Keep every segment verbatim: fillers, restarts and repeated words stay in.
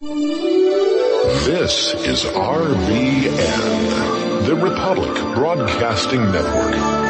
This is R B N, the Republic Broadcasting Network.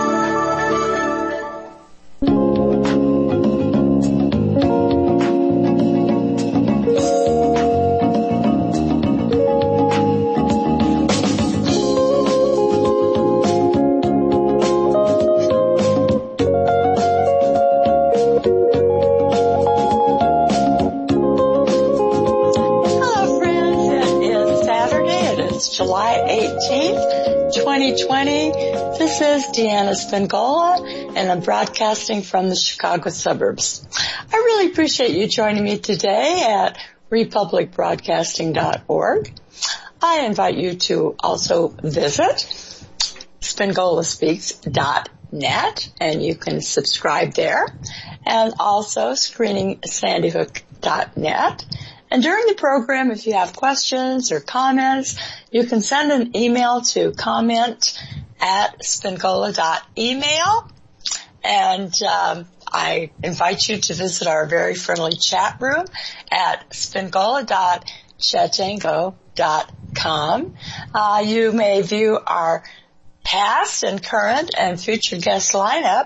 This is Deanna Spingola, and I'm broadcasting from the Chicago suburbs. I really appreciate you joining me today at republic broadcasting dot org. I invite you to also visit spingola speaks dot net, and you can subscribe there, and also screening sandy hook dot net. And during the program, if you have questions or comments, you can send an email to comment at spingola dot email. And um, I invite you to visit our very friendly chat room at spingola dot chatango dot com. Uh, you may view our past and current and future guest lineup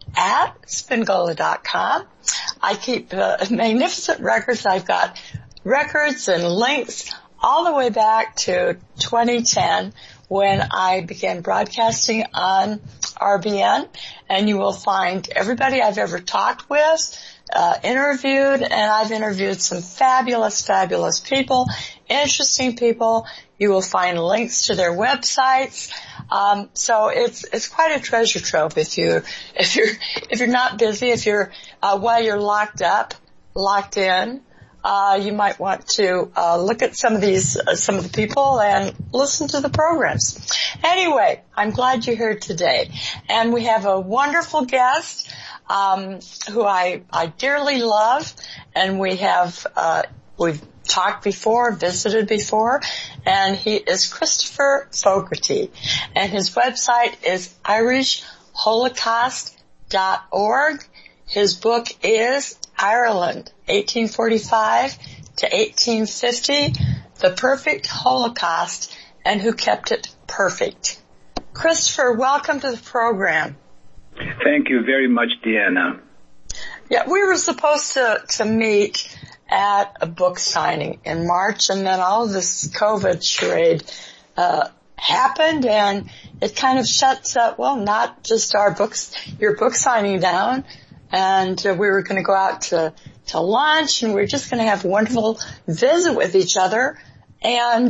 at spingola dot com. I keep uh, magnificent records. I've got records and links all the way back to twenty ten when I began broadcasting on R B N, and you will find everybody I've ever talked with, uh, interviewed, and I've interviewed some fabulous, fabulous people, interesting people. You will find links to their websites. Um, so it's, it's quite a treasure trove if you, if you're, if you're not busy, if you're, uh, while you're locked up, locked in, Uh, you might want to uh, look at some of these, uh, some of the people and listen to the programs. Anyway, I'm glad you're here today, and we have a wonderful guest um, who I, I dearly love, and we have uh, we've talked before, visited before, and he is Christopher Fogarty, and his website is irish holocaust dot org. His book is Ireland, eighteen forty-five to eighteen fifty, The Perfect Holocaust and Who Kept It Perfect. Christopher, welcome to the program. Thank you very much, Deanna. Yeah, we were supposed to, to meet at a book signing in March, and then all of this COVID charade uh, happened, and it kind of shuts up, well, not just our books, your book signing down, and uh, we were going to go out to, to lunch, and we were just going to have a wonderful visit with each other, and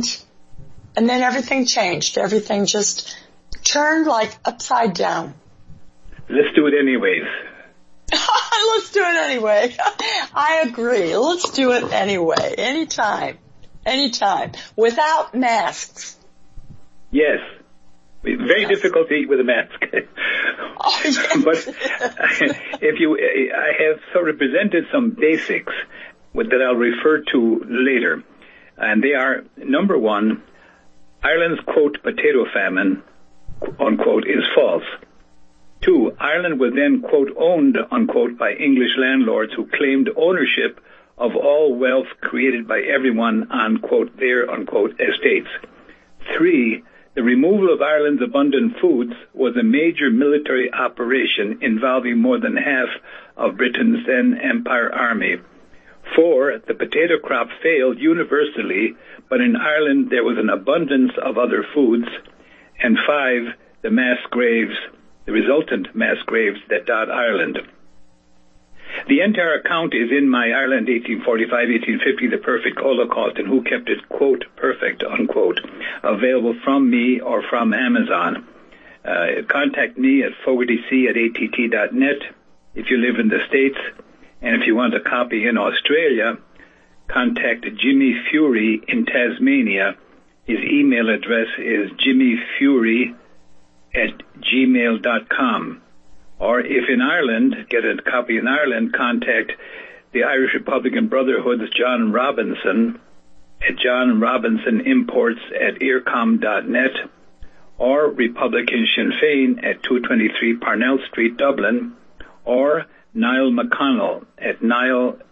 and then everything changed. Everything just turned like upside down. Let's do it anyways. Let's do it anyway. I agree. Let's do it anyway. Anytime. Anytime. Without masks. Yes. Very yes. difficult to eat with a mask. Oh, yes. But if you, I have sort of presented some basics that I'll refer to later. And they are, number one, Ireland's, quote, potato famine, unquote, is false. Two, Ireland was then, quote, owned, unquote, by English landlords who claimed ownership of all wealth created by everyone on, quote, their, unquote, estates. Three, the removal of Ireland's abundant foods was a major military operation involving more than half of Britain's then Empire Army. Four, the potato crop failed universally, but in Ireland there was an abundance of other foods. And five, the mass graves, the resultant mass graves that dot Ireland. The entire account is in my Ireland eighteen forty-five to eighteen fifty, The Perfect Holocaust, and Who Kept It, quote, perfect, unquote, available from me or from Amazon. Uh, contact me at fogartyc at att dot net if you live in the States, and if you want a copy in Australia, contact Jimmy Fury in Tasmania. His email address is jimmyfury at gmail dot com. Or if in Ireland, get a copy in Ireland, contact the Irish Republican Brotherhood's John Robinson at John Robinson Imports at earcom dot net, or Republican Sinn Féin at two twenty-three Parnell Street, Dublin, or Niall McConnell at Niall,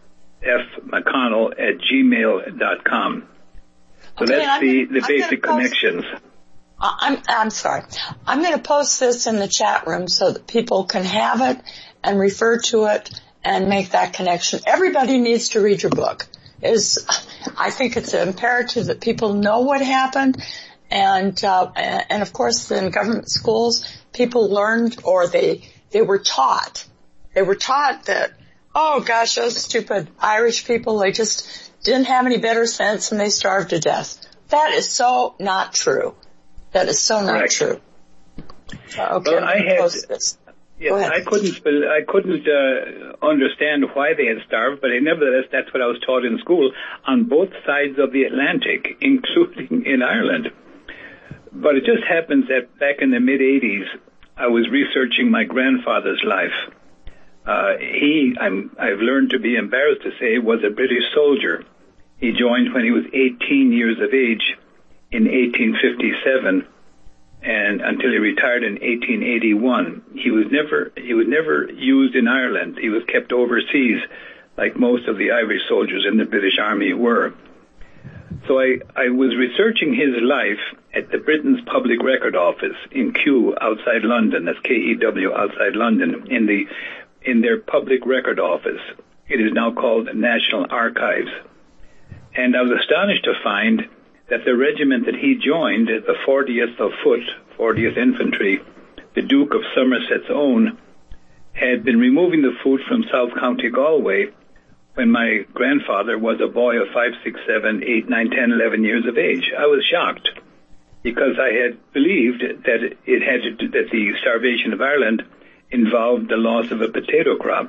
f mcconnell at gmail dot com. So okay, that's the, gonna, the basic post, connections. I'm, I'm sorry. I'm going to post this in the chat room so that people can have it and refer to it and make that connection. Everybody needs to read your book. Is I think it's imperative that people know what happened. And, uh, and of course in government schools, people learned or they, they were taught. They were taught that, oh gosh, those stupid Irish people, they just didn't have any better sense and they starved to death. That is so not true. That is so not Correct. true. Okay, well, I had, this. Yes, I couldn't, I couldn't uh, understand why they had starved, but nevertheless, that's what I was taught in school on both sides of the Atlantic, including in Ireland. But it just happens that back in the mid eighties, I was researching my grandfather's life. Uh, he, I'm, I've learned to be embarrassed to say, was a British soldier. He joined when he was eighteen years of age in eighteen fifty-seven, and until he retired in eighteen eighty-one. He was never, he was never used in Ireland. He was kept overseas, like most of the Irish soldiers in the British Army were. So I, I was researching his life at the Britain's Public Record Office in Kew, outside London. That's K E W, outside London, in the, in their Public Record Office. It is now called National Archives. And I was astonished to find that the regiment that he joined, the fortieth of Foot, fortieth Infantry, the Duke of Somerset's own, had been removing the food from South County Galway when my grandfather was a boy of five, six, seven, eight, nine, ten, eleven years of age. I was shocked because I had believed that it had to do, that the starvation of Ireland involved the loss of a potato crop.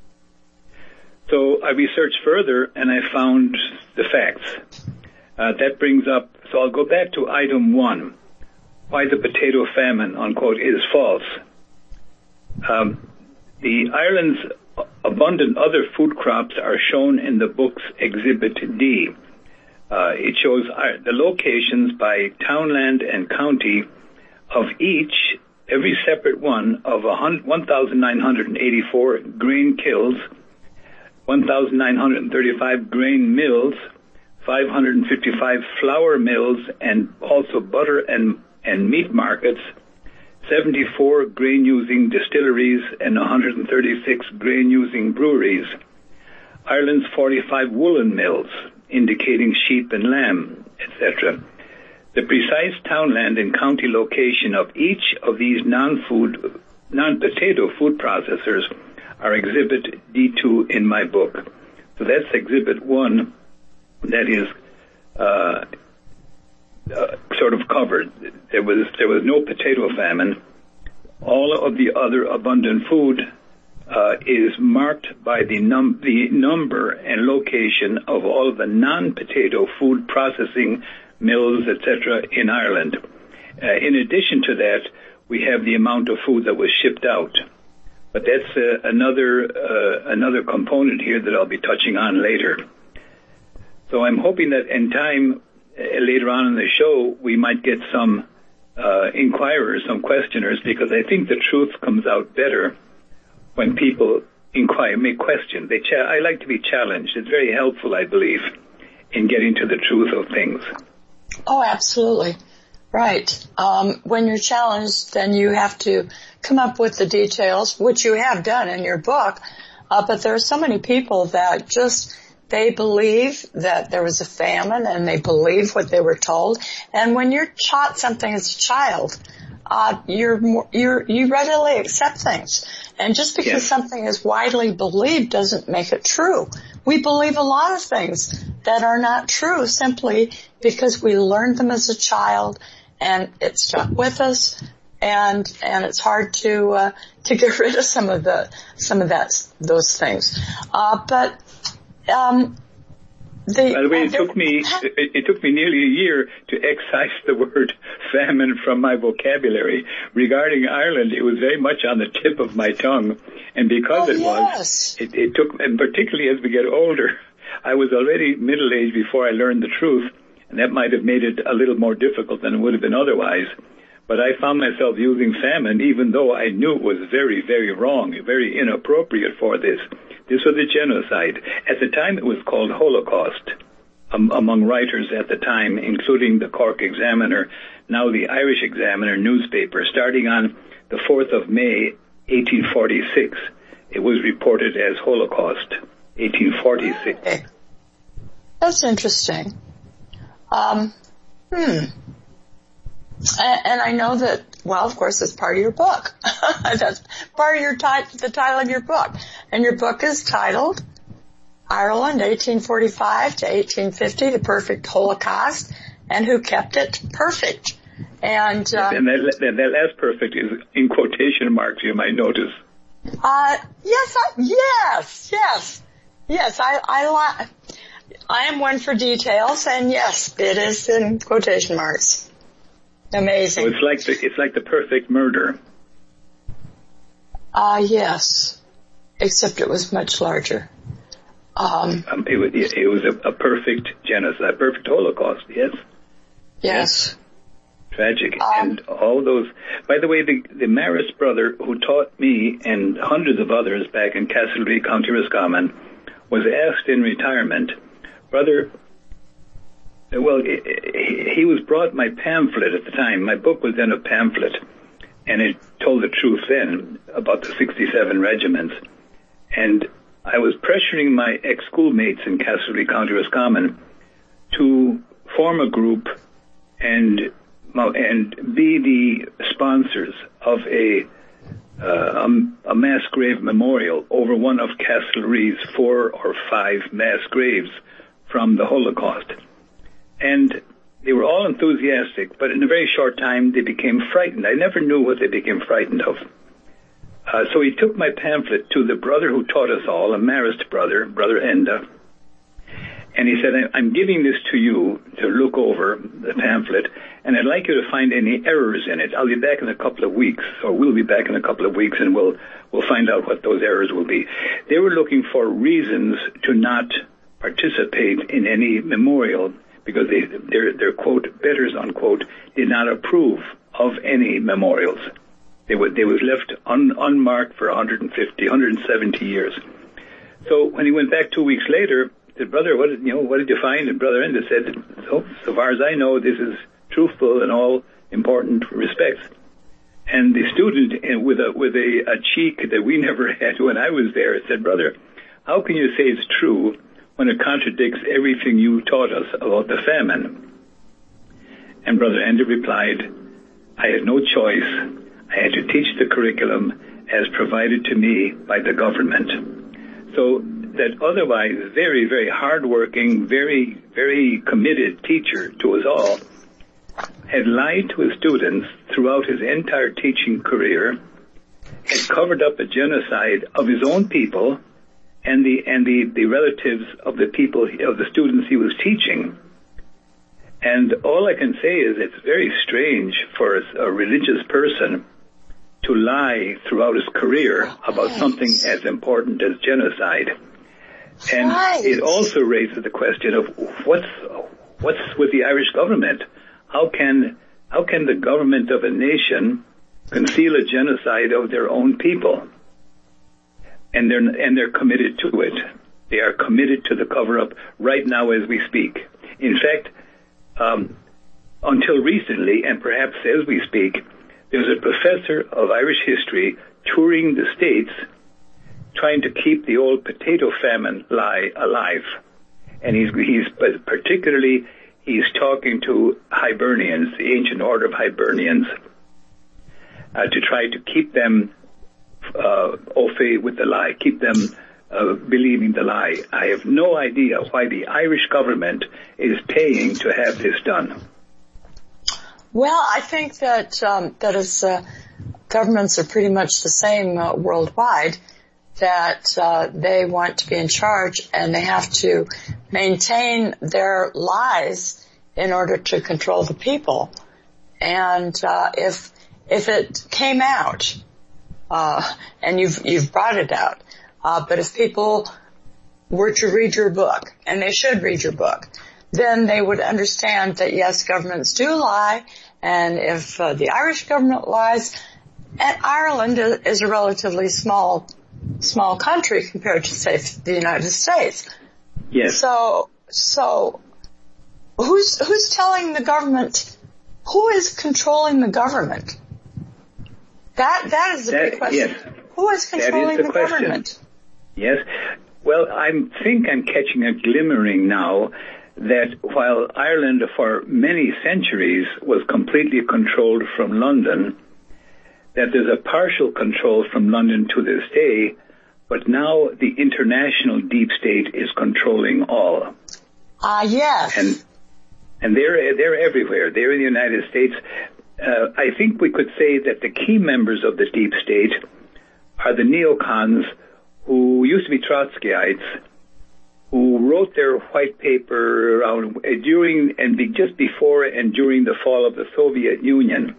So I researched further and I found the facts. Uh, that brings up, so I'll go back to item one, why the potato famine, unquote, is false. Um, the Ireland's abundant other food crops are shown in the book's Exhibit D. Uh, it shows the locations by townland and county of each, every separate one, of one thousand nine hundred eighty-four grain kilns, one thousand nine hundred thirty-five grain mills, five hundred fifty-five flour mills, and also butter and, and meat markets, seventy-four grain-using distilleries, and one hundred thirty-six grain-using breweries. Ireland's forty-five woolen mills, indicating sheep and lamb, et cetera. The precise townland and county location of each of these non-food, non-potato food processors are Exhibit D two in my book. So that's Exhibit one. That is uh, uh, sort of covered. There was there was no potato famine. All of the other abundant food uh, is marked by the num the number and location of all of the non-potato food processing mills, et cetera, in Ireland. Uh, in addition to that, we have the amount of food that was shipped out. But that's uh, another uh, another component here that I'll be touching on later. So I'm hoping that in time, uh, later on in the show, we might get some uh, inquirers, some questioners, because I think the truth comes out better when people inquire, make questions. They cha- I like to be challenged. It's very helpful, I believe, in getting to the truth of things. Oh, absolutely. Right. Um, when you're challenged, then you have to come up with the details, which you have done in your book. Uh, but there are so many people that just... They believe that there was a famine and they believe what they were told. And when you're taught something as a child, uh, you're more, you're, you readily accept things. And just because yes. something is widely believed doesn't make it true. We believe a lot of things that are not true simply because we learned them as a child and it stuck with us. And, and it's hard to, uh, to get rid of some of the, some of that, those things. Uh, but, Um, the, By the way, it took me it, it took me nearly a year to excise the word famine from my vocabulary. Regarding Ireland, it was very much on the tip of my tongue, and because oh, it yes. was, it, it took, and particularly as we get older, I was already middle-aged before I learned the truth, and that might have made it a little more difficult than it would have been otherwise. But I found myself using famine even though I knew it was very, very wrong, very inappropriate for this. This was a genocide. At the time, it was called Holocaust um, among writers at the time, including the Cork Examiner, now the Irish Examiner newspaper. Starting on the fourth of May, eighteen forty-six, it was reported as Holocaust, eighteen forty-six. Okay. That's interesting. Um, hmm. And I know that, well, of course, it's part of your book. That's part of your ti- the title of your book. And your book is titled Ireland, eighteen forty-five to eighteen fifty, The Perfect Holocaust, and Who Kept It Perfect. And, um, and that, that, that last perfect is in quotation marks, you might notice. Uh, yes, I, yes, yes, yes, I, I, li- I am one for details, and yes, it is in quotation marks. Amazing. So it's like the, it's like the perfect murder. Uh, yes. Except it was much larger. Um, um it was, it was a, a perfect genocide, a perfect Holocaust, yes? Yes. Tragic. Um, and all those, by the way, the, the Maris brother who taught me and hundreds of others back in Castlereagh, County Roscommon, was asked in retirement, brother, well, he was brought my pamphlet at the time. My book was then a pamphlet, and it told the truth then about the sixty-seven regiments. And I was pressuring my ex-schoolmates in Castlereagh, County Roscommon, to form a group and and be the sponsors of a uh, a mass grave memorial over one of Castlereagh's four or five mass graves from the Holocaust. And they were all enthusiastic, but in a very short time they became frightened. I never knew what they became frightened of. Uh, so he took my pamphlet to the brother who taught us all, a Marist brother, Brother Enda, and he said, I'm giving this to you to look over the pamphlet, and I'd like you to find any errors in it. I'll be back in a couple of weeks, or we'll be back in a couple of weeks, and we'll we'll find out what those errors will be. They were looking for reasons to not participate in any memorial, because they, their, their, quote, betters, unquote, did not approve of any memorials. They, were, they was left un, unmarked for one hundred fifty, one hundred seventy years. So when he went back two weeks later, he said, brother, what did, you know, what did you find? And Brother Enda said, so, so far as I know, this is truthful in all important respects. And the student, with a, with a, a cheek that we never had when I was there, said, brother, how can you say it's true when it contradicts everything you taught us about the famine? And Brother Enda replied, I had no choice. I had to teach the curriculum as provided to me by the government. So that otherwise very, very hardworking, very, very committed teacher to us all had lied to his students throughout his entire teaching career, had covered up a genocide of his own people and the and the, the relatives of the people, of the students he was teaching. And all I can say is it's very strange for a religious person to lie throughout his career about something as important as genocide. And right. It also raises the question of what's what's with the Irish government? How can how can the government of a nation conceal a genocide of their own people? And they're and they're committed to it. They are committed to the cover-up right now as we speak. In fact, um, until recently, and perhaps as we speak, there's a professor of Irish history touring the States trying to keep the old potato famine lie alive. And he's, he's particularly, he's talking to Hibernians, the ancient order of Hibernians, uh, to try to keep them uh, au fait with the lie, keep them uh, believing the lie. I have no idea why the Irish government is paying to have this done. Well, I think that um, that is uh, governments are pretty much the same uh, worldwide. That uh, they want to be in charge and they have to maintain their lies in order to control the people. And uh, if if it came out, uh, and you've you've brought it out, uh, but if people were to read your book, and they should read your book, then they would understand that yes, governments do lie, and if uh, the Irish government lies, and Ireland is a relatively small, small country compared to, say, the United States. Yes. So, so, who's, who's telling the government, who is controlling the government? That, that is the that, big question. Yes. Who is controlling the, the question. government? Yes. Well, I think I'm catching a glimmering now that while Ireland for many centuries was completely controlled from London, that there's a partial control from London to this day, but now the international deep state is controlling all. Ah, uh, yes. And and they're they're everywhere. They're in the United States. Uh, I think we could say that the key members of the deep state are the neocons, who used to be Trotskyites, who wrote their white paper around uh, during and be, just before and during the fall of the Soviet Union.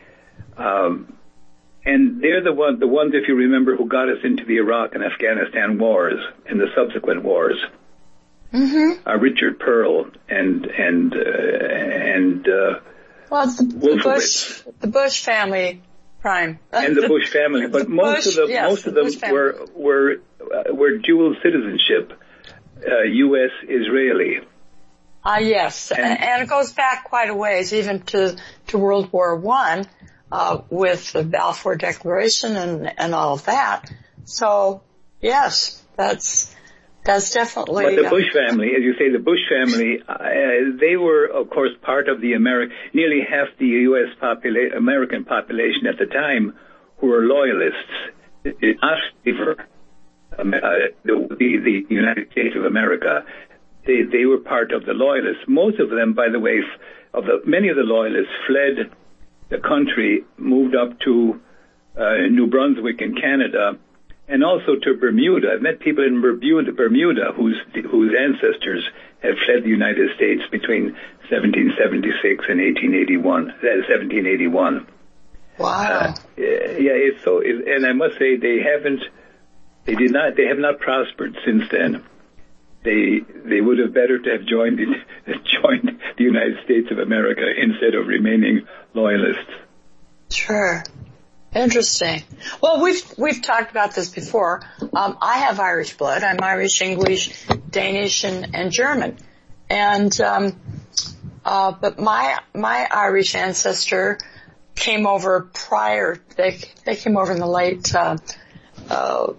Um, and they're the one, the ones, if you remember, who got us into the Iraq and Afghanistan wars and the subsequent wars. Mm-hmm. Uh, Richard Pearl and and uh, and uh, well, it's the, the Bush, the Bush family crime, and the, the Bush family, but most Bush, of them, yes, most of the them were were uh, were dual citizenship, uh, U S Israeli. Ah, uh, yes, and, and it goes back quite a ways, even to to World War One, uh, with the Balfour Declaration and and all of that. So yes, that's. That's definitely. But the Bush family, as you say, the Bush family, uh, they were, of course, part of the American, nearly half the U S popula- American population at the time who were loyalists. Not favor um, uh, the, the United States of America. They, they were part of the loyalists. Most of them, by the way, of the, many of the loyalists fled the country, moved up to uh, New Brunswick in Canada, and also to Bermuda. I've met people in Bermuda, Bermuda whose whose ancestors have fled the United States between seventeen seventy-six and eighteen eighty-one. seventeen eighty-one. Wow. Uh, yeah, it's so. It, and I must say, they haven't. They did not. They have not prospered since then. They they would have better to have joined the, joined the United States of America instead of remaining loyalists. Sure. Interesting. Well, we've we've talked about this before. Um, I have Irish blood. I'm Irish, English, Danish, and, and German. And um, uh, but my my Irish ancestor came over prior. They they came over in the late uh, uh,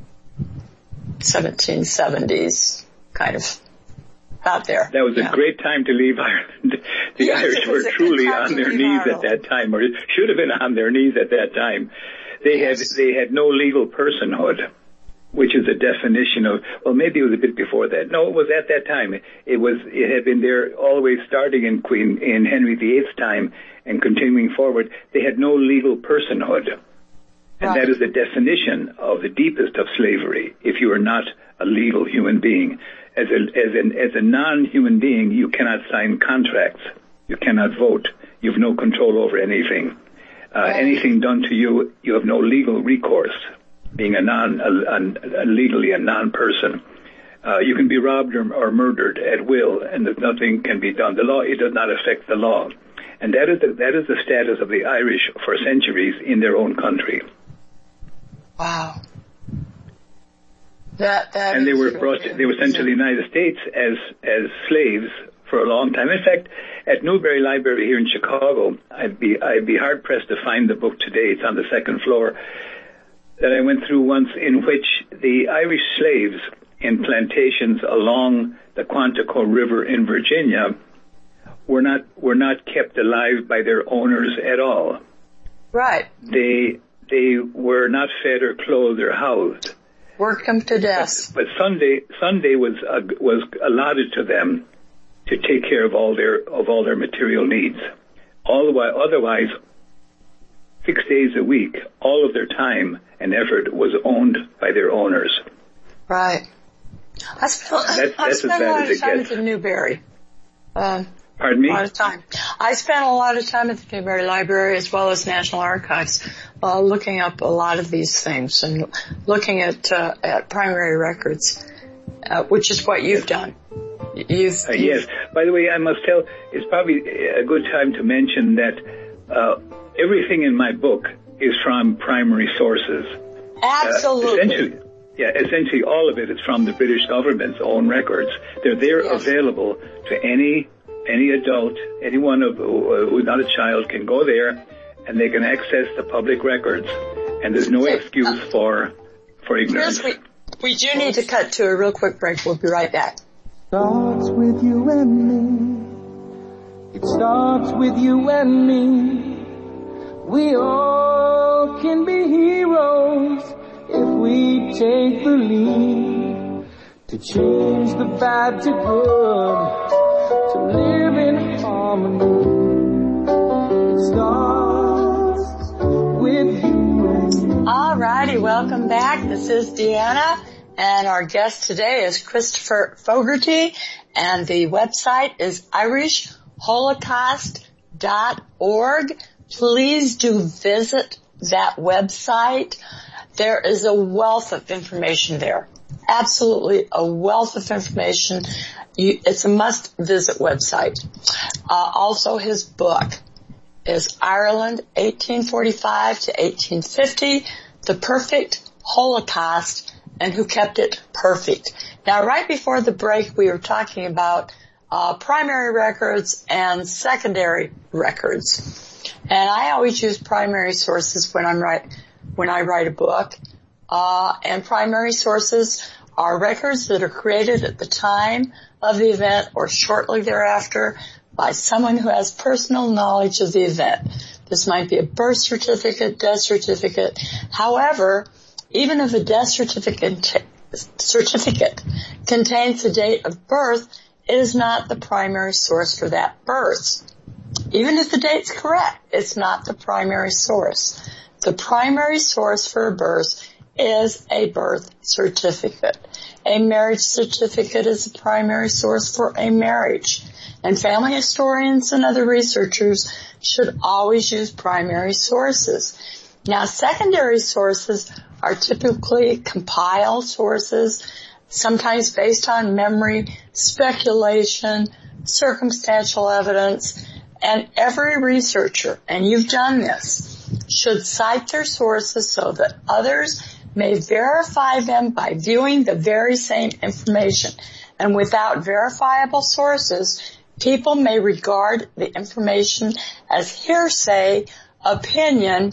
seventeen seventies, kind of. Out there. That was yeah. a great time to leave Ireland. The yes, Irish were truly on their knees Ireland. at that time, or should have been on their knees at that time. They yes. had they had no legal personhood, which is a definition of. Well, maybe it was a bit before that. No, it was at that time. It was. It had been there always, starting in Queen in Henry the Eighth's time and continuing forward. They had no legal personhood, and right. that is the definition of the deepest of slavery. If you are not a legal human being. As a as an as a non-human being, you cannot sign contracts. You cannot vote. You have no control over anything. Uh, right. Anything done to you, you have no legal recourse. Being a non a, a, a legally a non-person, uh, you can be robbed or, or murdered at will, and nothing can be done. The law it does not affect the law, and that is the, that is the status of the Irish for centuries in their own country. Wow. That, that and they were brought, they were sent to the United States as as slaves for a long time. In fact, at Newberry Library here in Chicago, I'd be I'd be hard pressed to find the book today. It's on the second floor that I went through once, in which the Irish slaves in plantations along the Quantico River in Virginia were not were not kept alive by their owners at all. Right. They they were not fed or clothed or housed. Worked them to death. But, but Sunday, Sunday was uh, was allotted to them to take care of all their of all their material needs. All the while, otherwise, six days a week, all of their time and effort was owned by their owners. Right. I spent, that's, I that's spent a lot of time gets. at the Newberry. Um, Pardon me? A lot of time. I spent a lot of time at the Newberry Library as well as National Archives, uh, looking up a lot of these things and looking at uh, at primary records, uh, which is what you've done. You've, uh, you've yes. By the way, I must tell, it's probably a good time to mention that uh, everything in my book is from primary sources. Absolutely. Uh, essentially, yeah, essentially all of it is from the British government's own records. They're there yes. available to any any adult, anyone of, who's not a child can go there and they can access the public records. And there's no excuse for for ignorance. Chris, we, we do need to cut to a real quick break. We'll be right back. Starts with you and me. It starts with you and me. We all can be heroes if we take the lead to change the bad to good, to live in harmony. It starts with you and me. All righty, welcome back. This is Deanna, and our guest today is Christopher Fogarty, and the website is Irish Holocaust dot org. Please do visit that website. There is a wealth of information there. Absolutely a wealth of information. You, it's a must-visit website. Uh, also, his book is Ireland, eighteen forty-five to eighteen fifty, The Perfect Holocaust, and Who Kept It Perfect. Now, right before the break, we were talking about uh, primary records and secondary records. And I always use primary sources when I'm write, when I write a book. Uh, and primary sources are records that are created at the time of the event or shortly thereafter by someone who has personal knowledge of the event. This might be a birth certificate, death certificate. However, even if a death certificate, certificate contains the date of birth, it is not the primary source for that birth. Even if the date's correct, it's not the primary source. The primary source for a birth is a birth certificate. A marriage certificate is a primary source for a marriage. And family historians and other researchers should always use primary sources. Now, secondary sources are typically compiled sources, sometimes based on memory, speculation, circumstantial evidence, and every researcher, and you've done this, should cite their sources so that others may verify them by viewing the very same information. And without verifiable sources, people may regard the information as hearsay, opinion,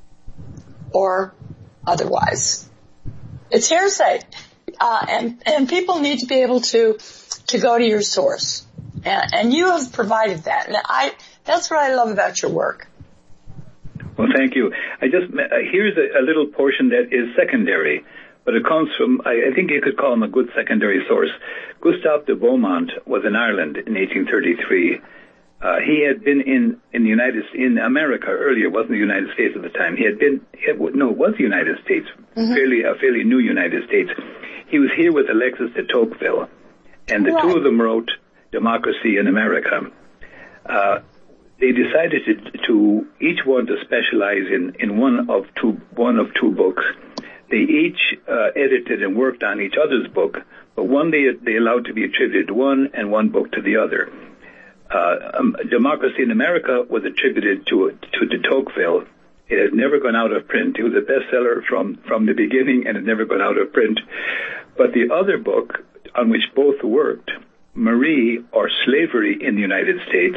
or otherwise. It's hearsay. Uh, and, and people need to be able to, to go to your source. And, and you have provided that. And I, that's what I love about your work. Well, thank you. I just, uh, here's a, a little portion that is secondary, but it comes from, I, I think you could call him a good secondary source. Gustave de Beaumont was in Ireland in eighteen thirty-three. Uh, he had been in, in the United, in America earlier, it wasn't the United States at the time. He had been, he had, no, it was the United States, mm-hmm. fairly, a fairly new United States. He was here with Alexis de Tocqueville, and the right. two of them wrote Democracy in America. Uh, they decided to, to each one to specialize in, in one of two, one of two books. They each, uh, edited and worked on each other's book, but one they, they allowed to be attributed to one and one book to the other. Uh, um, Democracy in America was attributed to, to de Tocqueville. It has never gone out of print. It was a bestseller from, from the beginning and it never gone out of print. But the other book on which both worked, Marie, or Slavery in the United States,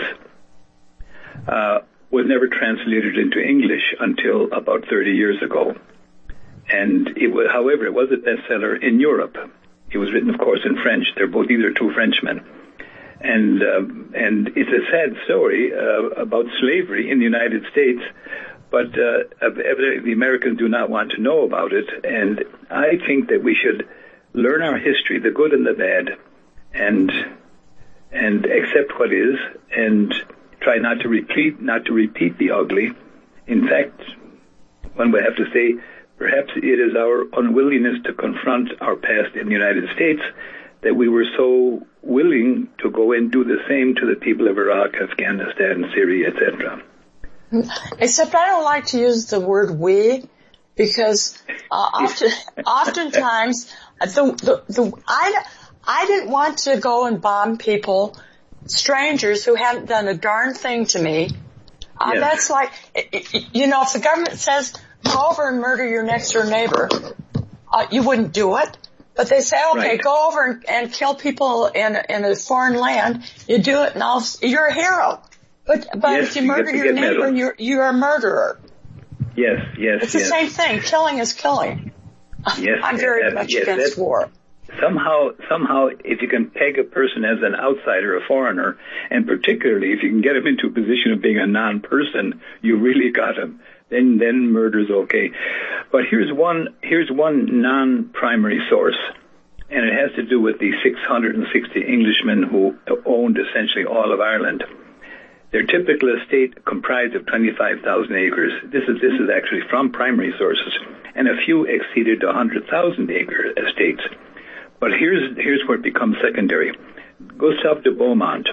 uh, was never translated into English until about thirty years ago. And it was, however, it was a bestseller in Europe. It was written, of course, in French. They're both either two Frenchmen. And, um, and it's a sad story, uh, about slavery in the United States. But, uh, evidently the Americans do not want to know about it. And I think that we should learn our history, the good and the bad, and, and accept what is, and try not to repeat, not to repeat the ugly. In fact, one would have to say, perhaps it is our unwillingness to confront our past in the United States that we were so willing to go and do the same to the people of Iraq, Afghanistan, Syria, et cetera. Except I don't like to use the word we, because uh, often, oftentimes, the, the, the, I, I didn't want to go and bomb people, strangers who haven't done a darn thing to me. Uh, yes. That's like, you know, if the government says, go over and murder your next door neighbor, uh, you wouldn't do it. But they say, okay, right. go over and, and kill people in, in a foreign land. You do it and all, you're a hero. But, but yes, if you, you murder your neighbor, medal. you're, you're a murderer. Yes, yes, It's yes. the same thing. Killing is killing. Yes, I'm very uh, much yes, against war. Somehow, somehow, if you can peg a person as an outsider, a foreigner, and particularly if you can get him into a position of being a non-person, you really got him. Then, then murder's okay. But here's one, here's one non-primary source, and it has to do with the six hundred sixty Englishmen who owned essentially all of Ireland. Their typical estate comprised of twenty-five thousand acres. This is this is actually from primary sources, and a few exceeded one hundred thousand acre estates. But here's here's where it becomes secondary. Gustave de Beaumont,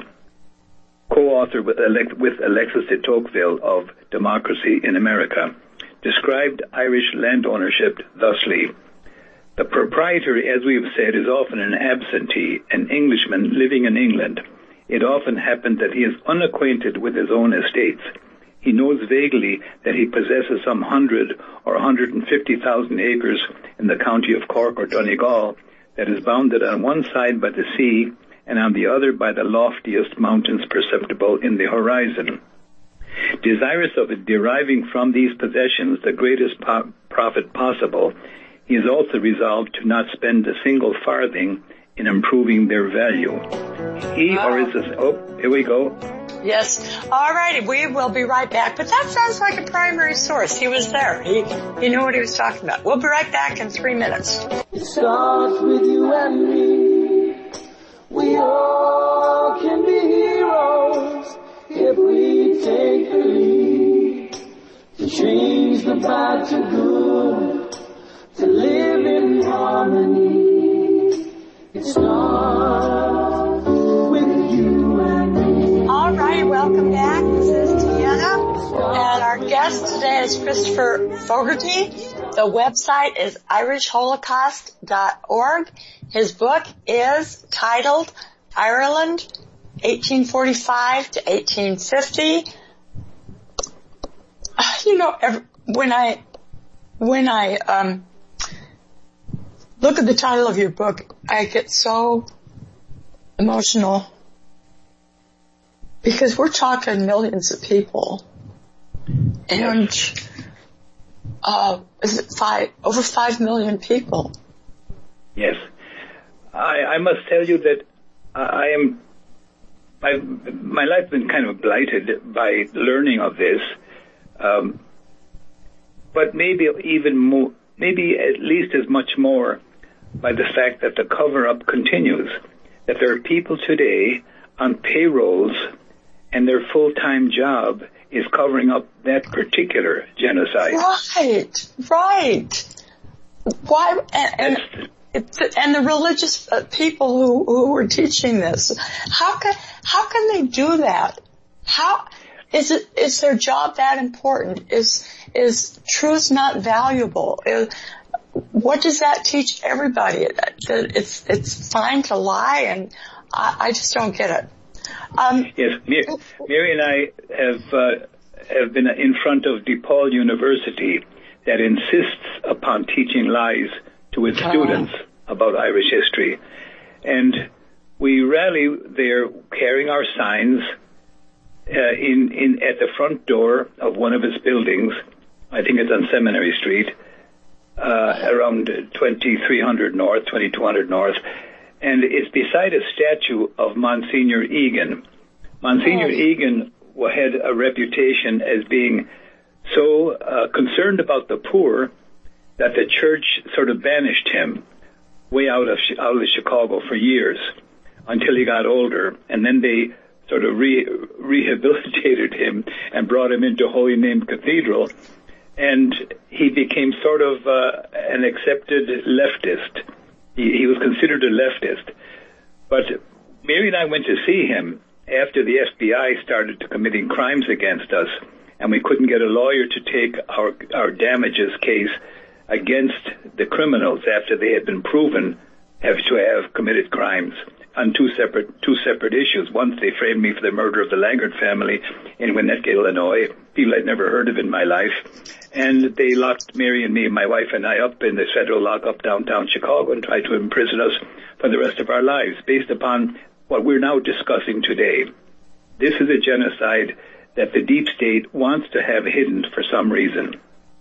co-author with, Alex, with Alexis de Tocqueville of Democracy in America, described Irish land ownership thusly. The proprietor, as we have said, is often an absentee, an Englishman living in England. It often happens that he is unacquainted with his own estates. He knows vaguely that he possesses some hundred or one hundred fifty thousand acres in the county of Cork or Donegal, that is bounded on one side by the sea and on the other by the loftiest mountains perceptible in the horizon. Desirous of deriving from these possessions the greatest po- profit possible, he is also resolved to not spend a single farthing in improving their value. He wow. or his... Oh, here we go. Yes. All righty. We will be right back. But that sounds like a primary source. He was there. He, he knew what he was talking about. We'll be right back in three minutes. It starts with you and me. We all can be heroes if we take the lead to change the bad to good, to live in harmony. It starts with you and me. All right, welcome back. This is Deanna, and our guest today is Christopher Fogarty. The website is irish holocaust dot org. His book is titled Ireland, eighteen forty-five to eighteen fifty. You know, when I when I um look at the title of your book, I get so emotional. Because we're talking millions of people. And, uh, is it five, over five million people? Yes. I, I must tell you that I am, I've, my life's been kind of blighted by learning of this. Um, but maybe even more, maybe at least as much more by the fact that the cover-up continues. That there are people today on payrolls and their full-time job is covering up that particular genocide. Right, right. Why? And, and, and the religious people who, who were teaching this, how can how can they do that? How is it? Is their job that important? Is is truth not valuable? Is, what does that teach everybody? That it's it's fine to lie, and I, I just don't get it. Um, yes, Mary and I have uh, have been in front of DePaul University that insists upon teaching lies to its oh. students about Irish history. And we rally there carrying our signs uh, in, in at the front door of one of its buildings. I think it's on Seminary Street, uh, around twenty-three hundred North, twenty-two hundred North. And it's beside a statue of Monsignor Egan. Monsignor oh. Egan had a reputation as being so uh, concerned about the poor that the church sort of banished him way out of out of Chicago for years until he got older, and then they sort of re- rehabilitated him and brought him into Holy Name Cathedral, and he became sort of uh, an accepted leftist. He, he was considered a leftist. But Mary and I went to see him after the F B I started committing crimes against us, and we couldn't get a lawyer to take our our damages case against the criminals after they had been proven have to have committed crimes. on two separate two separate issues. Once they framed me for the murder of the Langard family in Winnetka, Illinois, people I'd never heard of in my life, and they locked Mary and me, my wife and I, up in the federal lockup downtown Chicago and tried to imprison us for the rest of our lives based upon what we're now discussing today. This is a genocide that the deep state wants to have hidden for some reason.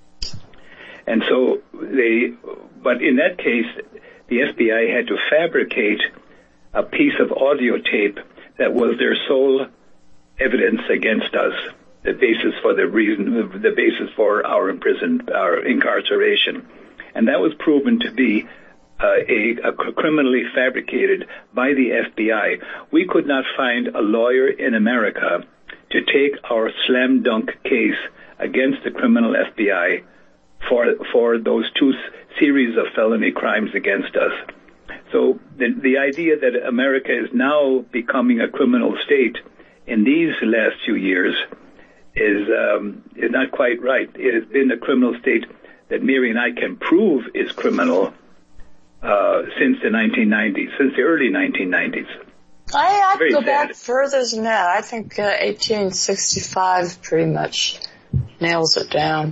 And so they, but in that case, the F B I had to fabricate a piece of audio tape that was their sole evidence against us, the basis for the reason, the basis for our imprisoned, our incarceration. And that was proven to be uh, a, a criminally fabricated by the F B I. We could not find a lawyer in America to take our slam dunk case against the criminal F B I for for those two s- series of felony crimes against us. So the the idea that America is now becoming a criminal state in these last few years is um, is not quite right. It has been a criminal state that Mary and I can prove is criminal uh, since the nineteen nineties, since the early nineteen nineties. I, I'd Very go sad. back further than that. I think uh, eighteen sixty-five pretty much nails it down.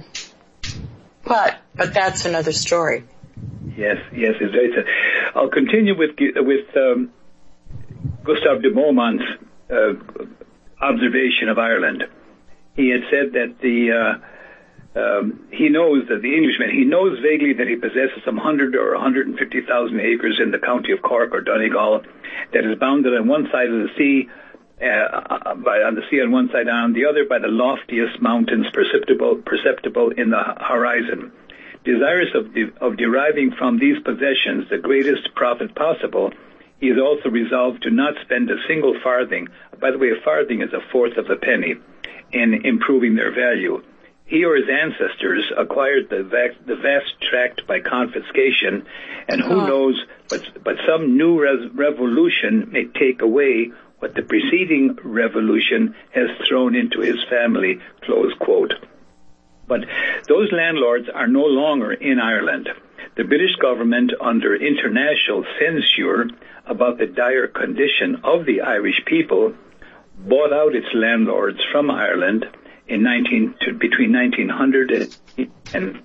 But but that's another story. Yes, yes, it's, it's a, I'll continue with with um, Gustave de Beaumont's uh, observation of Ireland. He had said that the uh, um, he knows that the Englishman he knows vaguely that he possesses some hundred or one hundred and fifty thousand acres in the county of Cork or Donegal that is bounded on one side of the sea. Uh, by, on the sea on one side and on the other by the loftiest mountains perceptible, perceptible in the horizon. Desirous of, de- of deriving from these possessions the greatest profit possible, he is also resolved to not spend a single farthing. By the way, a farthing is a fourth of a penny in improving their value. He or his ancestors acquired the vast, the vast tract by confiscation, and who oh. knows, but, but some new res- revolution may take away what the preceding revolution has thrown into his family, close quote. But those landlords are no longer in Ireland. The British government, under international censure about the dire condition of the Irish people, bought out its landlords from Ireland in nineteen to, between nineteen hundred and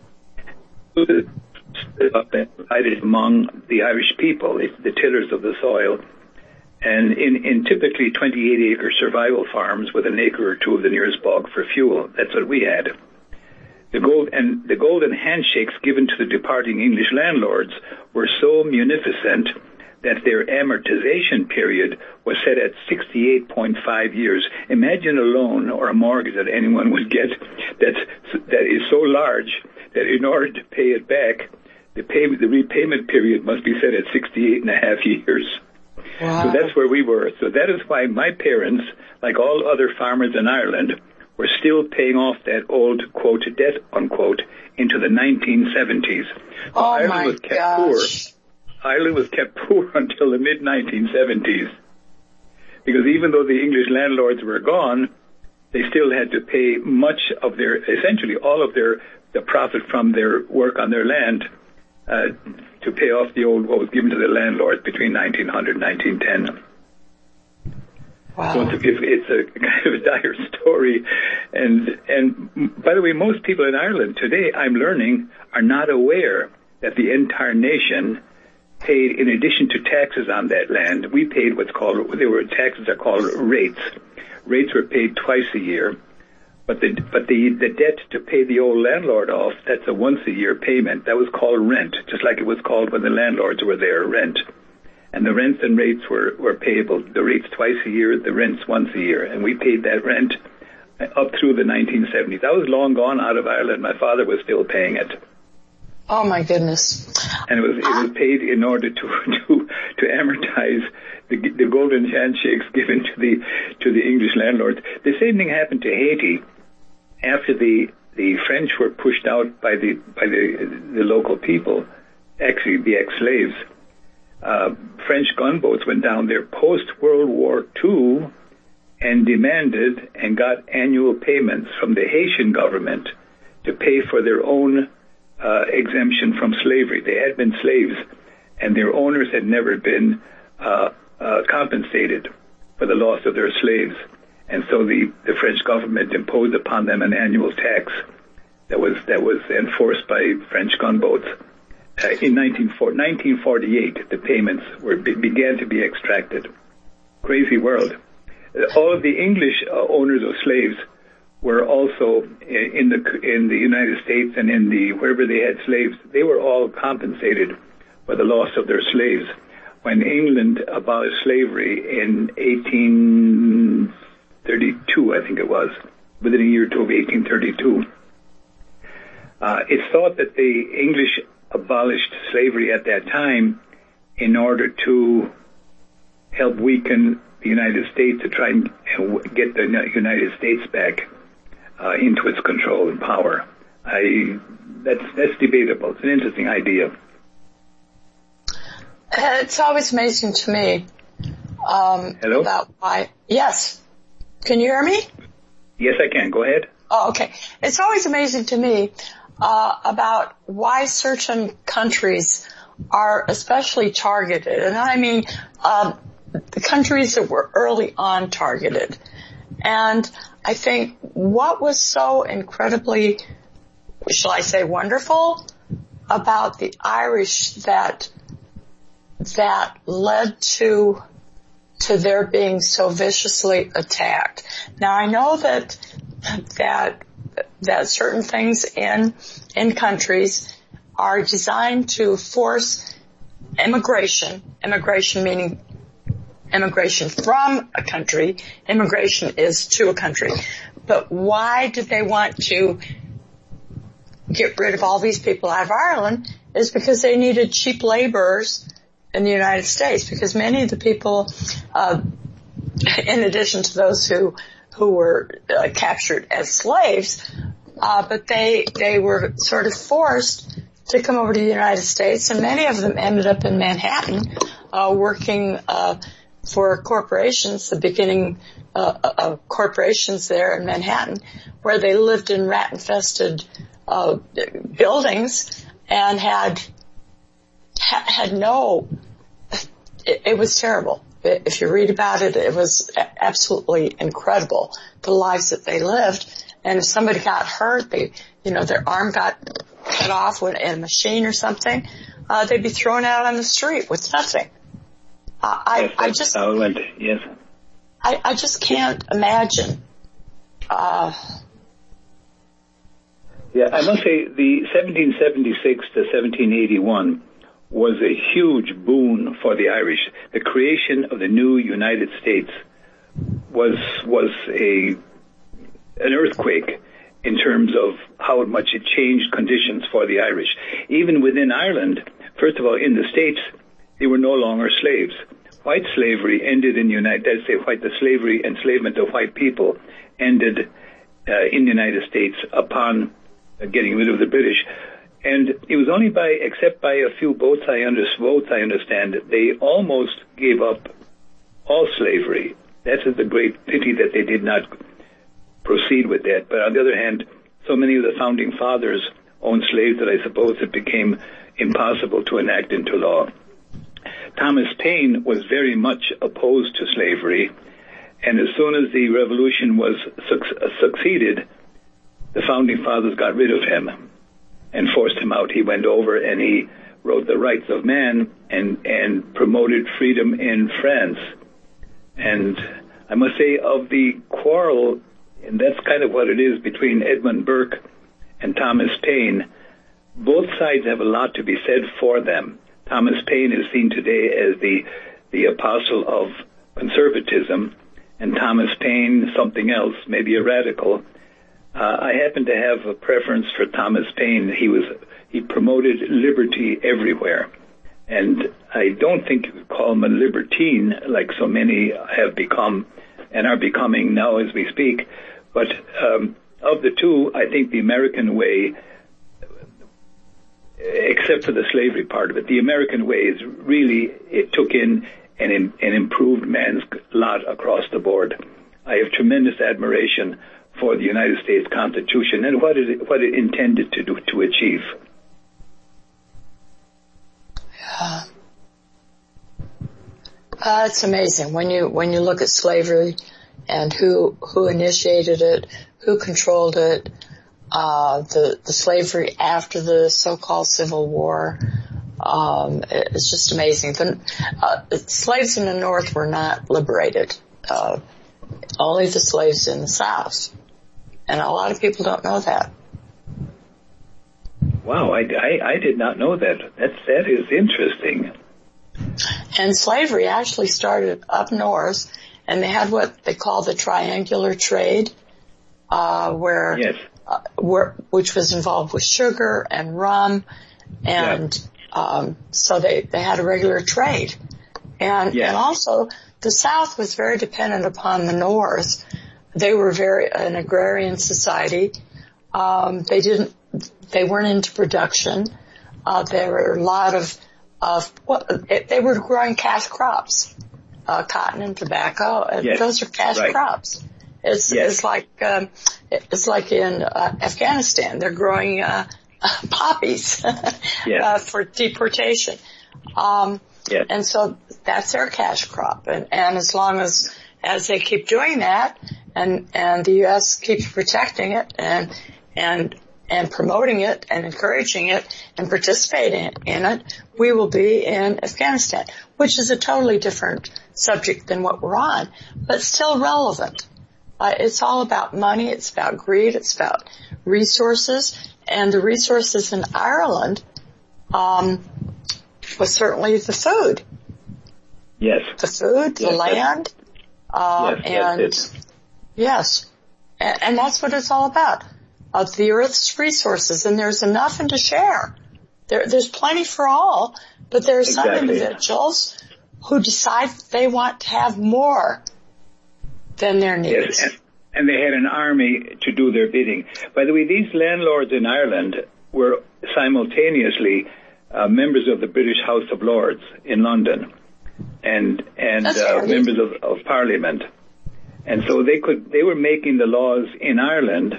divided among the Irish people, the tillers of the soil, and in, in typically twenty-eight acre survival farms with an acre or two of the nearest bog for fuel. That's what we had. The gold and the golden handshakes given to the departing English landlords were so munificent that their amortization period was set at sixty-eight point five years. Imagine a loan or a mortgage that anyone would get that's, that is so large that in order to pay it back, the payment, the repayment period must be set at sixty-eight and a half years. Wow. So that's where we were. So that is why my parents, like all other farmers in Ireland, were still paying off that old, quote, debt, unquote, into the nineteen seventies. So oh, Ireland my was kept gosh. poor. Ireland was kept poor until the mid nineteen seventies. Because even though the English landlords were gone, they still had to pay much of their, essentially all of their, the profit from their work on their land uh, to pay off the old, what was given to the landlords between nineteen hundred and nineteen ten. Wow. So it's a, it's a kind of a dire story. And, and by the way, most people in Ireland today, I'm learning, are not aware that the entire nation paid, in addition to taxes on that land, we paid what's called, they were taxes are called rates. Rates were paid twice a year. But the, but the, the debt to pay the old landlord off, that's a once a year payment. That was called rent, just like it was called when the landlords were there, rent. And the rents and rates were, were payable, the rates twice a year, the rents once a year. And we paid that rent up through the nineteen seventies. I was long gone out of Ireland. My father was still paying it. Oh, my goodness. And it was it was paid in order to to, to amortize the, the golden handshakes given to the to the English landlords. The same thing happened to Haiti after the the French were pushed out by the by the the local people, actually the ex-slaves. Uh, French gunboats went down there post-World War Two and demanded and got annual payments from the Haitian government to pay for their own uh, exemption from slavery. They had been slaves, and their owners had never been uh, uh, compensated for the loss of their slaves. And so the, the French government imposed upon them an annual tax that was that was enforced by French gunboats. Uh, in nineteen forty-eight, the payments were began to be extracted. Crazy world. Uh, all of the English uh, owners of slaves were also in the in the United States and in the wherever they had slaves. They were all compensated for the loss of their slaves. When England abolished slavery in eighteen thirty-two, I think it was, within a year or two of eighteen thirty-two, uh, it's thought that the English abolished slavery at that time in order to help weaken the United States, to try and get the United States back uh, into its control and power. I, that's, that's debatable. It's an interesting idea. It's always amazing to me um, Hello? about why. Yes. Can you hear me? Yes, I can. Go ahead. Oh, okay. It's always amazing to me uh, about why certain countries are especially targeted. And I mean uh, the countries that were early on targeted. And I think what was so incredibly, shall I say, wonderful about the Irish that that led to to their being so viciously attacked. Now I know that that that certain things in in countries are designed to force immigration, immigration meaning immigration from a country, immigration is to a country. But why did they want to get rid of all these people out of Ireland is because they needed cheap laborers in the United States, because many of the people, uh, in addition to those who, who were uh, captured as slaves, uh, but they, they were sort of forced to come over to the United States, and many of them ended up in Manhattan, uh, working, uh, for corporations, the beginning, uh, of corporations there in Manhattan, where they lived in rat-infested, uh, buildings and had, had no, it, it was terrible. If you read about it, it was absolutely incredible, the lives that they lived. And if somebody got hurt, they, you know, their arm got cut off in a machine or something, uh, they'd be thrown out on the street with nothing. Uh, I, yes, I just, how it went. Yes. I, I just can't imagine, uh, Yeah, I must say the seventeen seventy-six to seventeen eighty-one was a huge boon for the Irish. The creation of the new United States was was a an earthquake in terms of how much it changed conditions for the Irish. Even within Ireland, first of all, in the States, they were no longer slaves. White slavery ended in the United States. Say white the slavery enslavement of white people ended uh, in the United States upon getting rid of the British. And it was only by, except by a few votes I, under, votes, I understand, they almost gave up all slavery. That is the great pity that they did not proceed with that. But on the other hand, so many of the founding fathers owned slaves that I suppose it became impossible to enact into law. Thomas Paine was very much opposed to slavery, and as soon as the revolution was su- succeeded, the founding fathers got rid of him and forced him out. He went over and he wrote The Rights of Man and, and promoted freedom in France. And I must say, of the quarrel, and that's kind of what it is, between Edmund Burke and Thomas Paine, both sides have a lot to be said for them. Thomas Paine is seen today as the, the apostle of conservatism, and Thomas Paine something else, maybe a radical. Uh, I happen to have a preference for Thomas Paine. He was he promoted liberty everywhere, and I don't think you could call him a libertine like so many have become and are becoming now as we speak. But um, of the two, I think the American way, except for the slavery part of it, the American way is really, it took in and, and improved man's lot across the board. I have tremendous admiration for the United States Constitution and what it, what it intended to do, to achieve. Yeah. Uh, it's amazing when you when you look at slavery and who who initiated it, who controlled it, uh, the the slavery after the so-called Civil War. Um, it's just amazing. The uh, slaves in the North were not liberated. Uh, only the slaves in the South, and a lot of people don't know that. Wow, I, I, I did not know that. That's that is interesting. And slavery actually started up north, and they had what they call the triangular trade, uh, where, yes. uh, where, which was involved with sugar and rum, and, yeah. um, so they, they had a regular trade. And, yeah. and also, the South was very dependent upon the North. They were very, an agrarian society. Um, they didn't, they weren't into production. Uh, there were a lot of, of, well, it, they were growing cash crops, uh, cotton and tobacco. And yes. Those are cash right. crops. It's, yes. it's like, um, it's like in, uh, Afghanistan. They're growing, uh, poppies, yes. uh, for deportation. Um, yes. and so that's their cash crop. And, and as long as, as they keep doing that and, and the U S keeps protecting it and, and, and promoting it and encouraging it and participating in it, we will be in Afghanistan, which is a totally different subject than what we're on, but still relevant. Uh, it's all about money, it's about greed, it's about resources, and the resources in Ireland um, was certainly the food. Yes. The food, the yes, land, uh, yes, and yes, yes. And, and that's what it's all about. Of the Earth's resources, and there's enough and to share. There, there's plenty for all, but there are some exactly. individuals who decide they want to have more than their needs. Yes, and, and they had an army to do their bidding. By the way, these landlords in Ireland were simultaneously uh, members of the British House of Lords in London, and and uh, members of, of Parliament, and so they could they were making the laws in Ireland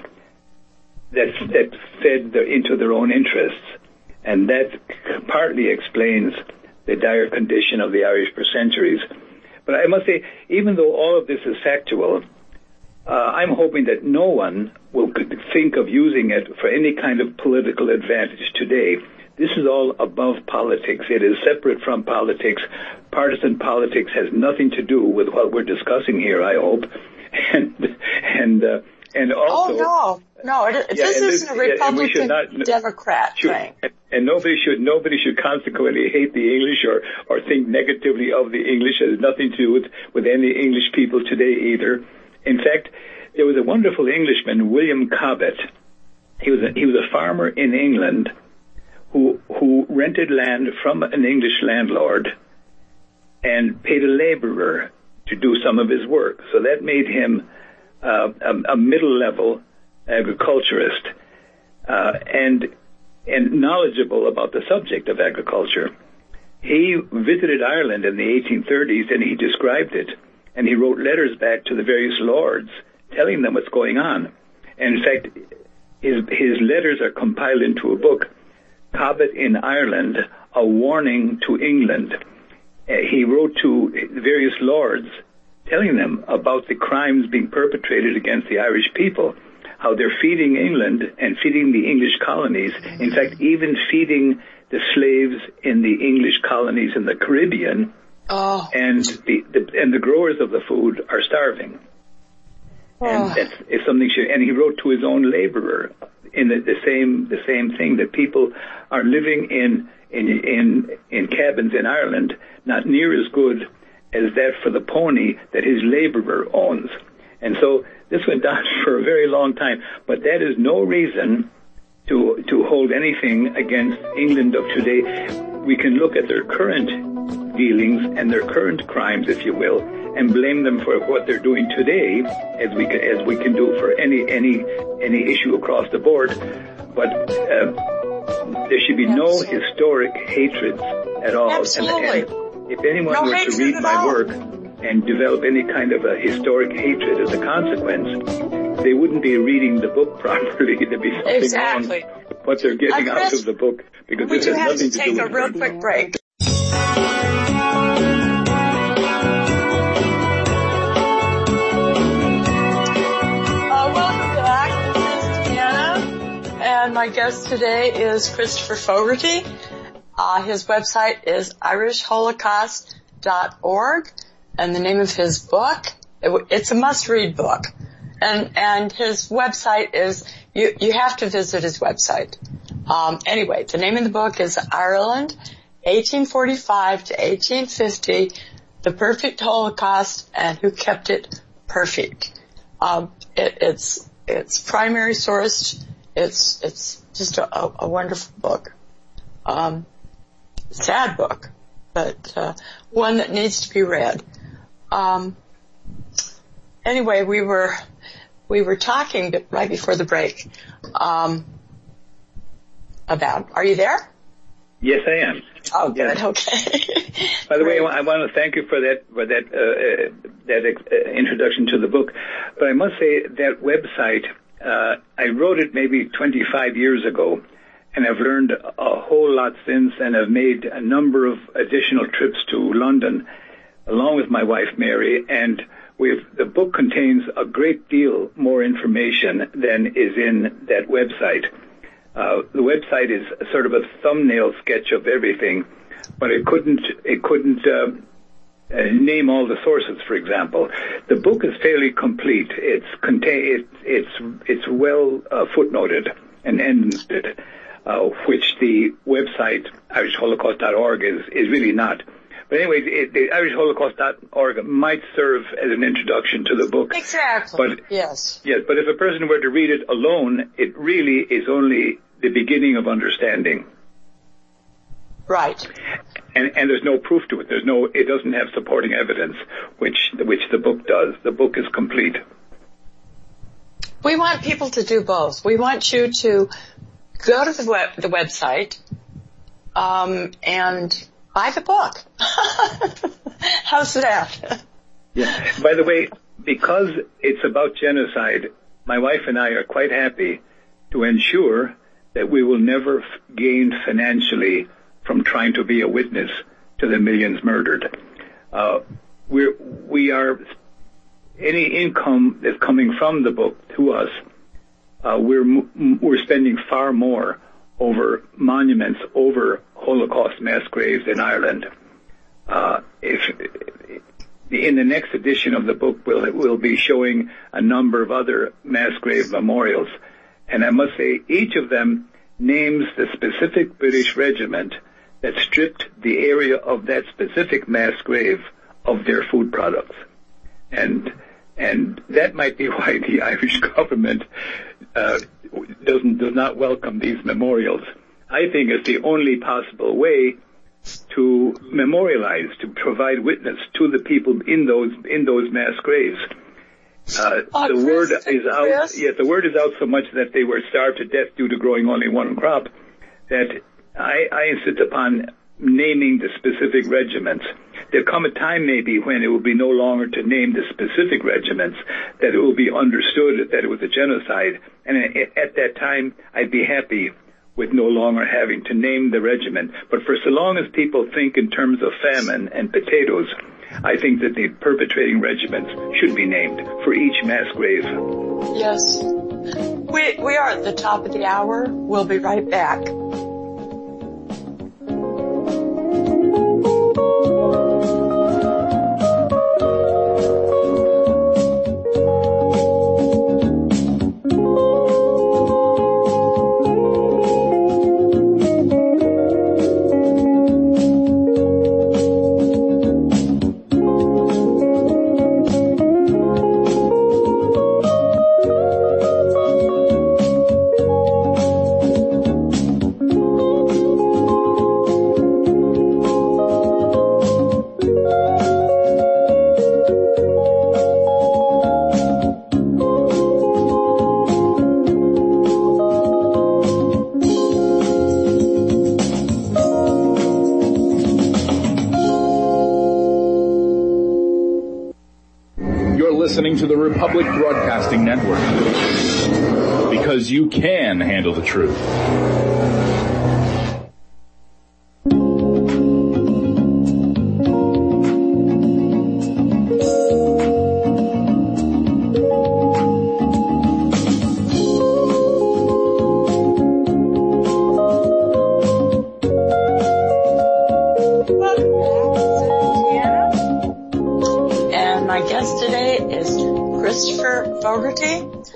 that that fed the, into their own interests, and that partly explains the dire condition of the Irish for centuries. But I must say, even though all of this is factual, uh, I'm hoping that no one will think of using it for any kind of political advantage today. This is all above politics. It is separate from politics. Partisan politics has nothing to do with what we're discussing here, I hope. And and uh, and also. Oh no. No, it, yeah, this isn't a Republican yeah, not, Democrat should, thing. And nobody should nobody should consequently hate the English or, or think negatively of the English. It has nothing to do with, with any English people today either. In fact, there was a wonderful Englishman, William Cobbett. He was a, he was a farmer in England who who rented land from an English landlord and paid a laborer to do some of his work. So that made him uh, a, a middle level agriculturist, uh, and and knowledgeable about the subject of agriculture. He visited Ireland in the eighteen thirties, and he described it, and he wrote letters back to the various lords telling them what's going on. And in fact, his his letters are compiled into a book, Cobbett in Ireland, A Warning to England. Uh, he wrote to the various lords telling them about the crimes being perpetrated against the Irish people, how they're feeding England and feeding the English colonies, in fact, even feeding the slaves in the English colonies in the Caribbean, oh. and the, the and the growers of the food are starving. Oh. And that's it's something. Should, and he wrote to his own laborer in the, the same the same thing, that people are living in in in in cabins in Ireland not near as good as that for the pony that his laborer owns. And so this went on for a very long time, but that is no reason to to hold anything against England of today. We can look at their current dealings and their current crimes, if you will, and blame them for what they're doing today, as we can, as we can do for any any any issue across the board. But uh, there should be no historic hatreds at all. Absolutely. And, and if anyone no were to read my all. work and develop any kind of a historic hatred as a consequence, they wouldn't be reading the book properly. There'd be something exactly. wrong with what they're getting uh, Chris, out of the book, because we this do has have nothing to to take do a with real it. quick break. And my guest today is Christopher Fogarty. Uh, his website is irish holocaust dot org, and the name of his book, it, it's a must-read book. And, and his website is, you, you have to visit his website. Um, anyway, the name of the book is Ireland, eighteen forty-five to eighteen fifty, The Perfect Holocaust and Who Kept It Perfect. Um, it, it's, it's primary sourced. It's, it's just a, a, a wonderful book. Um, sad book, but, uh, one that needs to be read. Um, anyway, we were, we were talking right before the break, um, about, are you there? Yes, I am. Oh, good. Yes. Okay. By the way, I want to thank you for that for that uh, uh, that uh, introduction to the book. But I must say that website, uh, I wrote it maybe twenty-five years ago, and I've learned a whole lot since, and I've made a number of additional trips to London, along with my wife Mary, and we've the book contains a great deal more information than is in that website. Uh, the website is sort of a thumbnail sketch of everything, but it couldn't, it couldn't, uh, uh, name all the sources, for example. The book is fairly complete. It's contain, it's, it's, it's well, uh, footnoted and ended, uh, which the website, irish holocaust dot org is, is really not. But anyway, it, the irish holocaust dot org might serve as an introduction to the book. Exactly. But, yes. Yes, but if a person were to read it alone, it really is only the beginning of understanding. Right. And, and there's no proof to it. There's no, it doesn't have supporting evidence, which, which the book does. The book is complete. We want people to do both. We want you to go to the web, the website, um, and buy the book. How's that? Yeah. By the way, because it's about genocide, my wife and I are quite happy to ensure that we will never f- gain financially from trying to be a witness to the millions murdered. Uh, we're, we are, any income that's coming from the book to us, uh, we're, we're spending far more over monuments, over Holocaust mass graves in Ireland. Uh, if, in the next edition of the book, we'll, we'll be showing a number of other mass grave memorials. And I must say, each of them names the specific British regiment that stripped the area of that specific mass grave of their food products. And, and that might be why the Irish government, uh, doesn't, does not welcome these memorials. I think it's the only possible way to memorialize, to provide witness to the people in those, in those mass graves. Uh, oh, the Chris, word is out, Chris? yes, the word is out so much that they were starved to death due to growing only one crop, that I, I insist upon naming the specific regiments. There'll come a time maybe when it will be no longer to name the specific regiments, that it will be understood that it was a genocide, and at that time I'd be happy with no longer having to name the regiment. But for so long as people think in terms of famine and potatoes, I think that the perpetrating regiments should be named for each mass grave. Yes. We, we are at the top of the hour. We'll be right back. Listening to the Republic Broadcasting Network, because you can handle the truth.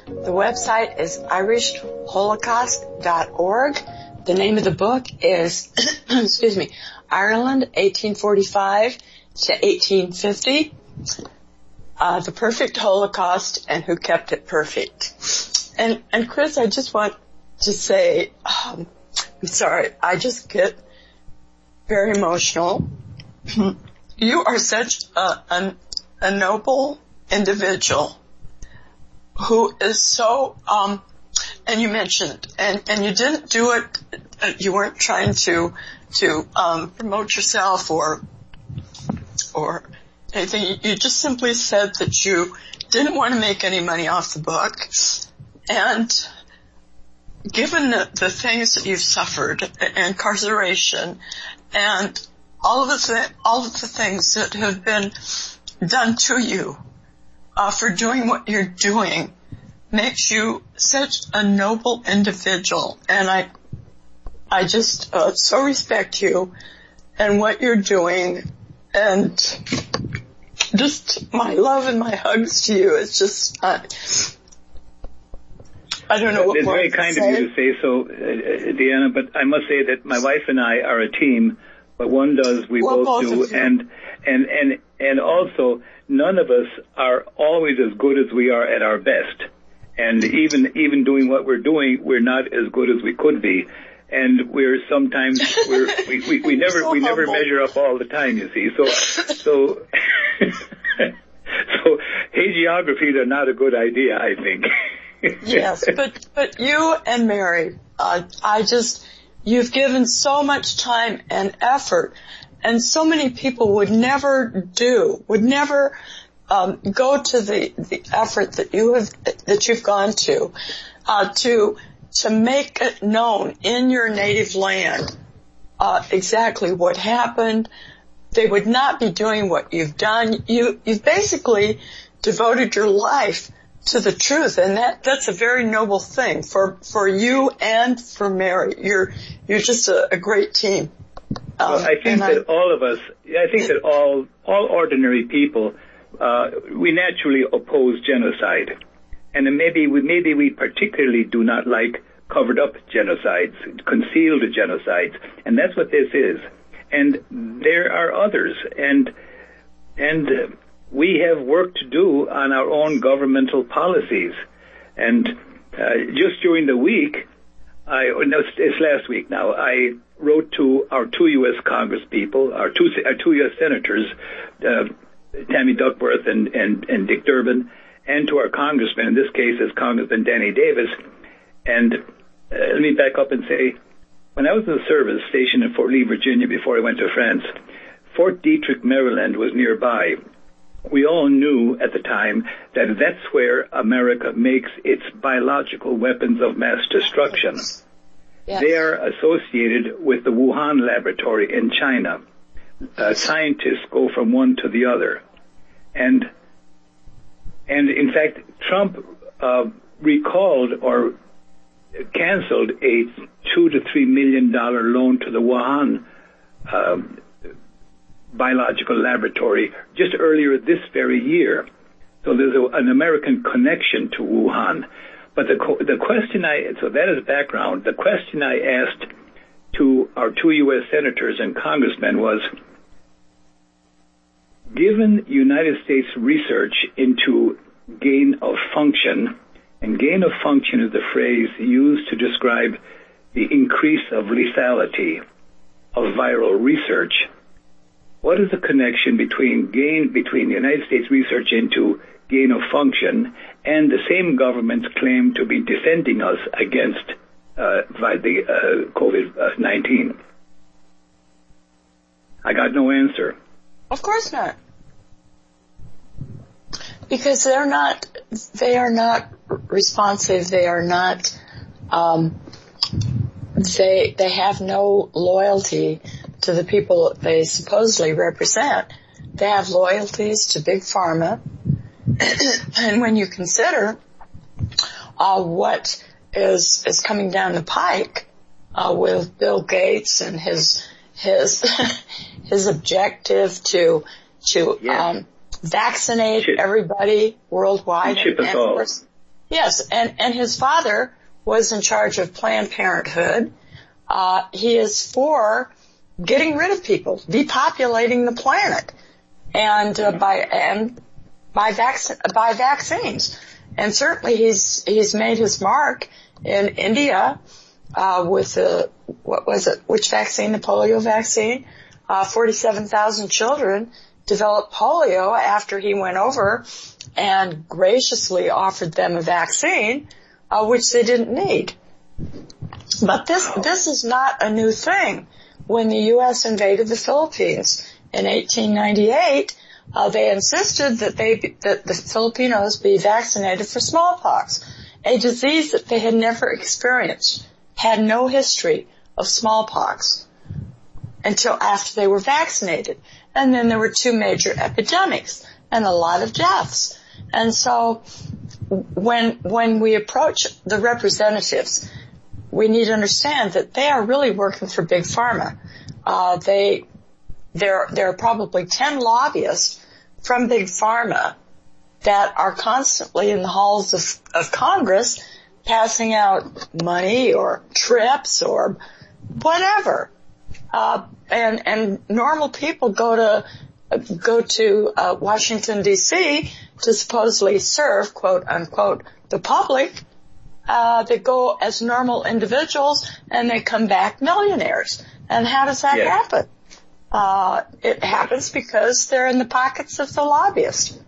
The website is irish holocaust dot org. The name of the book is, excuse me, Ireland, eighteen forty-five to eighteen fifty, uh, The Perfect Holocaust and Who Kept It Perfect. And, and Chris, I just want to say, um, I'm sorry, I just get very emotional. You are such a, a, a noble individual who is so, um, and you mentioned, and, and you didn't do it, you weren't trying to, to, um, promote yourself or, or anything. You just simply said that you didn't want to make any money off the book. And given the, the things that you've suffered, incarceration, and all of the, th- all of the things that have been done to you, uh, for doing what you're doing, makes you such a noble individual, and I, I just uh, so respect you and what you're doing, and just my love and my hugs to you. It's just, uh, I don't know what it's more very to kind say. of you to say so, uh, Deanna. But I must say that my wife and I are a team. What one does, we well, both, both do, and and and and also none of us are always as good as we are at our best. And even even doing what we're doing, we're not as good as we could be, and we're sometimes we're, we we we never so we never humble. measure up all the time. You see, so so so hagiographies are not a good idea, I think. Yes, but but you and Mary, uh, I just you've given so much time and effort, and so many people would never do, would never. Um, go to the, the effort that you have, that you've gone to, uh, to, to make it known in your native land, uh, exactly what happened. They would not be doing what you've done. You, you've basically devoted your life to the truth, and that, that's a very noble thing for, for you and for Mary. You're, you're just a, a great team. Um, well, I think that I, all of us, I think that all, all ordinary people, Uh, we naturally oppose genocide, and then maybe we maybe we particularly do not like covered up genocides, concealed genocides, and that's what this is. And there are others, and and uh, we have work to do on our own governmental policies. And uh, just during the week, I no, it's last week now, I wrote to our two U S Congress people, our two our two U S senators. Uh, Tammy Duckworth and, and, and Dick Durbin, and to our congressman, in this case is Congressman Danny Davis. And uh, let me back up and say, when I was in the service stationed in Fort Lee, Virginia, before I went to France, Fort Detrick, Maryland was nearby. We all knew at the time that that's where America makes its biological weapons of mass destruction. Yes. They are associated with the Wuhan laboratory in China. Uh, scientists go from one to the other. And, and in fact, Trump, uh, recalled or canceled a two to three million dollar loan to the Wuhan, uh, biological laboratory just earlier this very year. So there's a, an American connection to Wuhan. But the, the question I, so that is background, the question I asked to our two U S senators and congressmen was, given United States research into gain of function, and gain of function is the phrase used to describe the increase of lethality of viral research, what is the connection between gain, between the United States research into gain of function and the same government's claim to be defending us against uh, by the uh, COVID nineteen? I got no answer. Of course not. Because they're not, they are not responsive, they are not, um, they, they have no loyalty to the people they supposedly represent. They have loyalties to Big Pharma. And when you consider, uh, what is, is coming down the pike, uh, with Bill Gates and his, his, his objective to, to, yeah. um, vaccinate Chip. everybody worldwide. Chip and, us and all. of course, Yes, and, and his father was in charge of Planned Parenthood. Uh, he is for getting rid of people, depopulating the planet, and uh, by and by vac- by vaccines. And certainly he's he's made his mark in India uh, with the what was it? Which vaccine? The polio vaccine. Uh, forty-seven thousand children developed polio after he went over and graciously offered them a vaccine, uh, which they didn't need. But this, this is not a new thing. When the U S invaded the Philippines in eighteen ninety-eight, uh, they insisted that they, that the Filipinos be vaccinated for smallpox, a disease that they had never experienced, had no history of smallpox until after they were vaccinated. And then there were two major epidemics and a lot of deaths. And so when, when we approach the representatives, we need to understand that they are really working for Big Pharma. Uh, they, there, there are probably ten lobbyists from Big Pharma that are constantly in the halls of, of Congress passing out money or trips or whatever. Uh, and, and normal people go to, uh, go to, uh, Washington D C to supposedly serve, quote unquote, the public. Uh, they go as normal individuals and they come back millionaires. And how does that yes. happen? Uh, it happens because they're in the pockets of the lobbyists.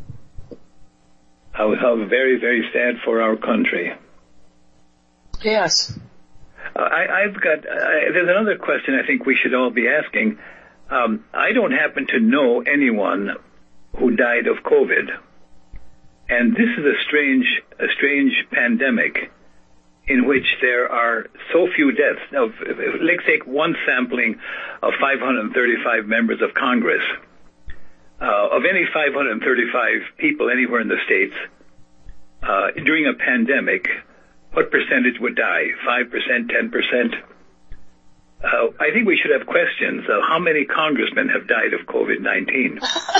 How, how very, very sad for our country. Yes. Uh, I, I've got, uh, there's another question I think we should all be asking. Um, I don't happen to know anyone who died of COVID. And this is a strange, a strange pandemic in which there are so few deaths. Now, let's take one sampling of five hundred thirty-five members of Congress. Uh, of any five hundred thirty-five people anywhere in the States, uh, during a pandemic, what percentage would die? five percent, ten percent? Uh, I think we should have questions of how many congressmen have died of COVID nineteen.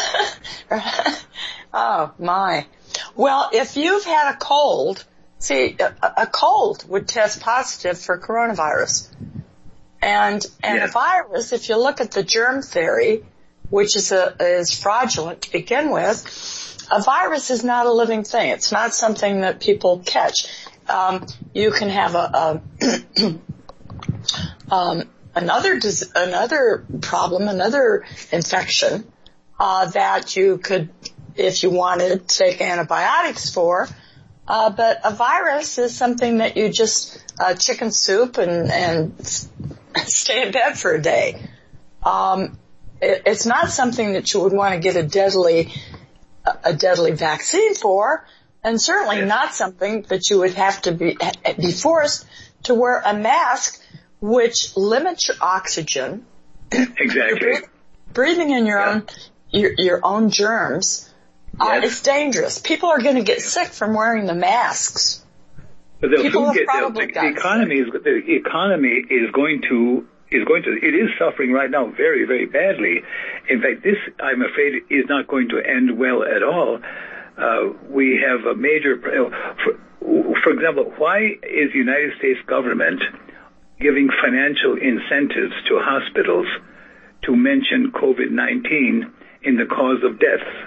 Oh, my. Well, if you've had a cold, see, a, a cold would test positive for coronavirus. And, and yes. a virus, if you look at the germ theory, which is a, is fraudulent to begin with, a virus is not a living thing. It's not something that people catch. Um, you can have a, a um, another, another problem, another infection, uh, that you could, if you wanted, take antibiotics for. Uh, but a virus is something that you just, uh, chicken soup and, and stay in bed for a day. Um, it, it's not something that you would want to get a deadly, a deadly vaccine for, and certainly not something that you would have to be, be forced to wear a mask, which limits your oxygen. Exactly. Breathing in your yeah. own, your, your own germs. Uh, yes. It's dangerous. People are going to get sick from wearing the masks. But they'll People soon have get probably the, the economy is the economy is going to is going to it is suffering right now very very badly. In fact, this I'm afraid is not going to end well at all. Uh, we have a major, for, for example, why is the United States government giving financial incentives to hospitals to mention COVID nineteen in the cause of deaths?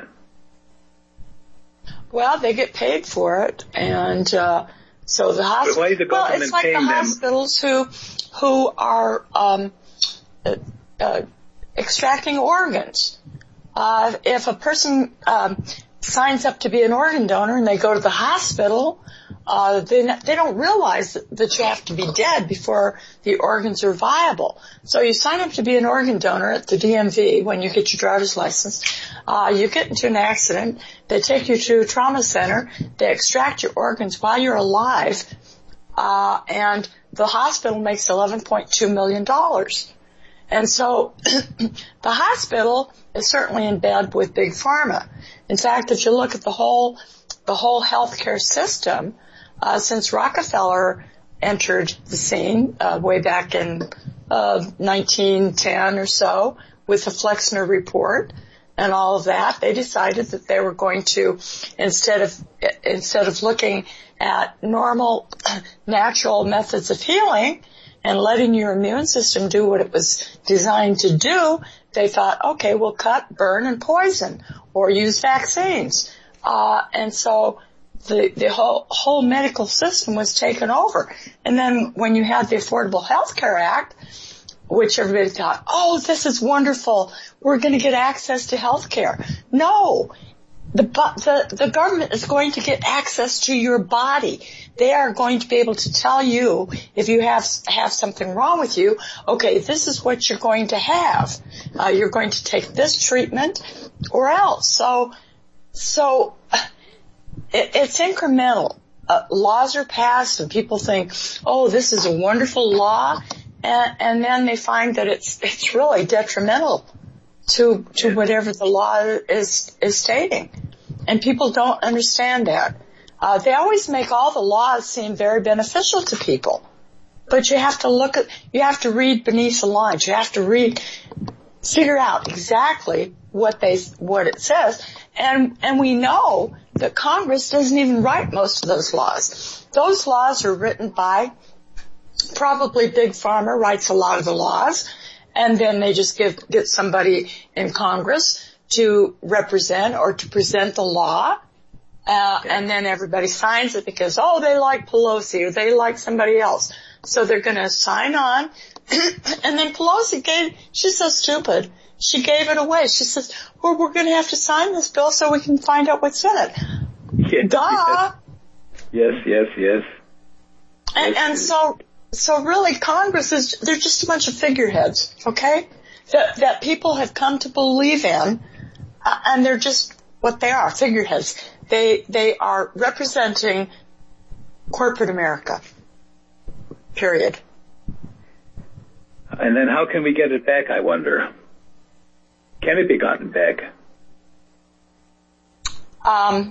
Well, they get paid for it, and uh, so the hospitals. But why is the government well, it's like paying the them? hospitals who who are um, uh, uh, extracting organs. Uh, if a person um, signs up to be an organ donor and they go to the hospital, uh, they they don't realize that, that you have to be dead before the organs are viable. So you sign up to be an organ donor at the D M V when you get your driver's license. Uh, you get into an accident, they take you to a trauma center, they extract your organs while you're alive, uh, and the hospital makes eleven point two million dollars. And so the hospital is certainly in bed with Big Pharma. In fact, if you look at the whole, the whole healthcare system, uh, since Rockefeller entered the scene, uh, way back in, uh, nineteen ten or so with the Flexner Report, and all of that, they decided that they were going to, instead of, instead of looking at normal, natural methods of healing and letting your immune system do what it was designed to do, they thought, okay, we'll cut, burn, and poison, or use vaccines. Uh, and so the, the whole, whole medical system was taken over. And then when you had the Affordable Health Care Act, which everybody thought, oh, this is wonderful, we're going to get access to health care. No, the, the, the government is going to get access to your body. They are going to be able to tell you if you have, have something wrong with you, okay, this is what you're going to have. Uh, you're going to take this treatment or else. So, so, it, it's incremental. Uh, laws are passed and people think, oh, this is a wonderful law. And, and then they find that it's, it's really detrimental to, to whatever the law is, is stating. And people don't understand that. Uh, they always make all the laws seem very beneficial to people. But you have to look at, you have to read beneath the lines. You have to read, figure out exactly what they, what it says. And, and we know that Congress doesn't even write most of those laws. Those laws are written by probably Big Pharma writes a lot of the laws, and then they just give, get somebody in Congress to represent or to present the law, uh, okay. and then everybody signs it because, oh, they like Pelosi or they like somebody else. So they're going to sign on. And then Pelosi gave, she's so stupid. She gave it away. She says, well, we're going to have to sign this bill so we can find out what's in it. Yes, Duh. Yes, yes, yes. And, yes. and so, so really Congress is, they're just a bunch of figureheads, okay? That, that people have come to believe in, uh, and they're just what they are, figureheads. They, they are representing corporate America. Period. And then how can we get it back, I wonder? Can it be gotten back? Um,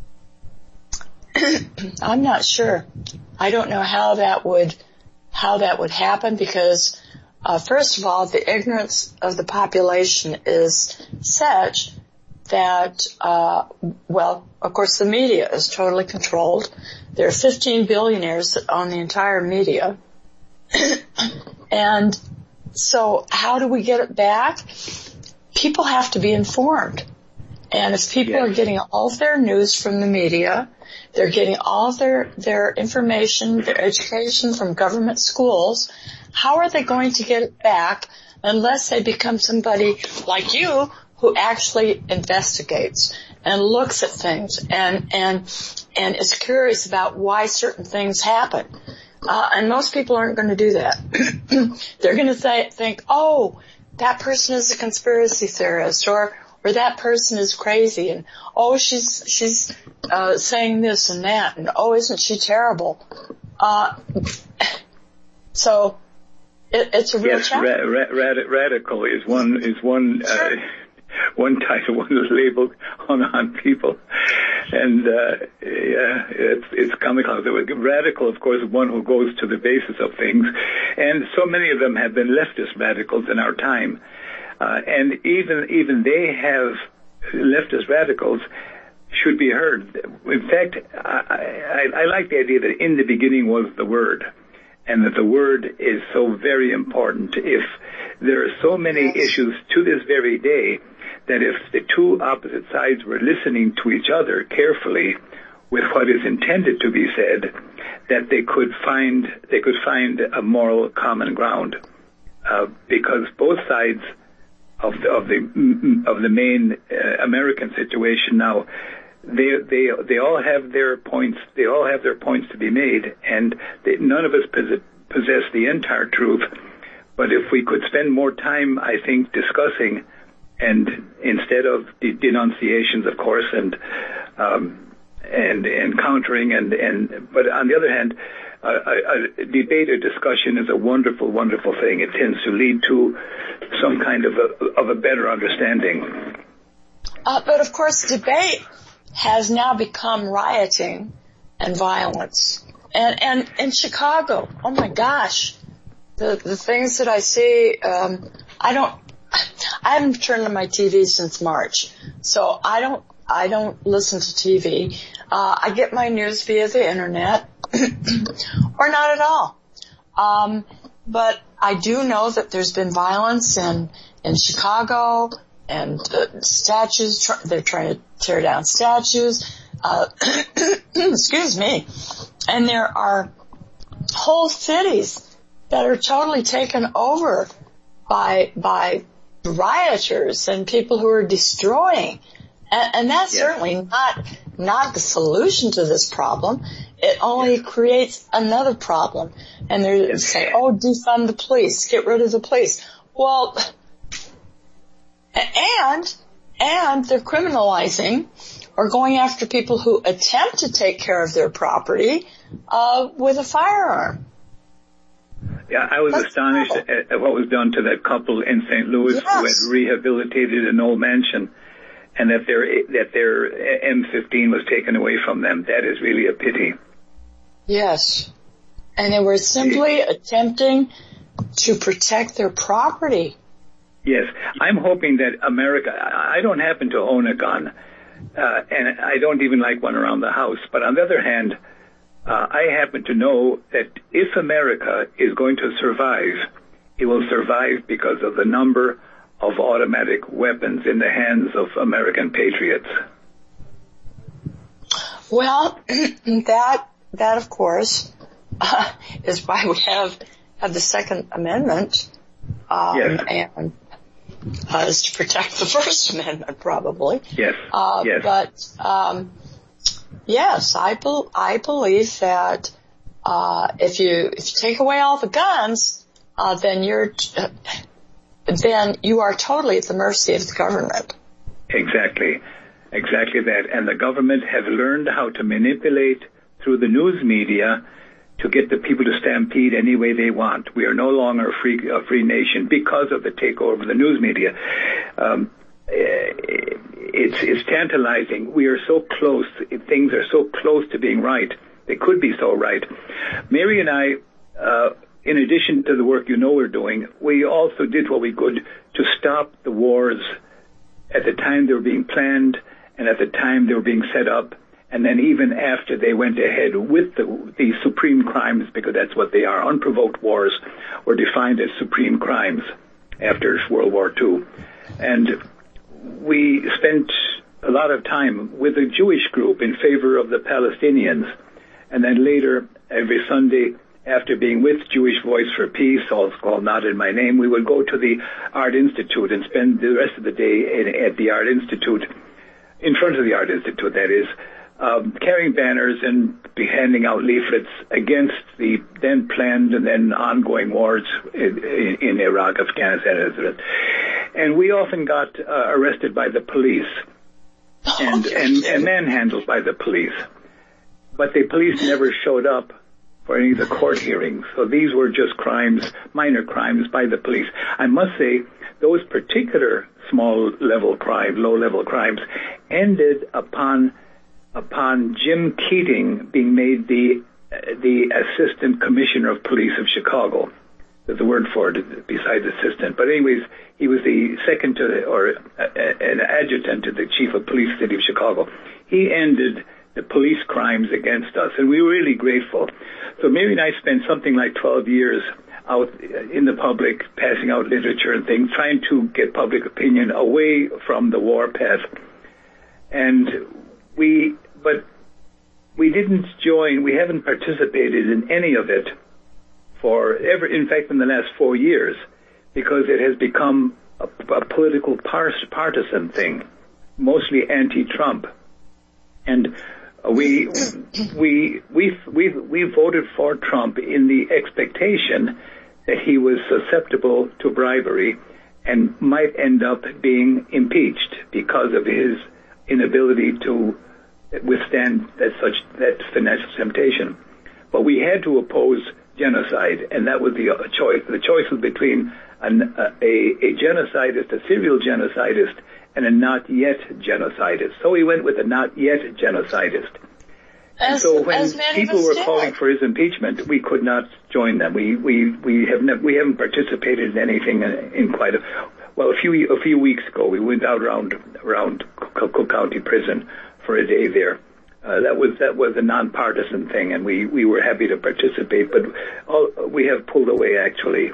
I'm not sure. I don't know how that would, how that would happen because, uh, first of all, the ignorance of the population is such that, uh, well, of course the media is totally controlled. There are fifteen billionaires that own the entire media. And so how do we get it back? People have to be informed. And if people yes. are getting all of their news from the media, they're getting all of their, their information, their education from government schools, how are they going to get it back unless they become somebody like you who actually investigates and looks at things and, and, and is curious about why certain things happen? Uh, and most people aren't going to do that. They're going to say, think, oh, that person is a conspiracy theorist, or, or that person is crazy, and oh, she's, she's, uh, saying this and that, and oh, isn't she terrible? Uh, so, it, it's a real yes, challenge. Ra- ra- rad- radical is one, is one, sure. uh, one title, one label on, on people. And, uh, yeah, it's, it's comical. Radical, of course, is one who goes to the basis of things. And so many of them have been leftist radicals in our time. Uh, and even, even they have, leftist radicals should be heard. In fact, I, I, I like the idea that in the beginning was the Word. And that the Word is so very important. If there are so many issues to this very day, that if the two opposite sides were listening to each other carefully with what is intended to be said, that they could find they could find a moral common ground, uh, because both sides of the of the of the main uh, American situation now, they they they all have their points. They all have their points to be made, and they, none of us possess the entire truth. But if we could spend more time, I think, discussing. And instead of de- denunciations, of course, and um, and and countering, and, and but on the other hand, a, a, a debate or discussion is a wonderful, wonderful thing. It tends to lead to some kind of a of a better understanding. Uh, but of course, debate has now become rioting and violence. And and in Chicago, oh my gosh, the the things that I see, um, I don't. I haven't turned on my T V since March, so I don't I don't listen to T V. Uh, I get my news via the internet, or not at all. Um, but I do know that there's been violence in in Chicago, and uh, statues. Tr- they're trying to tear down statues. Uh, excuse me. And there are whole cities that are totally taken over by by rioters and people who are destroying. And, and that's yes. certainly not not the solution to this problem. It only yes. creates another problem. And they yes. say, oh, defund the police, get rid of the police. Well, and and they're criminalizing or going after people who attempt to take care of their property uh, with a firearm. Yeah, I was That's astonished at, at what was done to that couple in Saint Louis yes. who had rehabilitated an old mansion, and that their that their M fifteen was taken away from them. That is really a pity. Yes, and they were simply it, attempting to protect their property. Yes, I'm hoping that America. I don't happen to own a gun, uh, and I don't even like one around the house. But on the other hand, Uh, I happen to know that if America is going to survive, it will survive because of the number of automatic weapons in the hands of American patriots. Well, that, that of course, uh, is why we have, have the Second Amendment, um, yes. and, uh, is to protect the First Amendment, probably. Yes, uh, yes. But, um, Yes, I, be- I believe that uh, if you if you take away all the guns, uh, then you're uh, then you are totally at the mercy of the government. Exactly, exactly that. And the government have learned how to manipulate through the news media to get the people to stampede any way they want. We are no longer a free a free nation because of the takeover of the news media. Um, It's, it's tantalizing. We are so close. Things are so close to being right. They could be so right. Mary and I, uh, in addition to the work you know we're doing, we also did what we could to stop the wars at the time they were being planned and at the time they were being set up, and then even after they went ahead with the, the supreme crimes, because that's what they are. Unprovoked wars were defined as supreme crimes after World War Two. And we spent a lot of time with a Jewish group in favor of the Palestinians. And then later, every Sunday, after being with Jewish Voice for Peace, also called Not in My Name, we would go to the Art Institute and spend the rest of the day in, at the Art Institute, in front of the Art Institute, that is, um, carrying banners and be handing out leaflets against the then planned and then ongoing wars in, in, in Iraq, Afghanistan, and Israel. And we often got uh, arrested by the police and, and, and manhandled by the police. But the police never showed up for any of the court hearings. So these were just crimes, minor crimes by the police. I must say, those particular small-level crimes, low-level crimes, ended upon upon Jim Keating being made the the Assistant Commissioner of Police of Chicago. There's a word for it besides assistant. But anyways, he was the second to, the, or uh, an adjutant to the Chief of Police City of Chicago. He ended the police crimes against us, and we were really grateful. So Mary and I spent something like twelve years out in the public, passing out literature and things, trying to get public opinion away from the war path. And we, but we didn't join, we haven't participated in any of it for ever, in fact, in the last four years, because it has become a, a political partisan thing, mostly anti-Trump. And we, we, we, we, we voted for Trump in the expectation that he was susceptible to bribery and might end up being impeached because of his inability to withstand that such that financial temptation. But we had to oppose genocide, and that was the choice. The choice was between an, a, a genocidist, a serial genocidist, and a not yet genocidist. So he went with a not yet genocidist. As, so when people were did. calling for his impeachment, we could not join them. We we we have ne- we haven't participated in anything in, in quite a. well, a few a few weeks ago, we went out around around Cook County Prison for a day there. Uh, that was that was a nonpartisan thing, and we, we were happy to participate. But all, we have pulled away actually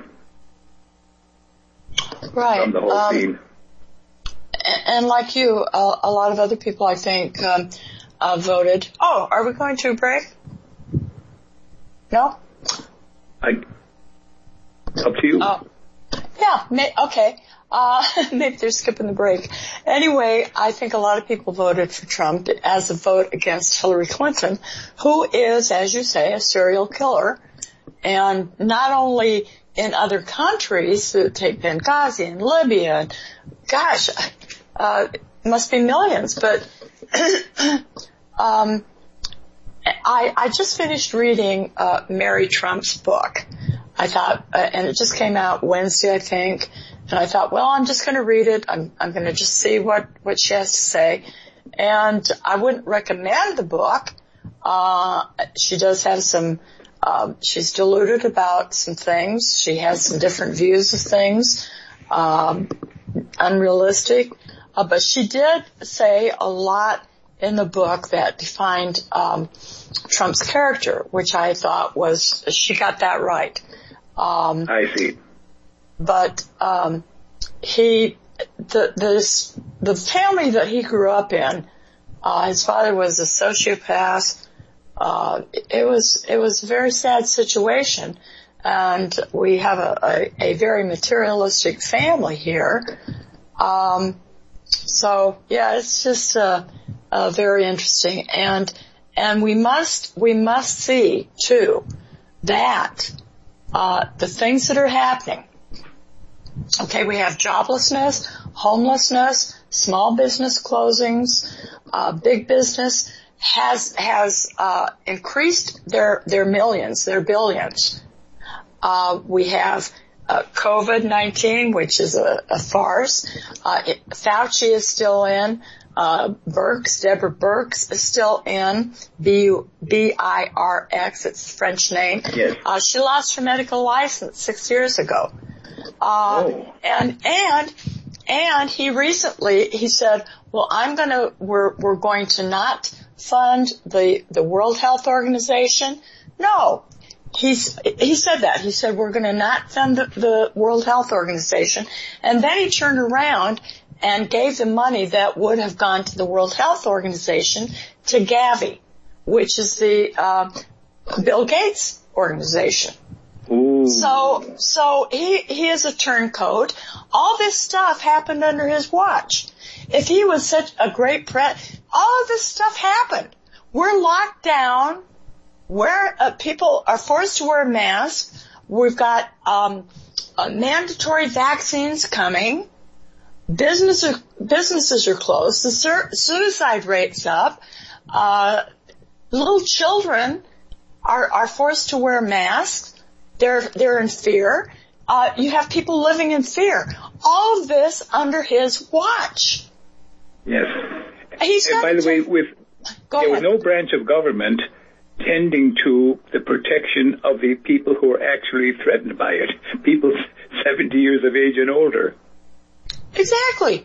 right. from the whole um, scene. And like you, uh, a lot of other people, I think, um, uh, voted. Oh, are we going to a break? No? I, up to you. Oh, yeah, may, okay. Uh, maybe they're skipping the break. Anyway, I think a lot of people voted for Trump as a vote against Hillary Clinton, who is, as you say, a serial killer. And not only in other countries, uh, take Benghazi and Libya, and gosh, uh, it must be millions, but, um, I, I just finished reading, uh, Mary Trump's book. I thought, uh, and it just came out Wednesday, I think, and I thought, well, I'm just going to read it. I'm, I'm going to just see what, what she has to say. And I wouldn't recommend the book. Uh, she does have some, um, she's deluded about some things. She has some different views of things, um, unrealistic. Uh, but she did say a lot in the book that defined, um, Trump's character, which I thought was, she got that right. Um, I see. But, um, he, the, this, the family that he grew up in, uh, his father was a sociopath. Uh, it was, it was a very sad situation. And we have a, a, a very materialistic family here. Um, so yeah, it's just, uh, uh, very interesting. And, and we must, we must see too that, uh, the things that are happening. Okay, we have joblessness, homelessness, small business closings, uh, big business has, has, uh, increased their, their millions, their billions. Uh, we have, uh, COVID nineteen, which is a, a farce. Uh, it, Fauci is still in. Uh, Birx, Deborah Birx is still in. B I R X, it's the French name. Yes. Uh, she lost her medical license six years ago. Uh, oh. and, and, and he recently, he said, well, I'm gonna, we're, we're going to not fund the, the World Health Organization. No. He's, he said that. He said, we're gonna not fund the, the World Health Organization. And then he turned around and gave the money that would have gone to the World Health Organization to Gavi, which is the, uh, Bill Gates organization. Ooh. So, so he, he is a turncoat. All this stuff happened under his watch. If he was such a great pre, all of this stuff happened. We're locked down. Where uh, people are forced to wear masks. We've got, um, uh, mandatory vaccines coming. Businesses, businesses are closed. The sur- suicide rate's up. Uh, little children are, are forced to wear masks. They're, they're in fear. Uh, you have people living in fear. All of this under his watch. Yes. He's and by the way, with, Go there ahead. was no branch of government tending to the protection of the people who are actually threatened by it. People seventy years of age and older. Exactly.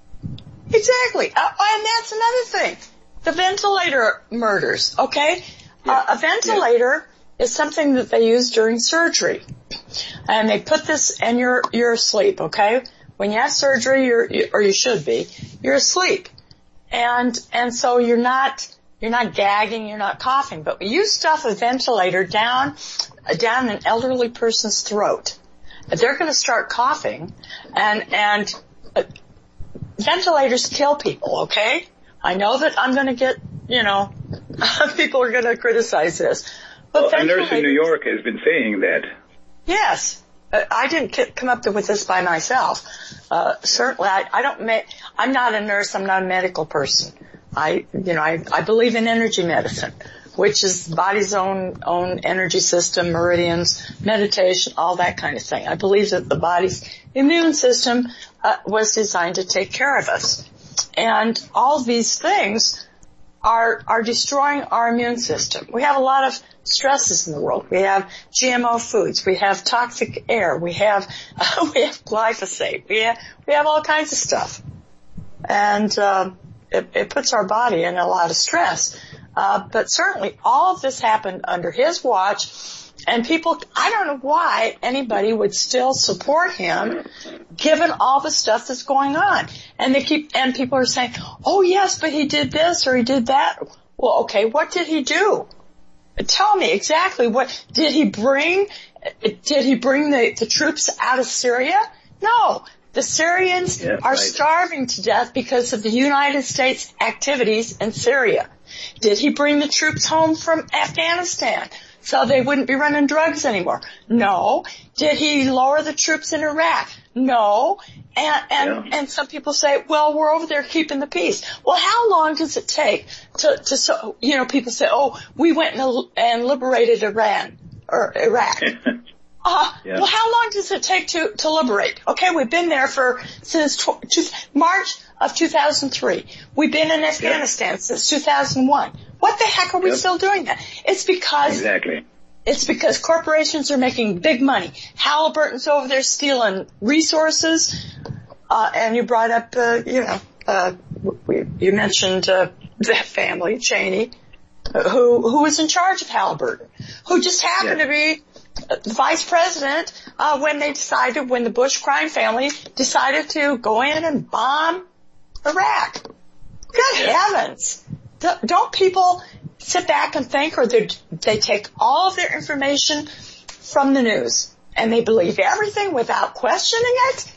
Exactly. Uh, and that's another thing. The ventilator murders, okay? Yes. Uh, a ventilator yes. is something that they use during surgery. And they put this, and you're, you're asleep, okay? When you have surgery, you're, you, or you should be, you're asleep. And, and so you're not, you're not gagging, you're not coughing. But you stuff a ventilator down, down an elderly person's throat. They're going to start coughing, and, and, uh, ventilators kill people, okay? I know that I'm going to get, you know, people are going to criticize this. But well, a nurse in New York has been saying that. Yes. Uh, I didn't k- come up with this by myself. Uh, certainly, I, I don't, ma- I'm not a nurse, I'm not a medical person. I, you know, I, I believe in energy medicine, which is the body's own, own energy system, meridians, meditation, all that kind of thing. I believe that the body's immune system, uh, was designed to take care of us. And all these things are are destroying our immune system. We have a lot of stresses in the world. We have G M O foods. We have toxic air. We have uh, we have glyphosate. We have we have all kinds of stuff, and uh, it, it puts our body in a lot of stress. Uh, but certainly, all of this happened under his watch, and people. I don't know why anybody would still support him, given all the stuff that's going on. And they keep and people are saying, "Oh yes, but he did this or he did that." Well, okay, what did he do? Tell me exactly what did he bring? Did he bring the, the troops out of Syria? No. The Syrians yeah, are right. starving to death because of the United States activities in Syria. Did he bring the troops home from Afghanistan so they wouldn't be running drugs anymore? No. Did he lower the troops in Iraq? No. And, and, yeah. and some people say, well, we're over there keeping the peace. Well, how long does it take to, to, so, you know, people say, oh, we went and, and liberated Iran or Iraq. Uh, yeah. Well, how long does it take to, to liberate? Okay, we've been there for, since tw- two, March of two thousand three. We've been in Afghanistan yep. since two thousand one. What the heck are we yep. still doing that? It's because, exactly. It's because corporations are making big money. Halliburton's over there stealing resources, uh, and you brought up, uh, you know, uh, we, you mentioned, uh, that family, Cheney, uh, who, who was in charge of Halliburton, who just happened yep. to be the vice president, uh, when they decided, when the Bush crime family decided to go in and bomb Iraq. Good heavens. Don't people sit back and think, or they, they take all of their information from the news and they believe everything without questioning it?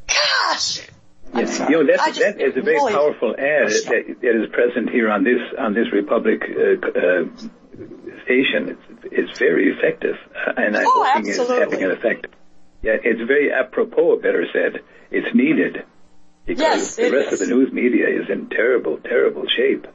Gosh. Yes, you know, that's, that is a very really powerful ad that, that is present here on this, on this Republic, uh, uh, station. It's, it's very effective, uh, and I oh, think it's having an effect. Yeah, it's very apropos, better said. It's needed because yes, the rest is. of the news media is in terrible, terrible shape.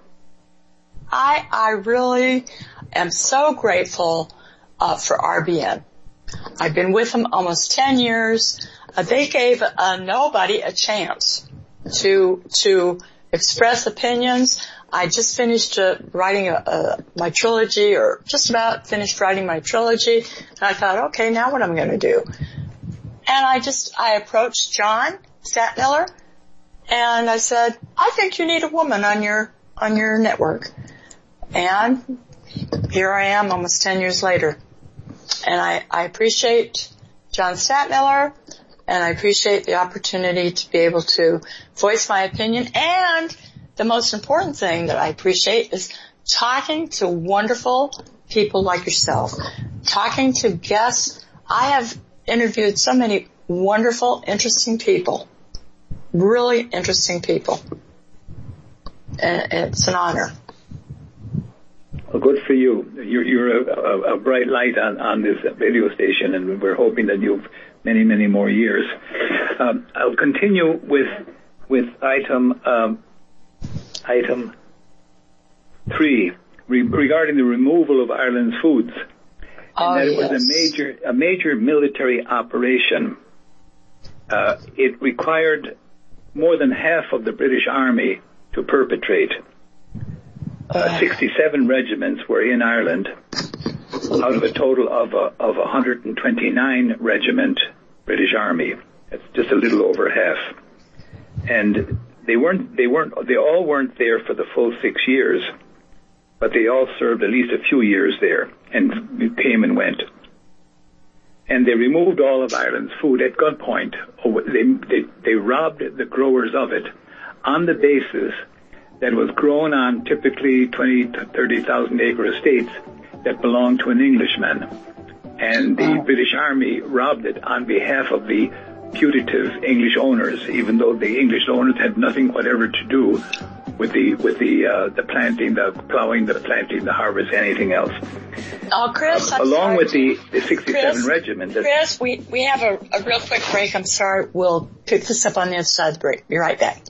I I really am so grateful uh, for R B N. I've been with them almost ten years. Uh, they gave uh, nobody a chance to to express opinions. I just finished uh, writing a, a, my trilogy, or just about finished writing my trilogy, and I thought, okay, now what am I going to do? And I just, I approached John Stadtmiller, and I said, I think you need a woman on your, on your network. And here I am almost ten years later. And I, I appreciate John Stadtmiller, and I appreciate the opportunity to be able to voice my opinion. And the most important thing that I appreciate is talking to wonderful people like yourself, talking to guests. I have interviewed so many wonderful, interesting people, really interesting people. And it's an honor. Well, good for you. You're, you're a, a, a bright light on, on this radio station, and we're hoping that you've many, many more years. Um, I'll continue with with item um, item three re- regarding the removal of Ireland's foods. Oh, and that yes. it was a major a major military operation. Uh, it required more than half of the British Army to perpetrate. Uh, sixty-seven regiments were in Ireland out of a total of uh, of one hundred twenty-nine regiment British Army. It's just a little over half. And they weren't they weren't they all weren't there for the full six years, but they all served at least a few years there and came and went. And they removed all of Ireland's food at gunpoint. They they, they robbed the growers of it on the basis that was grown on typically twenty to thirty thousand acre estates that belonged to an Englishman. And the wow. British Army robbed it on behalf of the putative English owners, even though the English owners had nothing whatever to do with the with the uh, the planting, the plowing, the planting, the harvest, anything else. Oh, Chris, uh, I'm along sorry. with the, the sixty-seven Chris, regiment. That, Chris, we we have a, a real quick break. I'm sorry. We'll pick this up on the other side of the break. Be right back.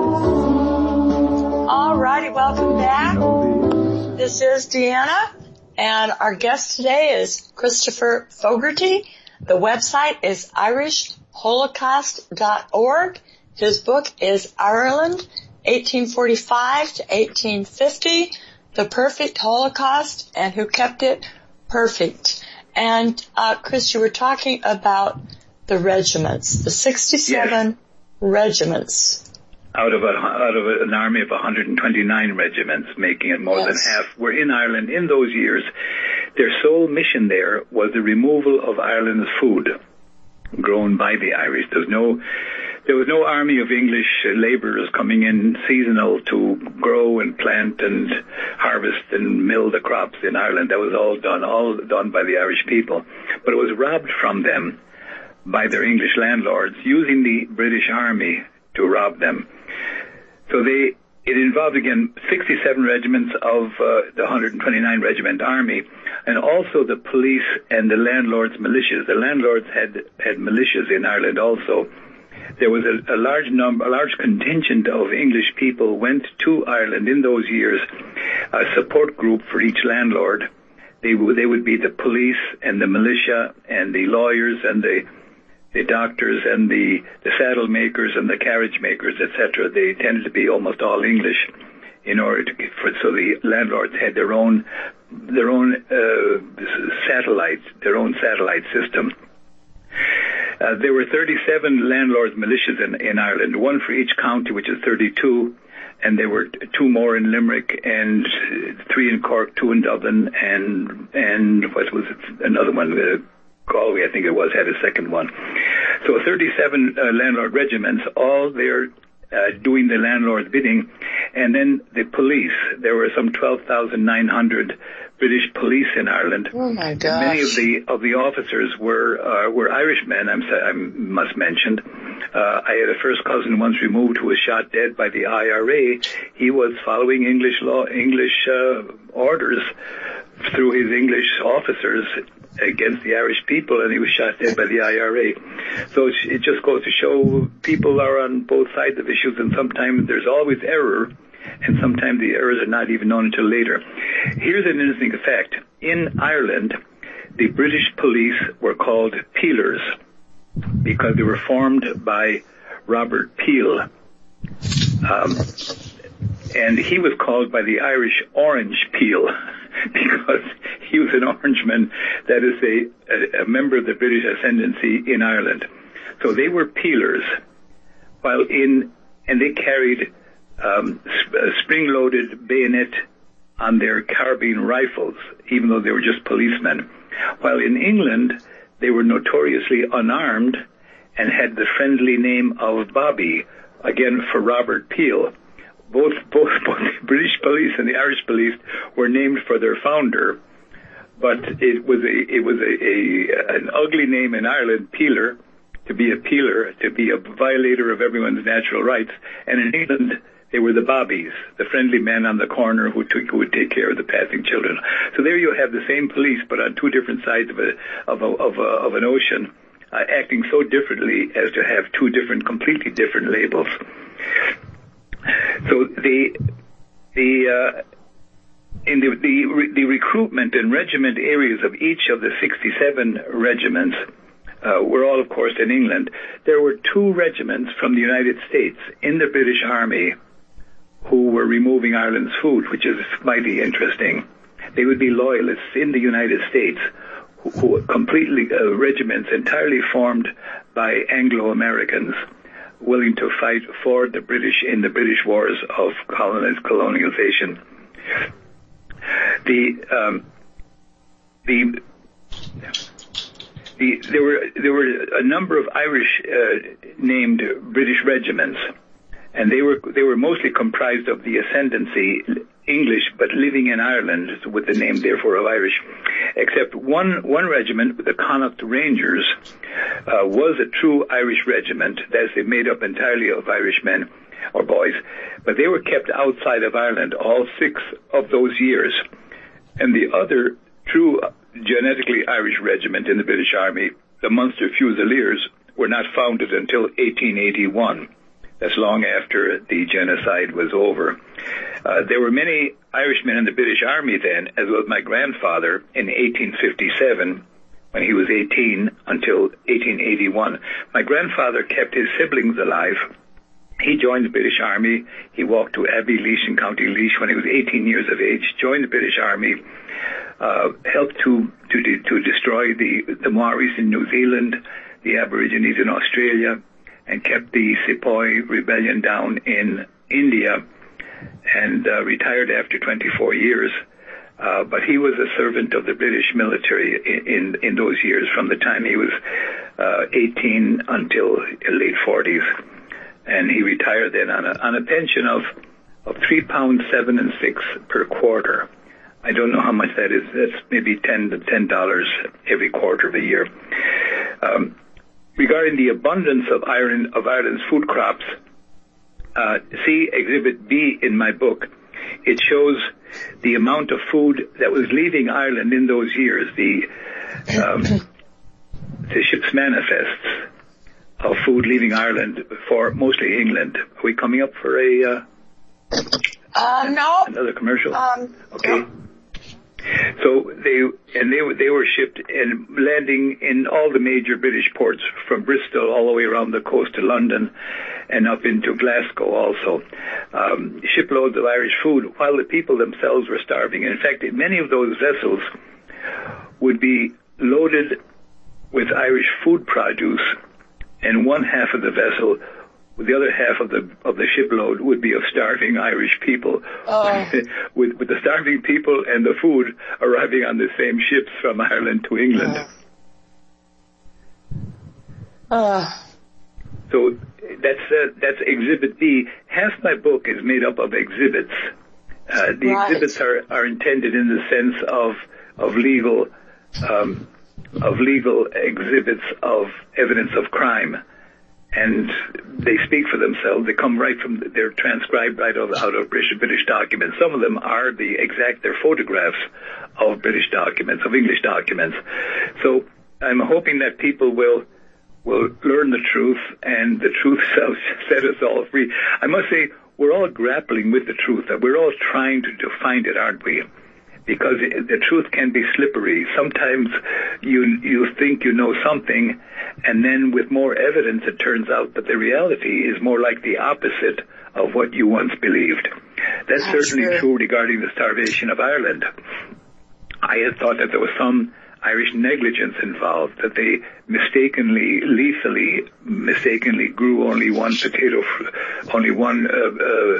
Welcome back. This is Deanna, And our guest today is Christopher Fogarty. The website is irish holocaust dot org. His book is Ireland, eighteen forty-five to eighteen fifty, The Perfect Holocaust and Who Kept It Perfect. And, uh, Chris, you were talking about the regiments, the sixty-seven yes. regiments. Out of a, out of an army of one hundred twenty-nine regiments, making it more yes. than half, were in Ireland in those years. Their sole mission there was the removal of Ireland's food grown by the Irish. There's no, there was no army of English labourers coming in seasonal to grow and plant and harvest and mill the crops in Ireland. That was all done, all done by the Irish people. But it was robbed from them by their English landlords, using the British army to rob them. So they, it involved again sixty-seven regiments of uh, the one hundred twenty-nine Regiment Army, and also the police and the landlords' militias. The landlords had had militias in Ireland also. There was a, a large number, a large contingent of English people went to Ireland in those years, a support group for each landlord. They would they would be the police and the militia and the lawyers and the the doctors and the, the saddle makers and the carriage makers, et cetera. They tended to be almost all English, in order to for so the landlords had their own their own uh, satellites, their own satellite system. Uh, there were thirty-seven landlords' militias in, in Ireland, one for each county, which is thirty-two, and there were two more in Limerick and three in Cork, two in Dublin, and and what was it, another one? Uh, Galway, I think it was, had a second one. So thirty-seven uh, landlord regiments, all there uh, doing the landlord's bidding. And then the police. There were some twelve thousand nine hundred British police in Ireland. Oh, my gosh. Many of the of the officers were uh, were Irishmen, I'm, I must mention. Uh, I had a first cousin once removed who was shot dead by the I R A. He was following English law, English uh, orders through his English officers against the Irish people, and he was shot dead by the I R A. So it just goes to show people are on both sides of issues, and sometimes there's always error, and sometimes the errors are not even known until later. Here's an interesting fact. In Ireland, the British police were called peelers because they were formed by Robert Peel. Um, and he was called by the Irish Orange Peel because he was an Orangeman, that is a, a, a member of the British ascendancy in Ireland. So they were peelers, while in, and they carried um, sp- a spring-loaded bayonet on their carbine rifles, even though they were just policemen. While in England, they were notoriously unarmed and had the friendly name of Bobby, again for Robert Peel. Both, both, both the British police and the Irish police were named for their founder, but it was a, it was a, a, an ugly name in Ireland, peeler, to be a peeler, to be a violator of everyone's natural rights. And in England, they were the bobbies, the friendly men on the corner who, took, who would take care of the passing children. So there you have the same police, but on two different sides of a, of a, of a, of an ocean, uh, acting so differently as to have two different, completely different labels. So the the uh, in the, the the recruitment and regiment areas of each of the sixty-seven regiments uh, were all, of course, in England. There were two regiments from the United States in the British Army who were removing Ireland's food, which is mighty interesting. They would be loyalists in the United States, who, who completely uh, regiments entirely formed by Anglo-Americans, willing to fight for the British in the British wars of colonization. The um, the the there were there were a number of Irish uh, named British regiments, and they were they were mostly comprised of the ascendancy English, but living in Ireland with the name therefore of Irish. Except one one regiment, the Connacht Rangers, uh, was a true Irish regiment. That is, they made up entirely of Irishmen or boys, but they were kept outside of Ireland all six of those years. And the other true genetically Irish regiment in the British Army, the Munster Fusiliers, were not founded until eighteen eighty-one. That's long after the genocide was over. Uh, there were many Irishmen in the British Army then, as was my grandfather in eighteen fifty-seven, when he was eighteen, until eighteen eighty-one. My grandfather kept his siblings alive. He joined the British Army. He walked to Abbey-Leash in County Laois when he was eighteen years of age, joined the British Army, uh, helped to, to, to destroy the, the Maoris in New Zealand, the Aborigines in Australia, and kept the Sepoy rebellion down in India, and uh, retired after twenty-four years. Uh, but he was a servant of the British military in, in, in those years, from the time he was uh, eighteen until late forties. And he retired then on a, on a pension of, of three pounds seven and six per quarter. I don't know how much that is. That's maybe ten to ten dollars every quarter of a year. Um, regarding the abundance of Ireland of Ireland's food crops, uh, see Exhibit B in my book. It shows the amount of food that was leaving Ireland in those years. The um, the ship's manifests of food leaving Ireland for mostly England. Are we coming up for a uh, uh no another commercial? Um, okay. No. So they and they they were shipped and landing in all the major British ports, from Bristol all the way around the coast to London and up into Glasgow also. Um, shiploads of Irish food, while the people themselves were starving. And in fact, many of those vessels would be loaded with Irish food produce, and one half of the vessel, the other half of the of the shipload, would be of starving Irish people, oh. with, with the starving people and the food arriving on the same ships from Ireland to England. Uh. Uh. So that's uh, that's Exhibit B. Half my book is made up of exhibits. Uh, the right. exhibits are, are intended in the sense of of legal um, of legal exhibits of evidence of crime. And they speak for themselves. They come right from, they're transcribed right out of, out of British, British documents. Some of them are the exact, they're photographs of British documents, of English documents. So I'm hoping that people will, will learn the truth, and the truth shall set us all free. I must say, we're all grappling with the truth. We're all trying to, to find it, aren't we? Because it, the truth can be slippery. Sometimes you you think you know something, and then with more evidence it turns out that the reality is more like the opposite of what you once believed. That's, That's certainly true. true regarding the starvation of Ireland. I had thought that there was some Irish negligence involved, that they mistakenly, lethally, mistakenly grew only one potato, only one uh, uh,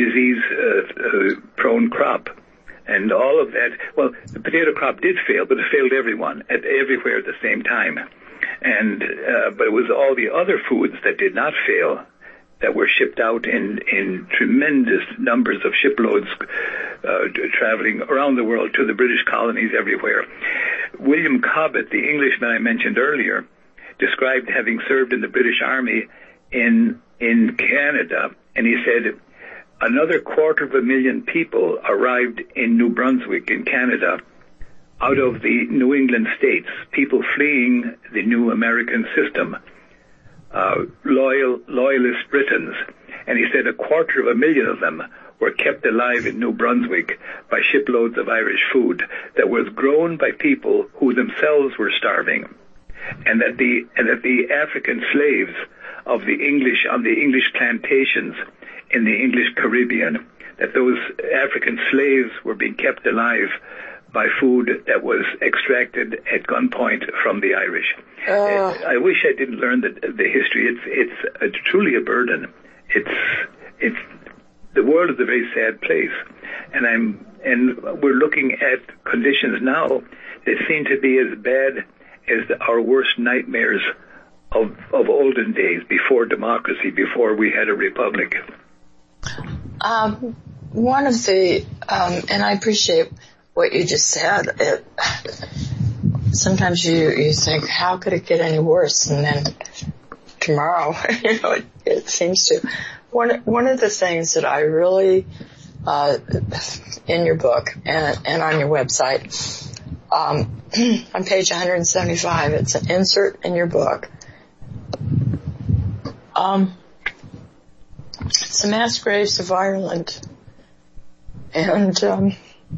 disease-prone uh, uh, crop. And all of that, well, the potato crop did fail, but it failed everyone, at everywhere at the same time. And, uh, but it was all the other foods that did not fail that were shipped out in, in tremendous numbers of shiploads, uh, traveling around the world to the British colonies everywhere. William Cobbett, the Englishman I mentioned earlier, described having served in the British Army in, in Canada, and he said, another quarter of a million people arrived in New Brunswick in Canada out of the New England states, people fleeing the new American system, uh, loyal, loyalist Britons. And he said a quarter of a million of them were kept alive in New Brunswick by shiploads of Irish food that was grown by people who themselves were starving. And that the, and that the African slaves of the English, on the English plantations in the English Caribbean, that those African slaves were being kept alive by food that was extracted at gunpoint from the Irish. Uh. I wish I didn't learn the, the history. It's it's a, truly a burden. It's it's the world is a very sad place, and I'm and we're looking at conditions now that seem to be as bad as the, our worst nightmares of of olden days, before democracy, before we had a republic. Um, one of the, um, and I appreciate what you just said. It, sometimes you, you think, how could it get any worse? And then tomorrow, you know, it, it seems to. One, one of the things that I really, uh, in your book and, and on your website, um, on page one seventy-five, it's an insert in your book. Um, It's the mass graves of Ireland. and um,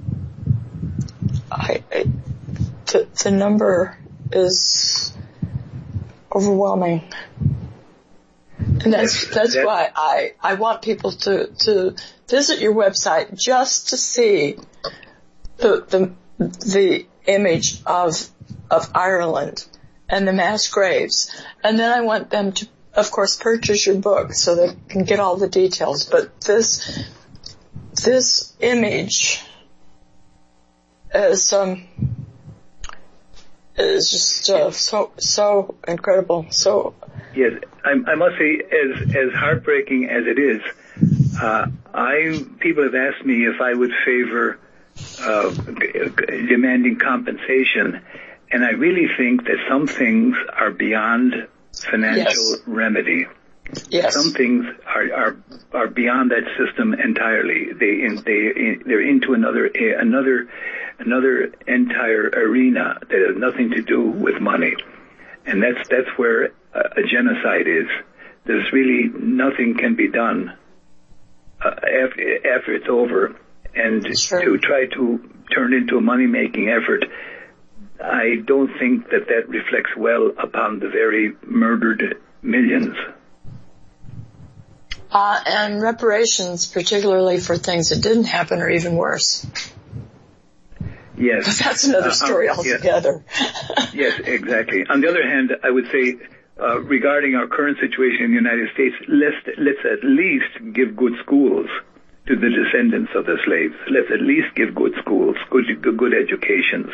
I, I the, the number is overwhelming. And that's that's why I, I want people to, to visit your website just to see the the the image of of Ireland and the mass graves. And then I want them to, of course, purchase your book so they can get all the details. But this this image is um is just uh, so so incredible. So yes, I, I must say, as as heartbreaking as it is, uh, I people have asked me if I would favor uh, demanding compensation, and I really think that some things are beyond financial yes. remedy. Yes. Some things are, are are beyond that system entirely. They in, they they're into another another another entire arena that has nothing to do with money, and that's that's where a, a genocide is. There's really nothing can be done uh, after after it's over, and sure. to try to turn into a money making effort. I don't think that that reflects well upon the very murdered millions. Uh, and reparations, particularly for things that didn't happen, are even worse. Yes. But that's another story uh, uh, altogether. Yes. Yes, exactly. On the other hand, I would say, uh, regarding our current situation in the United States, let's, let's at least give good schools to the descendants of the slaves. Let's at least give good schools, good, good educations.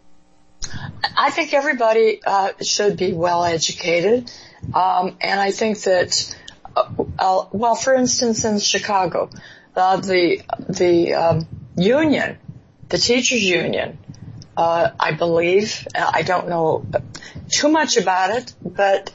I think everybody uh, should be well educated, um, and I think that, uh, uh, well, for instance, in Chicago, uh, the the um, union, the teachers' union, uh, I believe, I don't know too much about it, but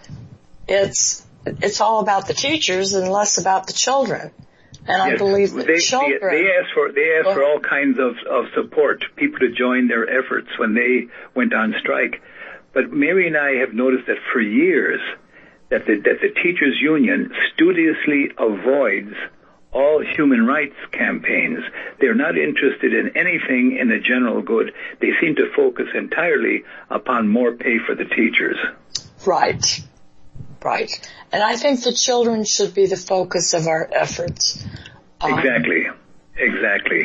it's it's all about the teachers and less about the children. And I yes. believe that they, children... They, they asked for, they asked well, for all kinds of, of support, people to join their efforts when they went on strike. But Mary and I have noticed that for years, that the, that the teachers' union studiously avoids all human rights campaigns. They're not interested in anything in the general good. They seem to focus entirely upon more pay for the teachers. Right. Right. And I think the children should be the focus of our efforts. Um, exactly. Exactly.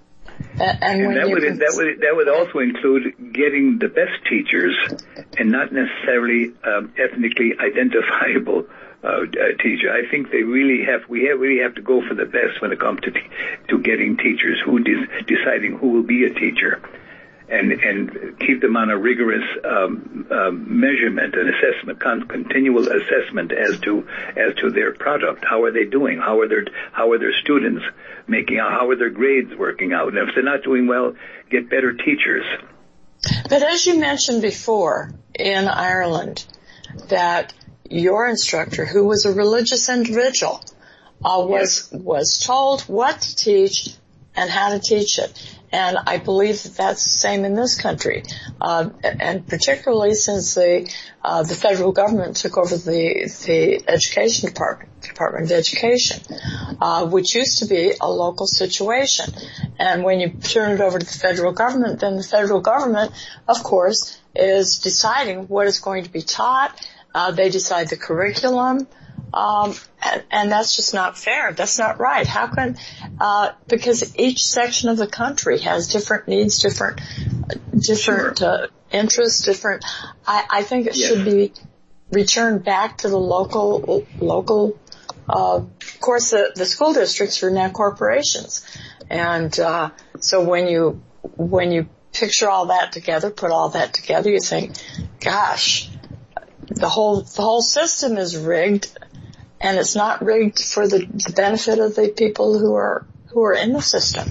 And, and, and when that you would can... that would that would also include getting the best teachers, and not necessarily um, ethnically identifiable uh, uh, teacher. I think they really have we have, really have to go for the best when it comes to t- to getting teachers, who de- deciding who will be a teacher. And, and keep them on a rigorous um, um, measurement and assessment, con- continual assessment as to as to their product. How are they doing? How are their how are their students making out? How are their grades working out? And if they're not doing well, get better teachers. But as you mentioned before, in Ireland, that your instructor, who was a religious individual, uh, was yes. was told what to teach and how to teach it. And I believe that that's the same in this country, uh, and particularly since the uh, the federal government took over the the education department, Department of Education, uh, which used to be a local situation. And when you turn it over to the federal government, then the federal government, of course, is deciding what is going to be taught. Uh, they decide the curriculum. Um, and, and that's just not fair. That's not right. How can, uh, because each section of the country has different needs, different, different, sure. uh, interests, different, I, I think it yes. should be returned back to the local, local, uh, of course the, the school districts are now corporations. And, uh, so when you, when you picture all that together, put all that together, you think, gosh, the whole, the whole system is rigged. And it's not rigged for the, the benefit of the people who are who are in the system.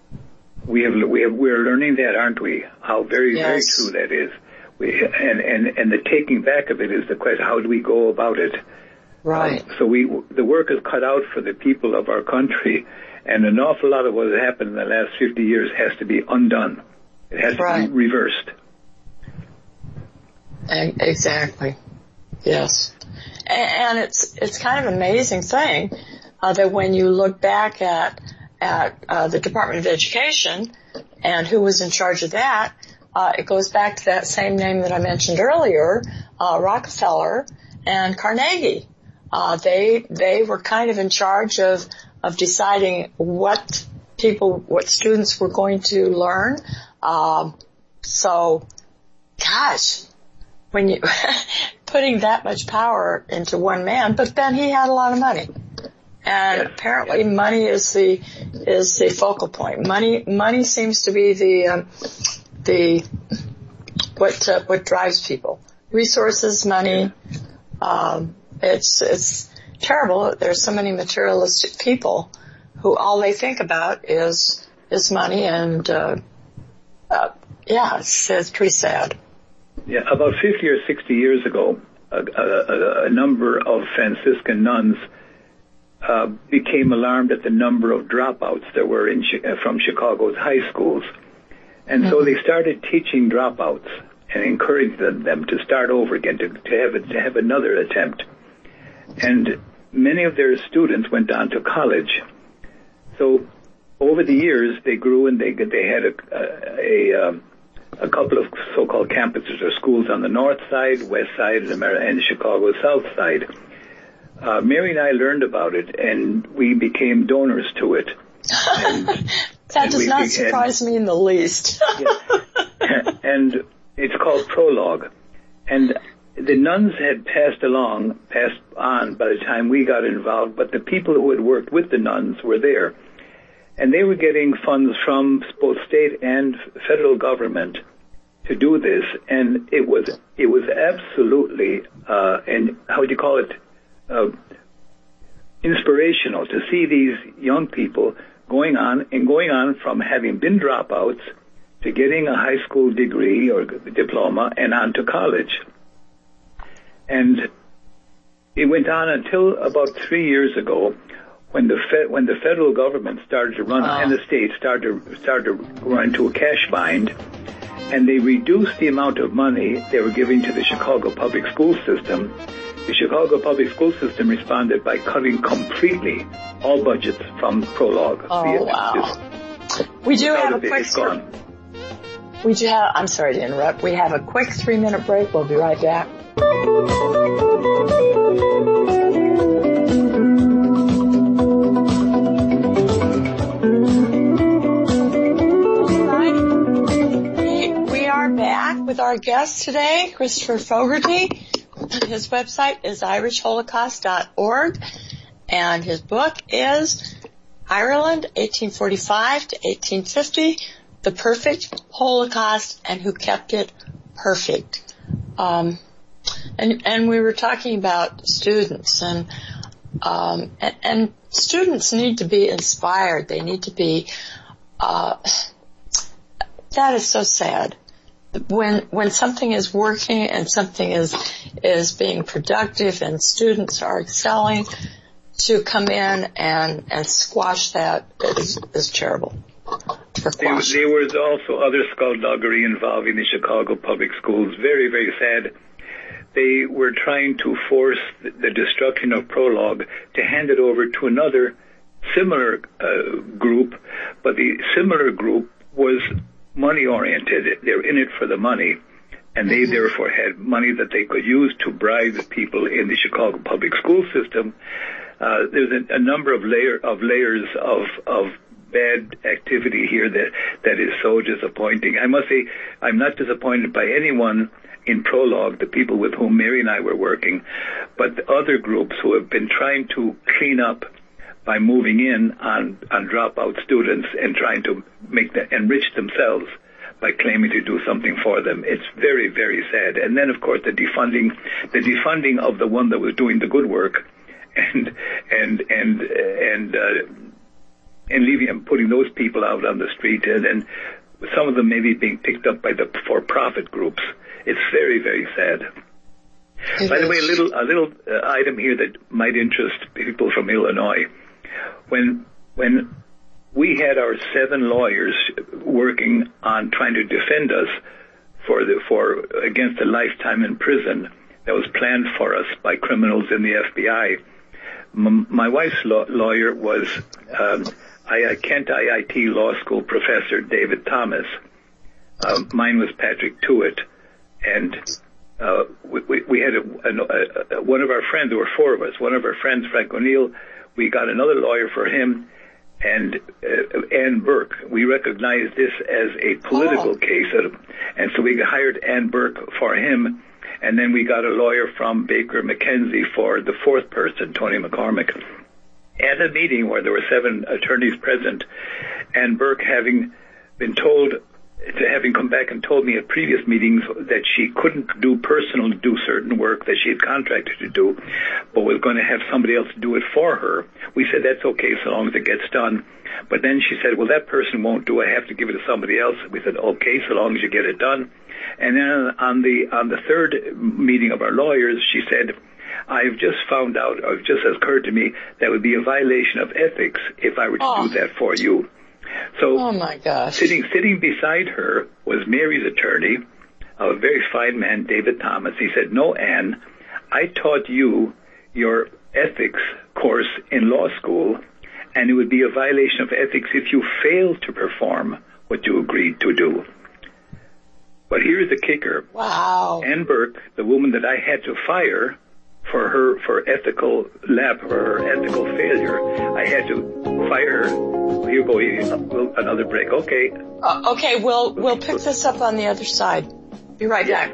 We have we have we're learning that, aren't we? How very yes. very true that is. We, and and and the taking back of it is the question: how do we go about it? Right. Um, so we the work is cut out for the people of our country, and an awful lot of what has happened in the last fifty years has to be undone. It has to right. be reversed. Exactly. Yes. And it's it's kind of an amazing thing uh, that when you look back at at uh, the Department of Education and who was in charge of that, uh, it goes back to that same name that I mentioned earlier, uh, Rockefeller and Carnegie. Uh, they, they were kind of in charge of, of deciding what people, what students were going to learn. Um, so, gosh, when you, putting that much power into one man, but then he had a lot of money. And apparently money is the, is the focal point. Money, money seems to be the, um, the, what, uh, what drives people. Resources, money, um, it's, it's terrible. There's so many materialistic people who all they think about is, is money and, uh, uh yeah, it's, it's pretty sad. Yeah, about fifty or sixty years ago, a, a, a number of Franciscan nuns uh, became alarmed at the number of dropouts there were in from Chicago's high schools. And mm-hmm. so they started teaching dropouts and encouraged them to start over again, to, to have a, to have another attempt. And many of their students went on to college. So over the years, they grew and they they had a a, a, um, a couple of so-called campuses or schools on the north side, west side, and Chicago's south side. Uh, Mary and I learned about it, and we became donors to it. And, that and does not surprise and, me in the least. yeah. And it's called Prologue. And the nuns had passed along, passed on by the time we got involved, but the people who had worked with the nuns were there. And they were getting funds from both state and federal government to do this, and it was it was absolutely uh, and how would you call it uh, inspirational to see these young people going on and going on from having been dropouts to getting a high school degree or diploma and on to college. And it went on until about three years ago, when the Fed, when the federal government started to run, wow. and the states started to, started to run into a cash bind, and they reduced the amount of money they were giving to the Chicago public school system. The Chicago public school system responded by cutting completely all budgets from Prologue. Oh, the, wow. This, we do have a quick... Gone. We do have... I'm sorry to interrupt. We have a quick three-minute break. We'll be right back. With our guest today, Christopher Fogarty. His website is irish holocaust dot org, and his book is Ireland, eighteen forty-five to eighteen fifty, The Perfect Holocaust and Who Kept It Perfect. Um, and, and we were talking about students, and, um, and, and students need to be inspired. They need to be, uh, that is so sad. When when something is working and something is is being productive and students are excelling, to come in and and squash that is, is terrible. There, there was also other skullduggery involving the Chicago public schools. Very, very sad. They were trying to force the destruction of Prologue to hand it over to another similar uh, group, but the similar group was money-oriented. They're in it for the money, and they mm-hmm. therefore had money that they could use to bribe the people in the Chicago public school system. Uh, there's a, a number of layer of layers of of bad activity here that that is so disappointing. I must say, I'm not disappointed by anyone in Prologue, the people with whom Mary and I were working, but the other groups who have been trying to clean up by moving in on, on dropout students and trying to make them enrich themselves by claiming to do something for them. It's very, very sad. And then, of course, the defunding, the defunding of the one that was doing the good work, and and and and uh, and leaving and putting those people out on the street, and then some of them maybe being picked up by the for-profit groups. It's very, very sad. It By is. the way, a little a little uh, item here that might interest people from Illinois. When when we had our seven lawyers working on trying to defend us for the for against a lifetime in prison that was planned for us by criminals in the F B I, M- my wife's law- lawyer was um, I, Kent I I T Law School professor David Thomas. Uh, mine was Patrick Tewitt, and uh, we, we, we had a, a, a, one of our friends. There were four of us. One of our friends, Frank O'Neill. We got another lawyer for him, and uh, Ann Burke. We recognized this as a political oh. case, and so we hired Ann Burke for him, and then we got a lawyer from Baker McKenzie for the fourth person, Tony McCormick. At a meeting where there were seven attorneys present, Ann Burke, having been told, to having come back and told me at previous meetings that she couldn't do personal do certain work that she had contracted to do, but was going to have somebody else do it for her. We said that's okay so long as it gets done. But then she said, well, that person won't do it. I have to give it to somebody else. We said, okay, so long as you get it done. And then on the on the third meeting of our lawyers, she said, I've just found out, or it just occurred to me, that would be a violation of ethics if I were to oh. do that for you. So oh my gosh. sitting sitting beside her was Mary's attorney, a very fine man, David Thomas. He said, no, Ann, I taught you your ethics course in law school, and it would be a violation of ethics if you failed to perform what you agreed to do. But here's the kicker. Wow. Ann Burke, the woman that I had to fire for her, for ethical lap, for her ethical failure, I had to fire her. Here go, another break. Okay. Uh, okay, we'll we'll pick this up on the other side. Be right back.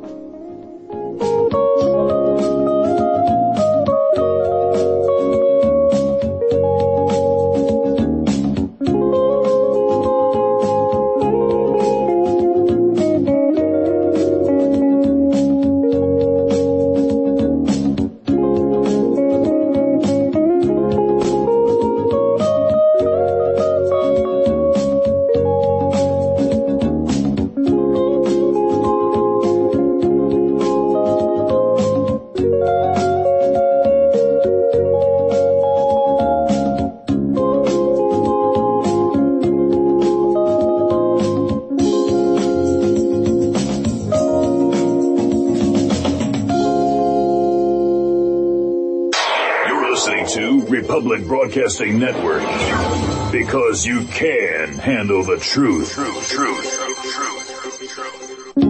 Republic Broadcasting Network, because you can handle the truth. Truth, truth, truth, truth, truth, truth.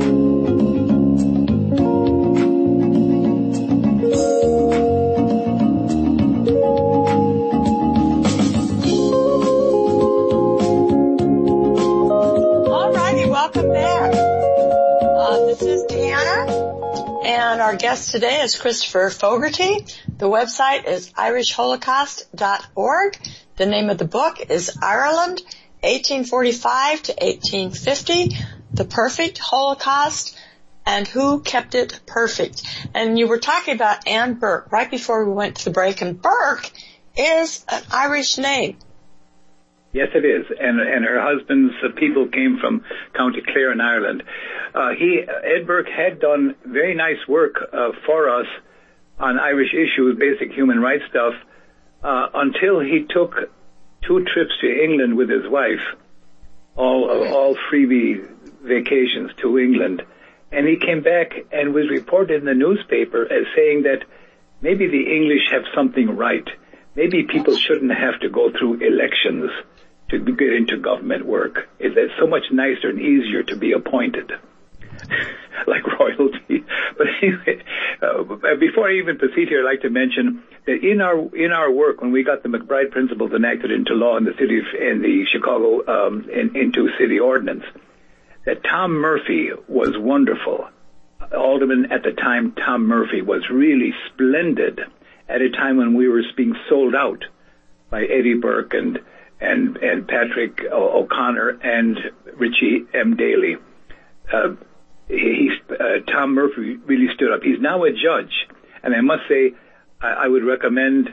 All righty, welcome back. Uh, this is Deanna, and our guest today is Christopher Fogarty. The website is irish holocaust dot org. The name of the book is Ireland, eighteen forty-five to eighteen fifty, The Perfect Holocaust, and Who Kept It Perfect. And you were talking about Ann Burke right before we went to the break, and Burke is an Irish name. Yes, it is. And and her husband's uh, people came from County Clare in Ireland. Uh, he, Ed Burke, had done very nice work uh, for us on Irish issues, basic human rights stuff, uh, until he took two trips to England with his wife, all uh, all freebie vacations to England. And he came back and was reported in the newspaper as saying that maybe the English have something right. Maybe people shouldn't have to go through elections to get into government work. It's so much nicer and easier to be appointed. Like royalty. But anyway, uh, before I even proceed here, I'd like to mention that in our in our work, when we got the McBride Principles enacted into law in the city of, in the Chicago um, in, into city ordinance, that Tom Murphy was wonderful. Alderman at the time, Tom Murphy, was really splendid at a time when we were being sold out by Eddie Burke and and and Patrick O'Connor and Richie M. Daly. Uh, He, uh, Tom Murphy really stood up. He's now a judge, and I must say, I, I would recommend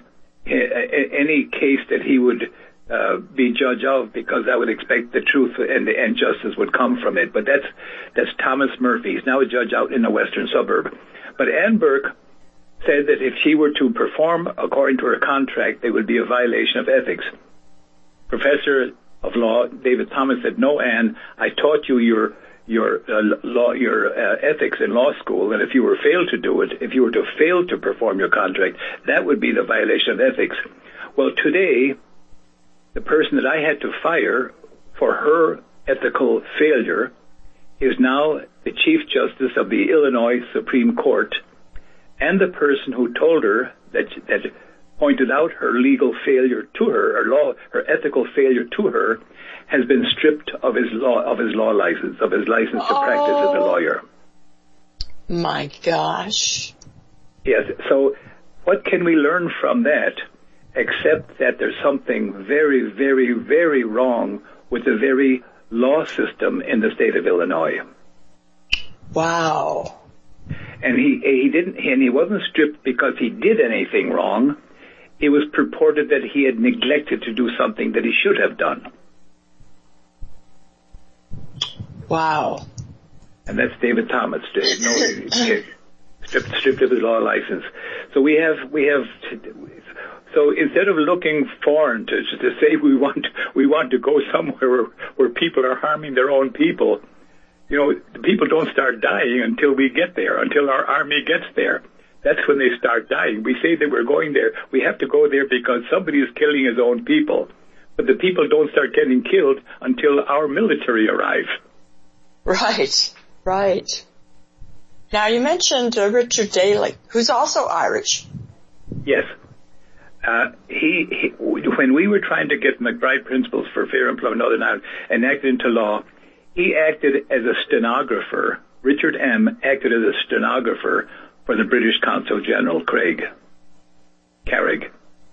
any case that he would uh, be judge of, because I would expect the truth and, and justice would come from it. But that's that's Thomas Murphy. He's now a judge out in the western suburb. But Ann Burke said that if she were to perform according to her contract, it would be a violation of ethics. Professor of law David Thomas said, "No, Ann, I taught you your your uh, law, your uh, ethics in law school, and if you were failed to do it, if you were to fail to perform your contract, that would be the violation of ethics." Well, today, the person that I had to fire for her ethical failure is now the Chief Justice of the Illinois Supreme Court, and the person who told her that that pointed out her legal failure to her, or law, her ethical failure to her, has been stripped of his law of his law license, of his license to practice as a lawyer. My gosh. Yes. So, what can we learn from that, except that there's something very, very, very wrong with the very law system in the state of Illinois? Wow. And he he didn't, and he wasn't stripped because he did anything wrong. It was purported that he had neglected to do something that he should have done. Wow. And that's David Thomas. No, stripped, stripped of his law license. So we have we have. So instead of looking foreign to to say we want we want to go somewhere where, where people are harming their own people, you know, the people don't start dying until we get there, until our army gets there. That's when they start dying. We say that we're going there. We have to go there because somebody is killing his own people. But the people don't start getting killed until our military arrive. Right, right. Now, you mentioned uh, Richard Daley, who's also Irish. Yes. Uh, he, he, when we were trying to get McBride Principles for Fair Employment Northern Ireland enacted into law, he acted as a stenographer. Richard M. acted as a stenographer for the British Consul General, Craig Carrig.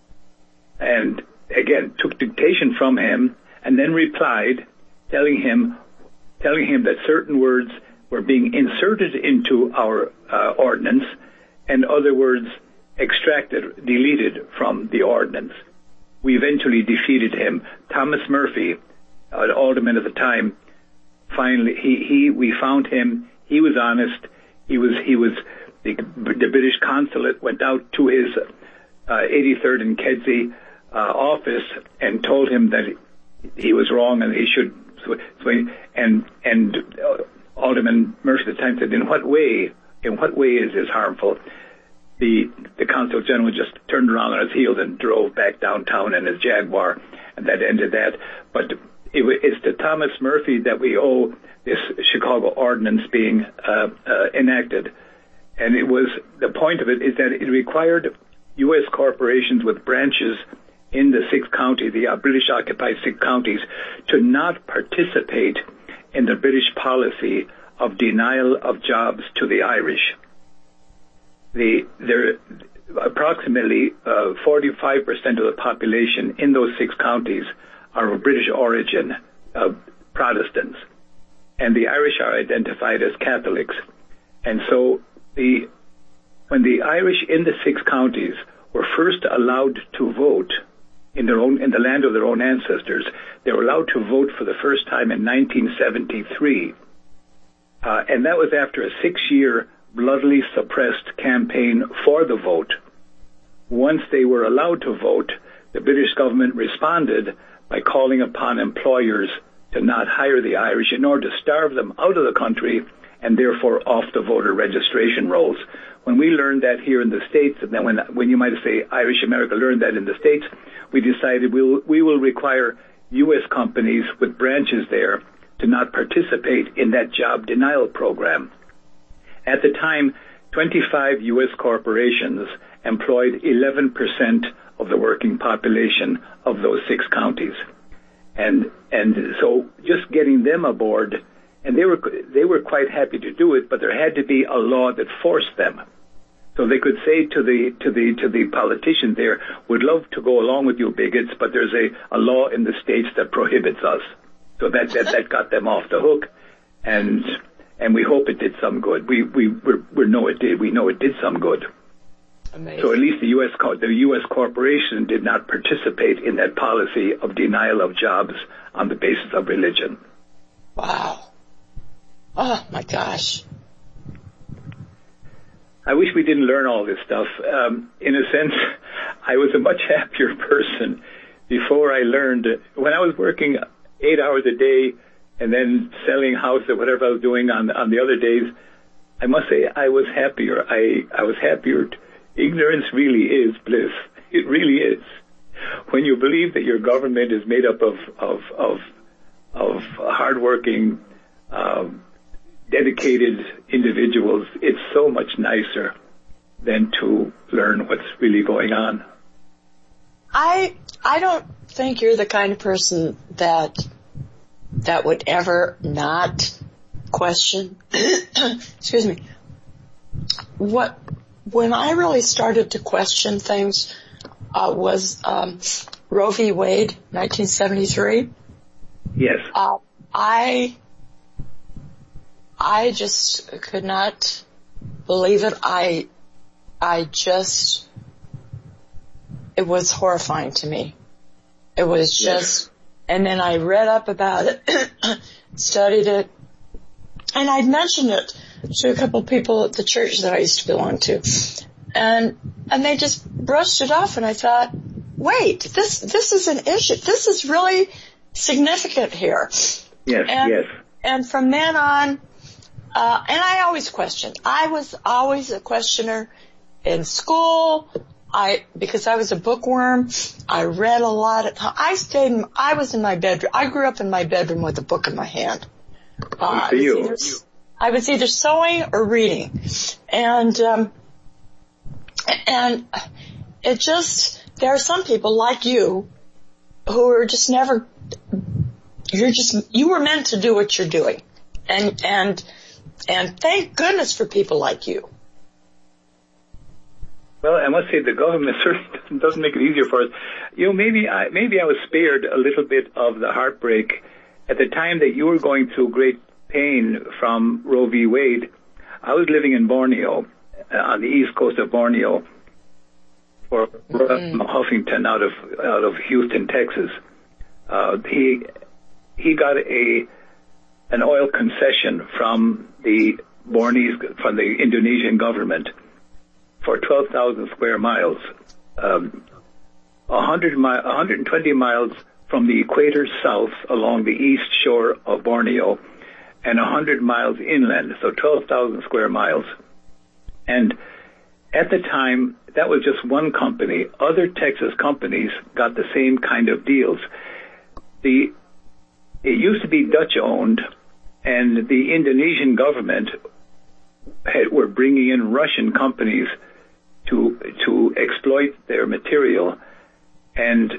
And again, took dictation from him and then replied, telling him, telling him that certain words were being inserted into our uh, ordinance and other words extracted, deleted from the ordinance. We eventually defeated him. Thomas Murphy, an uh, alderman at the time, finally, he, he, we found him. He was honest. He was, he was, the, the British consulate went out to his uh, eighty-third and Kedzie uh, office and told him that he, he was wrong and he should, and, and uh, Alderman Murphy at the time said, in what way, in what way is this harmful? The, the Consul General just turned around on his heels and drove back downtown in his Jaguar, and that ended that. But it, it's to Thomas Murphy that we owe this Chicago Ordinance being uh, uh, enacted. And it was, the point of it is that it required U S corporations with branches in the six counties, the uh, British-occupied six counties, to not participate in the British policy of denial of jobs to the Irish. The, there, approximately uh, forty-five percent of the population in those six counties are of British origin, uh, Protestants, and the Irish are identified as Catholics. And so the, when the Irish in the six counties were first allowed to vote in their own, in the land of their own ancestors, they were allowed to vote for the first time in nineteen seventy-three. Uh, and that was after a six-year bloodily suppressed campaign for the vote. Once they were allowed to vote, the British government responded by calling upon employers to not hire the Irish in order to starve them out of the country and therefore off the voter registration rolls. When we learned that here in the States, and then when, when you might say Irish America learned that in the States, we decided we'll, we will require U S companies with branches there to not participate in that job denial program. At the time, twenty-five U S corporations employed eleven percent of the working population of those six counties. And, and so just getting them aboard, and they were, they were quite happy to do it, but there had to be a law that forced them. So they could say to the, to the, to the politicians there, we'd love to go along with you bigots, but there's a, a law in the States that prohibits us. So that, that, that got them off the hook. And, and we hope it did some good. We, we, we're, we know it did. We know it did some good. Amazing. So at least the U S co- the U S corporation did not participate in that policy of denial of jobs on the basis of religion. Wow. Oh my gosh. I wish we didn't learn all this stuff. Um, in a sense, I was a much happier person before I learned. When I was working eight hours a day and then selling house or whatever I was doing on on the other days, I must say I was happier. I, I was happier. Ignorance really is bliss. It really is. when you believe that your government is made up of of of, of hardworking, um, dedicated individuals, it's so much nicer than to learn what's really going on. I I don't think you're the kind of person that that would ever not question. Excuse me. What when I really started to question things uh, was um, Roe v. Wade, nineteen seventy-three. Yes. Uh, I I just could not believe it. I I just it was horrifying to me. It was just, yes. And then I read up about it, studied it, and I'd mentioned it to a couple of people at the church that I used to belong to, and and they just brushed it off. And I thought, wait, this this is an issue. This is really significant here. Yes, and, yes. And from then on, uh, and I always questioned. I was always a questioner in school. I, because I was a bookworm, I read a lot of time. I stayed, in, I was in my bedroom. I grew up in my bedroom with a book in my hand. Uh, For you. I was, either, I was either sewing or reading. And, um, and it just, there are some people like you who are just never, you're just, you were meant to do what you're doing. And, and, and thank goodness for people like you. Well, I must say the government certainly doesn't make it easier for us. You know, maybe I, maybe I was spared a little bit of the heartbreak at the time that you were going through great pain from Roe v. Wade. I was living in Borneo, uh, on the east coast of Borneo, for mm-hmm. Huffington out of out of Houston, Texas. Uh, he he got a an oil concession from the Bornese from the Indonesian government for twelve thousand square miles, um, one hundred mi- one hundred twenty miles from the equator south along the east shore of Borneo, and one hundred miles inland, so twelve thousand square miles. And at the time, that was just one company. Other Texas companies got the same kind of deals. The It used to be Dutch-owned, and the Indonesian government had, were bringing in Russian companies to to exploit their material, and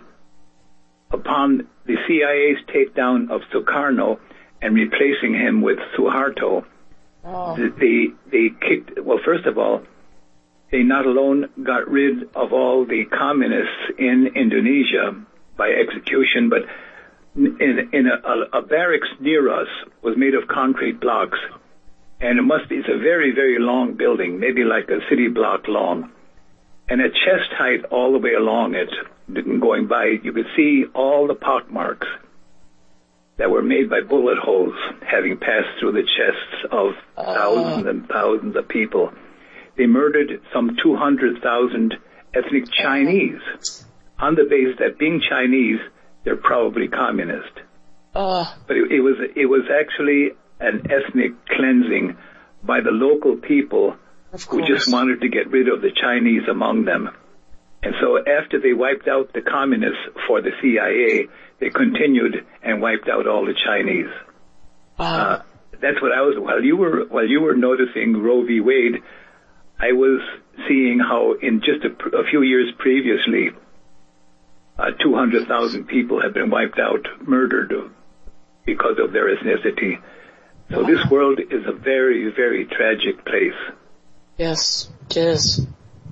upon the C I A's takedown of Sukarno and replacing him with Suharto, oh. they they kicked. Well, first of all, they not alone got rid of all the communists in Indonesia by execution, but in in a, a barracks near us was made of concrete blocks. And it must be, it's a very, very long building, maybe like a city block long. And at chest height all the way along it, going by, you could see all the pock marks that were made by bullet holes having passed through the chests of uh. thousands and thousands of people. They murdered some two hundred thousand ethnic Chinese uh. on the basis that being Chinese, they're probably communist. Uh. But it, it was, it was actually an ethnic cleansing by the local people who just wanted to get rid of the Chinese among them. And so after they wiped out the communists for the C I A, they continued and wiped out all the Chinese. Wow. Uh, that's what I was, while you were, while you were noticing Roe v. Wade, I was seeing how in just a, a few years previously, uh, two hundred thousand people had been wiped out, murdered because of their ethnicity. So this world is a very, very tragic place. Yes, it is.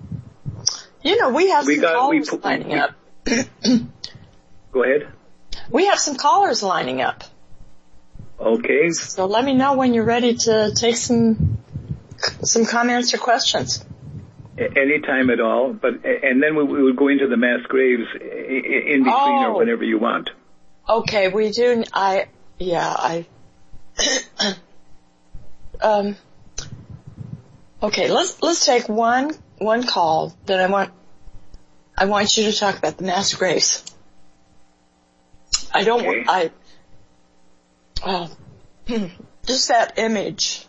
You know, we have we some got, callers we, lining we, up. Go ahead. We have some callers lining up. Okay. So let me know when you're ready to take some some comments or questions. Anytime at all. But and then we, we would go into the mass graves in between oh. or whenever you want. Okay, we do. I yeah I. um. Okay, let's let's take one one call. Then I want I want you to talk about the mass graves. I don't okay. I. Oh, just that image.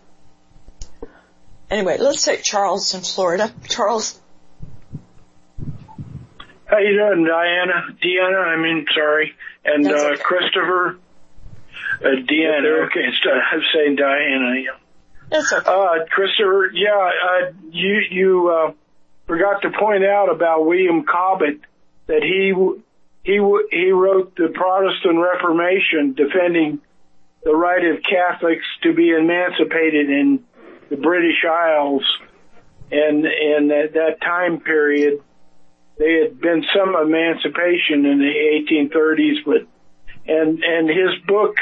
Anyway, let's take Charles in Florida. Charles. How you doing, Diana? Deanna, I mean, sorry. And uh, okay. Christopher? Uh, Deanna, okay. Instead of saying Diana. Yeah. That's okay. Uh, Christopher, yeah, uh, you, you uh, forgot to point out about William Cobbett that he, he, he wrote the Protestant Reformation defending the right of Catholics to be emancipated in the British Isles. And, and at that time period, there had been some emancipation in the eighteen thirties, but, and, and his book,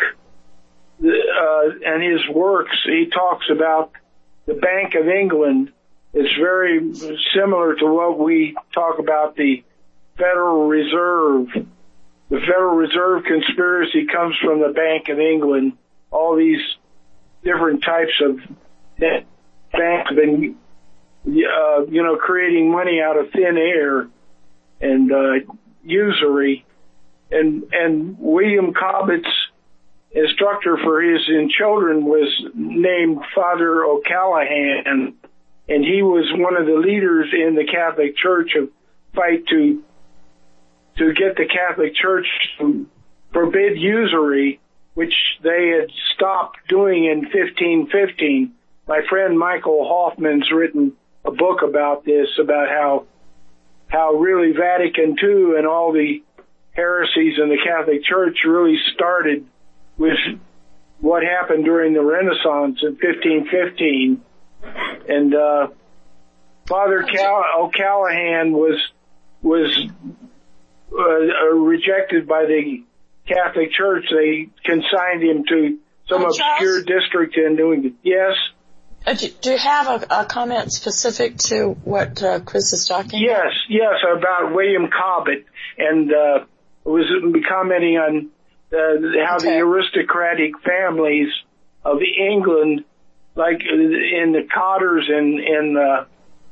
uh, and his works, he talks about the Bank of England. It's very similar to what we talk about the Federal Reserve. The Federal Reserve conspiracy comes from the Bank of England. All these different types of banks have been, uh, you know, creating money out of thin air and uh, usury. And and William Cobbett's instructor for his children was named Father O'Callahan, and he was one of the leaders in the Catholic Church of fight to to get the Catholic Church to forbid usury, which they had stopped doing in fifteen fifteen. My friend Michael Hoffman's written a book about this, about how how really Vatican Two and all the heresies in the Catholic Church really started with what happened during the Renaissance in fifteen fifteen. And uh, Father Cal- O'Callahan was was uh, rejected by the Catholic Church. They consigned him to some oh, obscure Charles? district in New England. Yes? Uh, do, do you have a, a comment specific to what uh, Chris is talking yes, about? Yes, yes, about William Cobbett, and uh, was commenting on uh, how okay. the aristocratic families of England, like in the Cotters and in uh,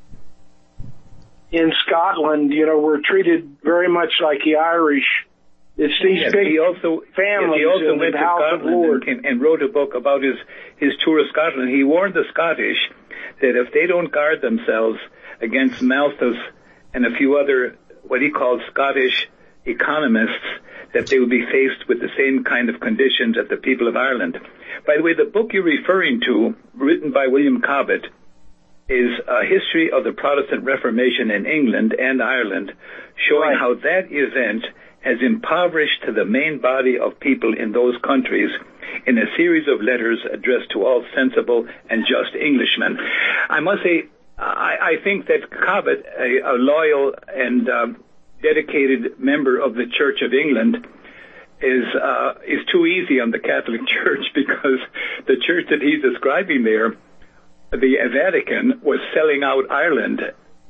in Scotland, you know, were treated very much like the Irish. It's these yes, big he also, families yes, he also in went the to House of Lords. Scotland and, and wrote a book about his, his tour of Scotland. He warned the Scottish that if they don't guard themselves against Malthus and a few other, what he called Scottish economists, that they would be faced with the same kind of conditions as the people of Ireland. By the way, the book you're referring to, written by William Cobbett, is a history of the Protestant Reformation in England and Ireland, showing right. how that event has impoverished the main body of people in those countries in a series of letters addressed to all sensible and just Englishmen. I must say, I, I think that Cobbett, a, a loyal and um, dedicated member of the Church of England, is uh, is too easy on the Catholic Church, because the church that he's describing there, the Vatican, was selling out Ireland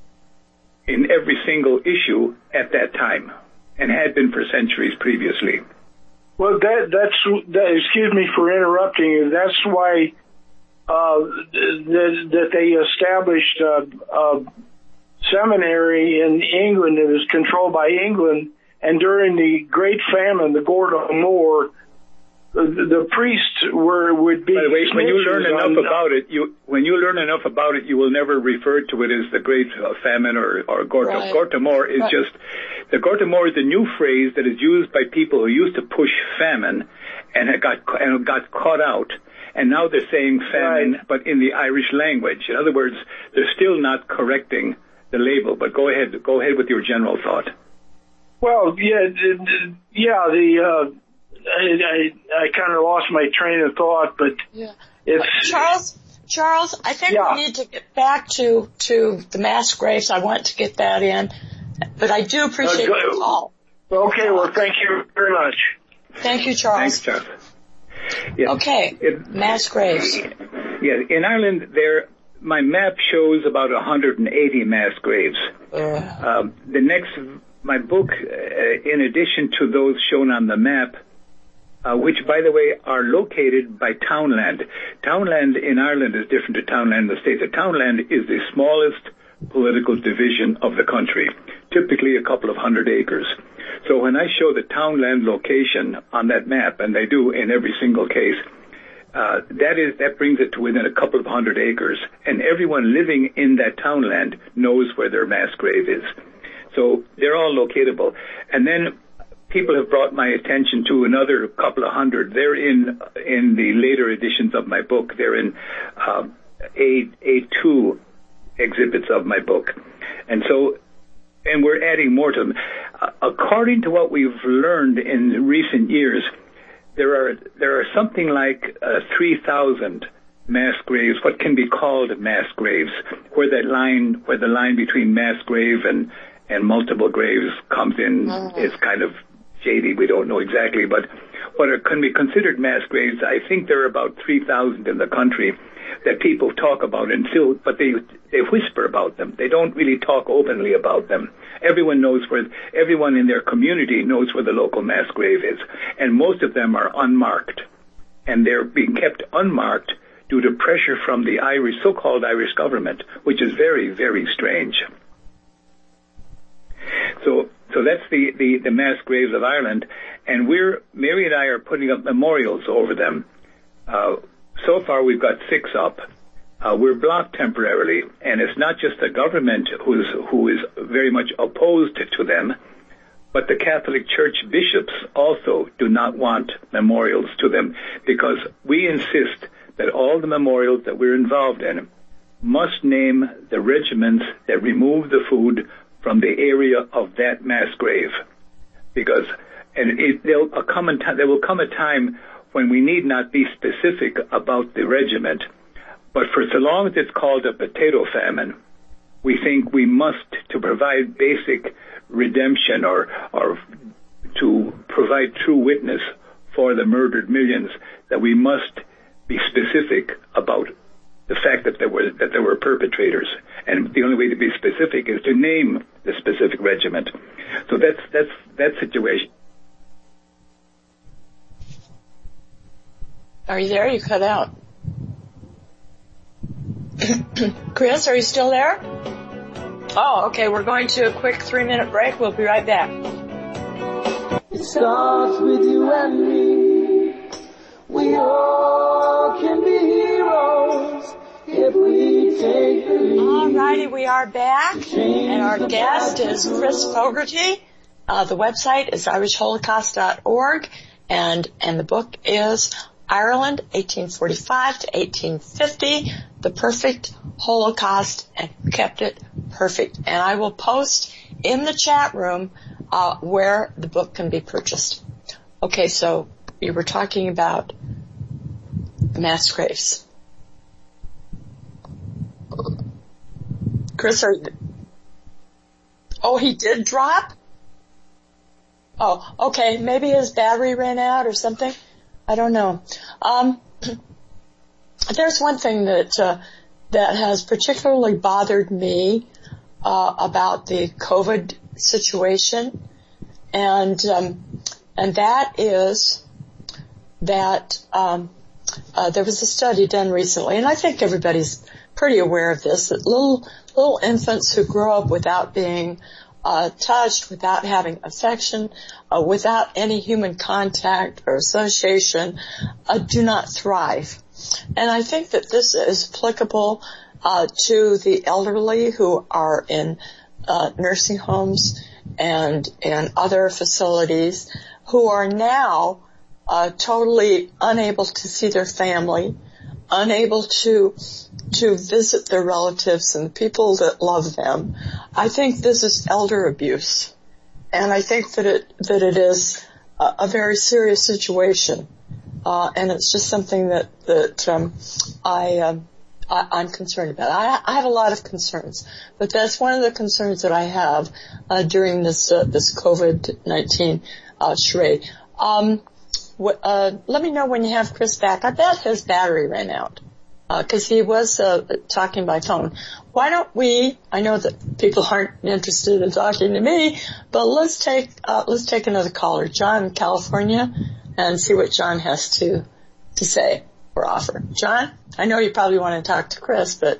in every single issue at that time, and had been for centuries previously. Well, that that's that, excuse me for interrupting you. That's why uh, that, that they established a, a seminary in England that was controlled by England. And during the Great Famine, the Gordomor, the, the priests were would be. By the way, when you learn enough on, about it, you when you learn enough about it, you will never refer to it as the Great Famine or or Gordomor. Right. Gordomor is right. just the Gordomor is a new phrase that is used by people who used to push famine and had got and got caught out, and now they're saying famine, right. but in the Irish language. In other words, they're still not correcting the label. But go ahead, go ahead with your general thought. Well, yeah, yeah. The uh, I, I, I kind of lost my train of thought, but yeah. it's uh, Charles. Charles, I think yeah. we need to get back to to the mass graves. I want to get that in, but I do appreciate uh, the call. Okay, well, thank you very much. Thank you, Charles. Thanks, Charles. Yeah. Okay, it, mass graves. Yeah, in Ireland, there. My map shows about one hundred eighty mass graves. Uh. Um, the next. My book, uh, in addition to those shown on the map, uh, which, by the way, are located by townland. Townland in Ireland is different to townland in the States. The townland is the smallest political division of the country, typically a couple of hundred acres. So when I show the townland location on that map, and they do in every single case, uh, that is that brings it to within a couple of hundred acres, and everyone living in that townland knows where their mass grave is. So they're all locatable. And then people have brought my attention to another couple of hundred. They're in in the later editions of my book. They're in uh, A A2 exhibits of my book. And so, and we're adding more to them. Uh, according to what we've learned in recent years, there are there are something like uh, three thousand mass graves, what can be called mass graves, where that line, where the line between mass grave and and multiple graves comes in mm-hmm. is kind of shady. We don't know exactly, but what are, can be considered mass graves, I think there are about three thousand in the country that people talk about and still, but they they whisper about them. They don't really talk openly about them. Everyone knows where, everyone in their community knows where the local mass grave is, and most of them are unmarked, and they're being kept unmarked due to pressure from the Irish, so-called Irish government, which is very, very strange. So, so that's the, the, the mass graves of Ireland, and we're, Mary and I are putting up memorials over them. Uh, so far we've got six up. Uh, we're blocked temporarily, and it's not just the government who's, who is very much opposed to them, but the Catholic Church bishops also do not want memorials to them, because we insist that all the memorials that we're involved in must name the regiments that removed the food from the area of that mass grave. Because, and it, there'll come a time, there will come a time when we need not be specific about the regiment, but for so long as it's called a potato famine, we think we must, to provide basic redemption or, or to provide true witness for the murdered millions, that we must be specific about the fact that there were that there were perpetrators, and the only way to be specific is to name the specific regiment. So that's that's that situation. Are you there? You cut out. Chris, are you still there? Oh, okay. We're going to a quick three-minute break. We'll be right back. It starts with you and me. We all can be heroes if we take the lead. All righty, we are back, and our guest is Chris Fogarty. Uh, the website is irish holocaust dot org, and and the book is Ireland, eighteen forty-five to eighteen fifty, The Perfect Holocaust, and Kept It Perfect. And I will post in the chat room uh, where the book can be purchased. Okay, so you were talking about mass graves. Chris, are you... Oh, he did drop? Oh, okay, maybe his battery ran out or something. I don't know. Um, there's one thing that uh, that has particularly bothered me uh, about the COVID situation, and um, and that is that um, uh, there was a study done recently, and I think everybody's pretty aware of this, that little little infants who grow up without being Uh, touched, without having affection, uh, without any human contact or association, uh, do not thrive. And I think that this is applicable uh, to the elderly who are in uh, nursing homes and and other facilities who are now uh, totally unable to see their family, unable to to visit their relatives and the people that love them. I think this is elder abuse, and I think that it that it is a, a very serious situation, uh, and it's just something that that um, I, um, I I'm concerned about. I, I have a lot of concerns, but that's one of the concerns that I have uh, during this uh, this COVID nineteen uh, charade. Um, wh- uh, let me know when you have Chris back. I bet his battery ran out. Because uh, he was uh, talking by phone. Why don't we? I know that people aren't interested in talking to me, but let's take uh, let's take another caller, John in California, and see what John has to to say or offer. John, I know you probably want to talk to Chris, but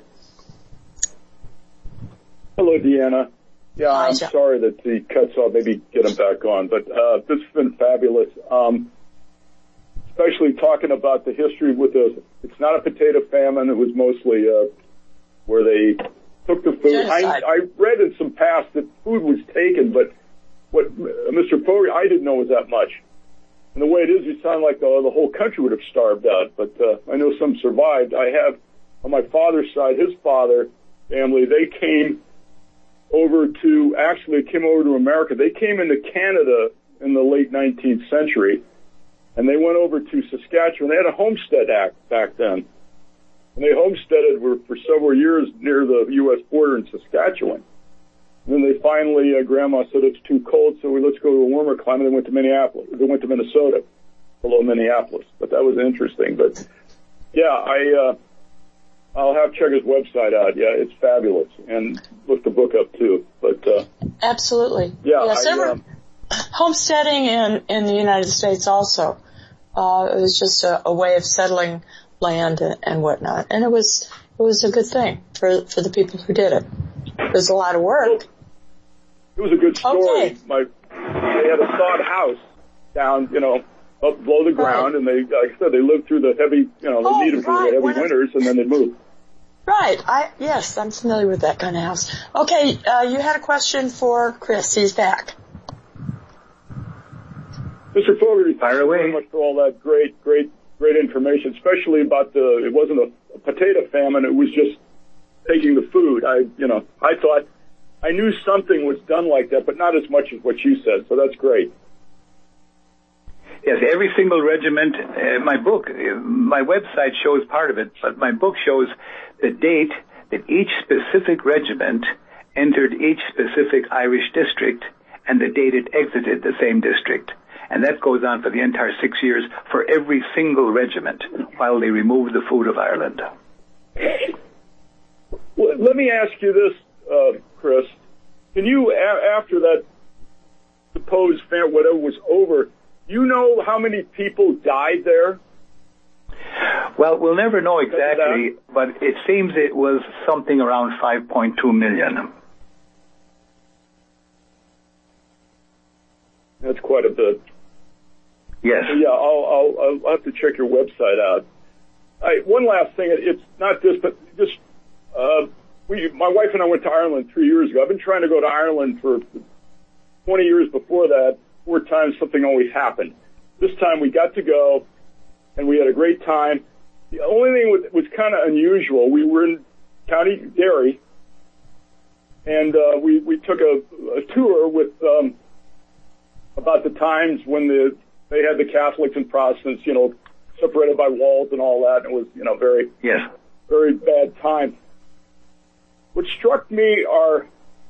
hello, Deanna. Yeah, Hi, I'm John. sorry that he cuts off. Maybe get him back on, but uh, this has been fabulous. Um, Especially talking about the history with the, it's not a potato famine. It was mostly uh, where they took the food. I, I read in some past that food was taken, but what uh, Mister Fogarty, I didn't know was that much. And the way it is, you sound like the, the whole country would have starved out, but uh, I know some survived. I have, on my father's side, his father family, they came over to, actually came over to America. They came into Canada in the late nineteenth century, and they went over to Saskatchewan. They had a Homestead Act back then. And they homesteaded for, for several years near the U S border in Saskatchewan. And then they finally, uh, Grandma said it's too cold, so we, let's go to a warmer climate. They went to Minneapolis. They went to Minnesota, below Minneapolis. But that was interesting. But yeah, I, uh, I'll have to check his website out. Yeah, it's fabulous. And look the book up too. But, uh, absolutely. Yeah. Yes, I, ever, um, homesteading in, in the United States also. Uh, it was just a, a way of settling land and, and whatnot. And it was, it was a good thing for, for the people who did it. It was a lot of work. It was a good story. Okay. My, they had a sod house down, you know, up below the ground, right. And they, like I said, they lived through the heavy, you know, they oh, needed right. for the heavy winters, and then they moved. Right. I, yes, I'm familiar with that kind of house. Okay, uh, you had a question for Chris. He's back. Mister Fogarty, fire thank you away. very much for all that great, great, great information, especially about the, it wasn't a, a potato famine, it was just taking the food. I, you know, I thought, I knew something was done like that, but not as much as what you said, so that's great. Yes, every single regiment, uh, my book, uh, my website shows part of it, but my book shows the date that each specific regiment entered each specific Irish district and the date it exited the same district. And that goes on for the entire six years for every single regiment while they remove the food of Ireland. Well, let me ask you this, uh, Chris. Can you, a- after that supposed fair, whatever was over, you know how many people died there? Well, we'll never know exactly, but it seems it was something around five point two million. That's quite a bit. Yes. So yeah, I'll, I'll, I'll have to check your website out. I, one last thing, it's not this, but just, uh, we, my wife and I went to Ireland three years ago. I've been trying to go to Ireland for twenty years before that. Four times something always happened. This time we got to go, and we had a great time. The only thing was, was kind of unusual. We were in County Derry, and uh, we, we took a, a tour with um, about the times when the they had the Catholics and Protestants, you know, separated by walls and all that. And it was, you know, very, yes, very bad time. What struck me are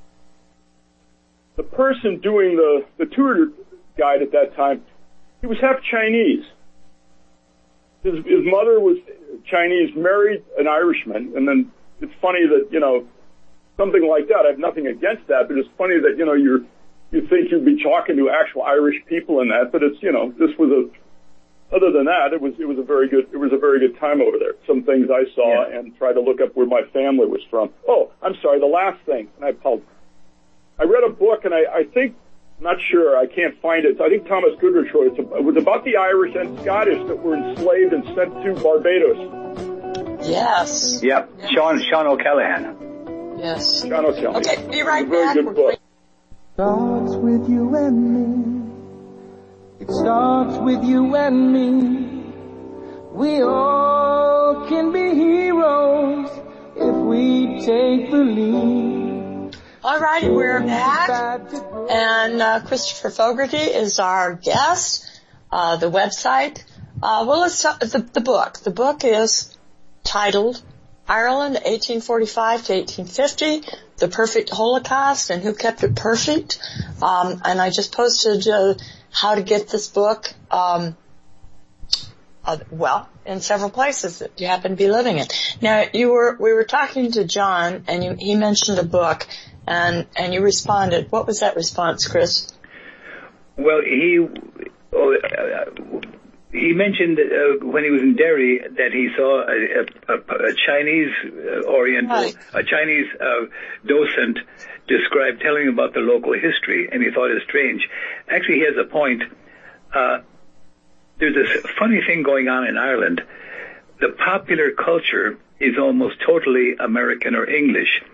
the person doing the, the tour guide at that time, he was half Chinese. His, his mother was Chinese, married an Irishman. And then it's funny that, you know, something like that, I have nothing against that, but it's funny that, you know, you're, you think you'd be talking to actual Irish people in that, but it's, you know, this was a, other than that, it was, it was a very good, it was a very good time over there. Some things I saw yeah. and tried to look up where my family was from. Oh, I'm sorry, the last thing, and I apologize. I read a book, and I, I think, I'm not sure, I can't find it. I think Thomas Goodrich wrote it. It was about the Irish and Scottish that were enslaved and sent to Barbados. Yes. Yep, yes. Sean, Sean O'Callaghan. Yes. Sean O'Callaghan. Okay, be right very back. Good book. Starts with you and me. It starts with you and me. We all can be heroes if we take the lead. All right, we're back, and uh, Christopher Fogarty is our guest. Uh, the website, uh, well, let's talk the, the book. The book is titled Ireland, eighteen forty-five to eighteen fifty, The Perfect Holocaust and Who Kept It Perfect. Um, and I just posted uh, how to get this book, um, uh, well, in several places that you happen to be living in. Now, you were we were talking to John, and you, he mentioned a book, and and you responded. What was that response, Chris? Well, he oh, uh, he mentioned uh, when he was in Derry that he saw a, a, a Chinese uh, Oriental, right. a Chinese uh, docent describe telling him about the local history, and he thought it strange. Actually, he has a point. Uh, there's this funny thing going on in Ireland. The popular culture is almost totally American or English.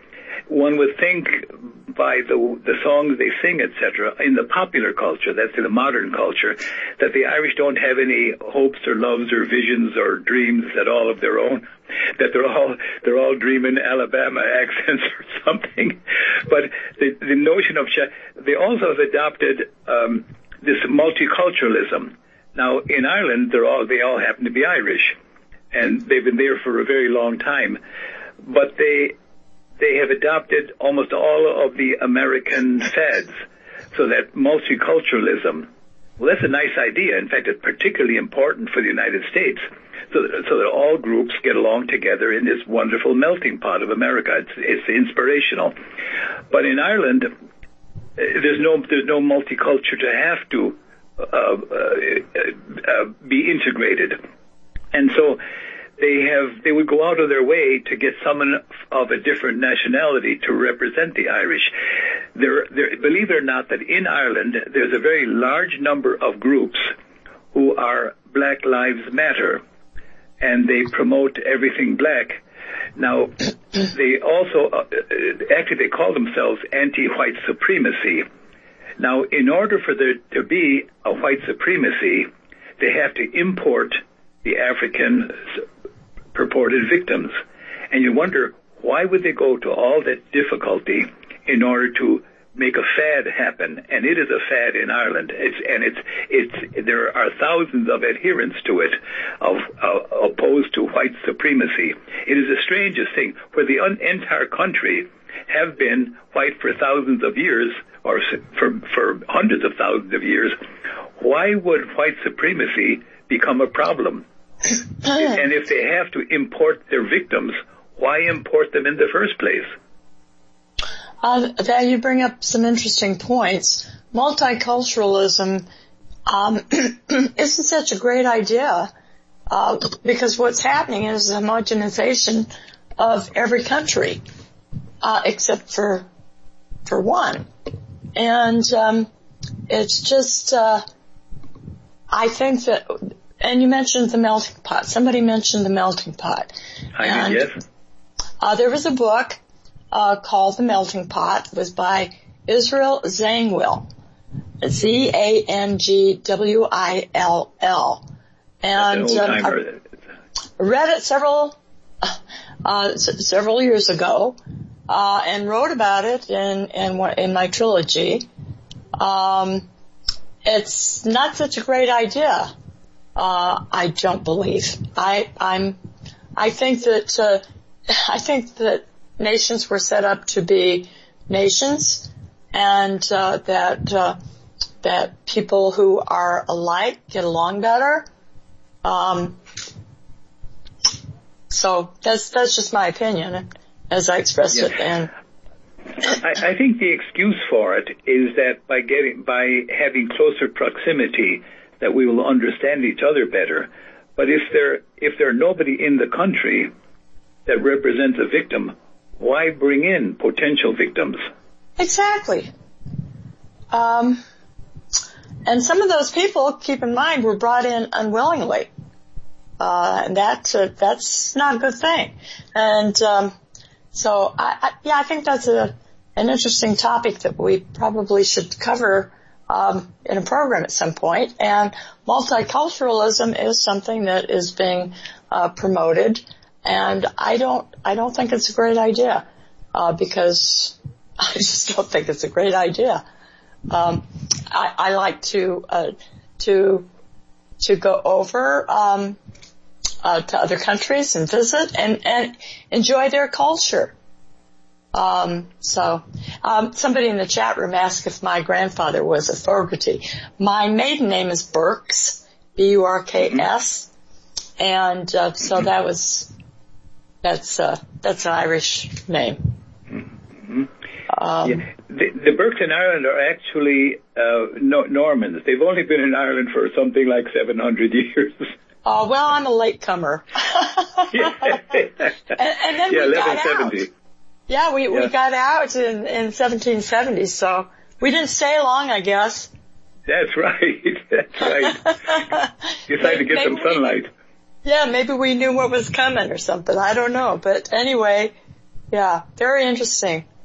one would think by the the songs they sing, et cetera, in the popular culture, that's in the modern culture, that the Irish don't have any hopes or loves or visions or dreams at all of their own, that they're all they're all dreaming Alabama accents or something. But the the notion of they also have adopted um, this multiculturalism. Now in Ireland, they're all they all happen to be Irish, and they've been there for a very long time, but they. They have adopted almost all of the American fads, so that multiculturalism, well, that's a nice idea. In fact, it's particularly important for the United States, so that, so that all groups get along together in this wonderful melting pot of America. It's, it's inspirational. But in Ireland, there's no there's no multiculture to have to uh, uh, uh, be integrated, and so. They have. They would go out of their way to get someone of a different nationality to represent the Irish. There, there, believe it or not, that in Ireland there's a very large number of groups who are Black Lives Matter, and they promote everything black. Now, they also uh, actually they call themselves anti-white supremacy. Now, in order for there to be a white supremacy, they have to import the African purported victims. And you wonder, why would they go to all that difficulty in order to make a fad happen? And it is a fad in Ireland. It's, and it's, it's, there are thousands of adherents to it, of, uh, opposed to white supremacy. It is the strangest thing, where the un- entire country have been white for thousands of years, or for, for hundreds of thousands of years. Why would white supremacy become a problem? And if they have to import their victims, why import them in the first place? Uh, that you bring up some interesting points. Multiculturalism um, isn't such a great idea uh, because what's happening is the homogenization of every country uh, except for for one, and um, it's just uh, I think that. And you mentioned the melting pot. Somebody mentioned the melting pot. I and, did, yes. Uh, there was a book uh, called The Melting Pot. It was by Israel Zangwill. Z A N G W I L L. And um, I read it several uh, s- several years ago uh, and wrote about it in, in, in my trilogy. Um, it's not such a great idea. Uh, I don't believe. I, I'm, I think that, uh, I think that nations were set up to be nations, and, uh, that, uh, that people who are alike get along better. Um, so that's, that's just my opinion as I expressed yes. it. And I, I think the excuse for it is that by getting, by having closer proximity, that we will understand each other better. But if there if there are nobody in the country that represents a victim, why bring in potential victims? Exactly. Um, and some of those people, keep in mind, were brought in unwillingly. Uh, and that, uh, that's not a good thing. And um, so, I, I, yeah, I think that's a an interesting topic that we probably should cover Um, in a program at some point. And multiculturalism is something that is being uh, promoted, and I don't, I don't think it's a great idea uh, because I just don't think it's a great idea. Um, I, I like to uh, to to go over um, uh, to other countries and visit and and enjoy their culture. Um, so, um, somebody in the chat room asked if my grandfather was a Fogarty. My maiden name is Burks, B U R K S, and, uh, so that was, that's, uh, that's an Irish name. Mm-hmm. Um, yeah. the, the Burkes in Ireland are actually, uh, no, Normans. They've only been in Ireland for something like seven hundred years. Oh, well, I'm a latecomer. yeah. and, and then yeah, we got out. Yeah, we, yeah. we got out in, in seventeen seventy, so we didn't stay long, I guess. That's right. That's right. Decided to get some sunlight. We, yeah, maybe we knew what was coming or something. I don't know. But anyway, yeah, very interesting.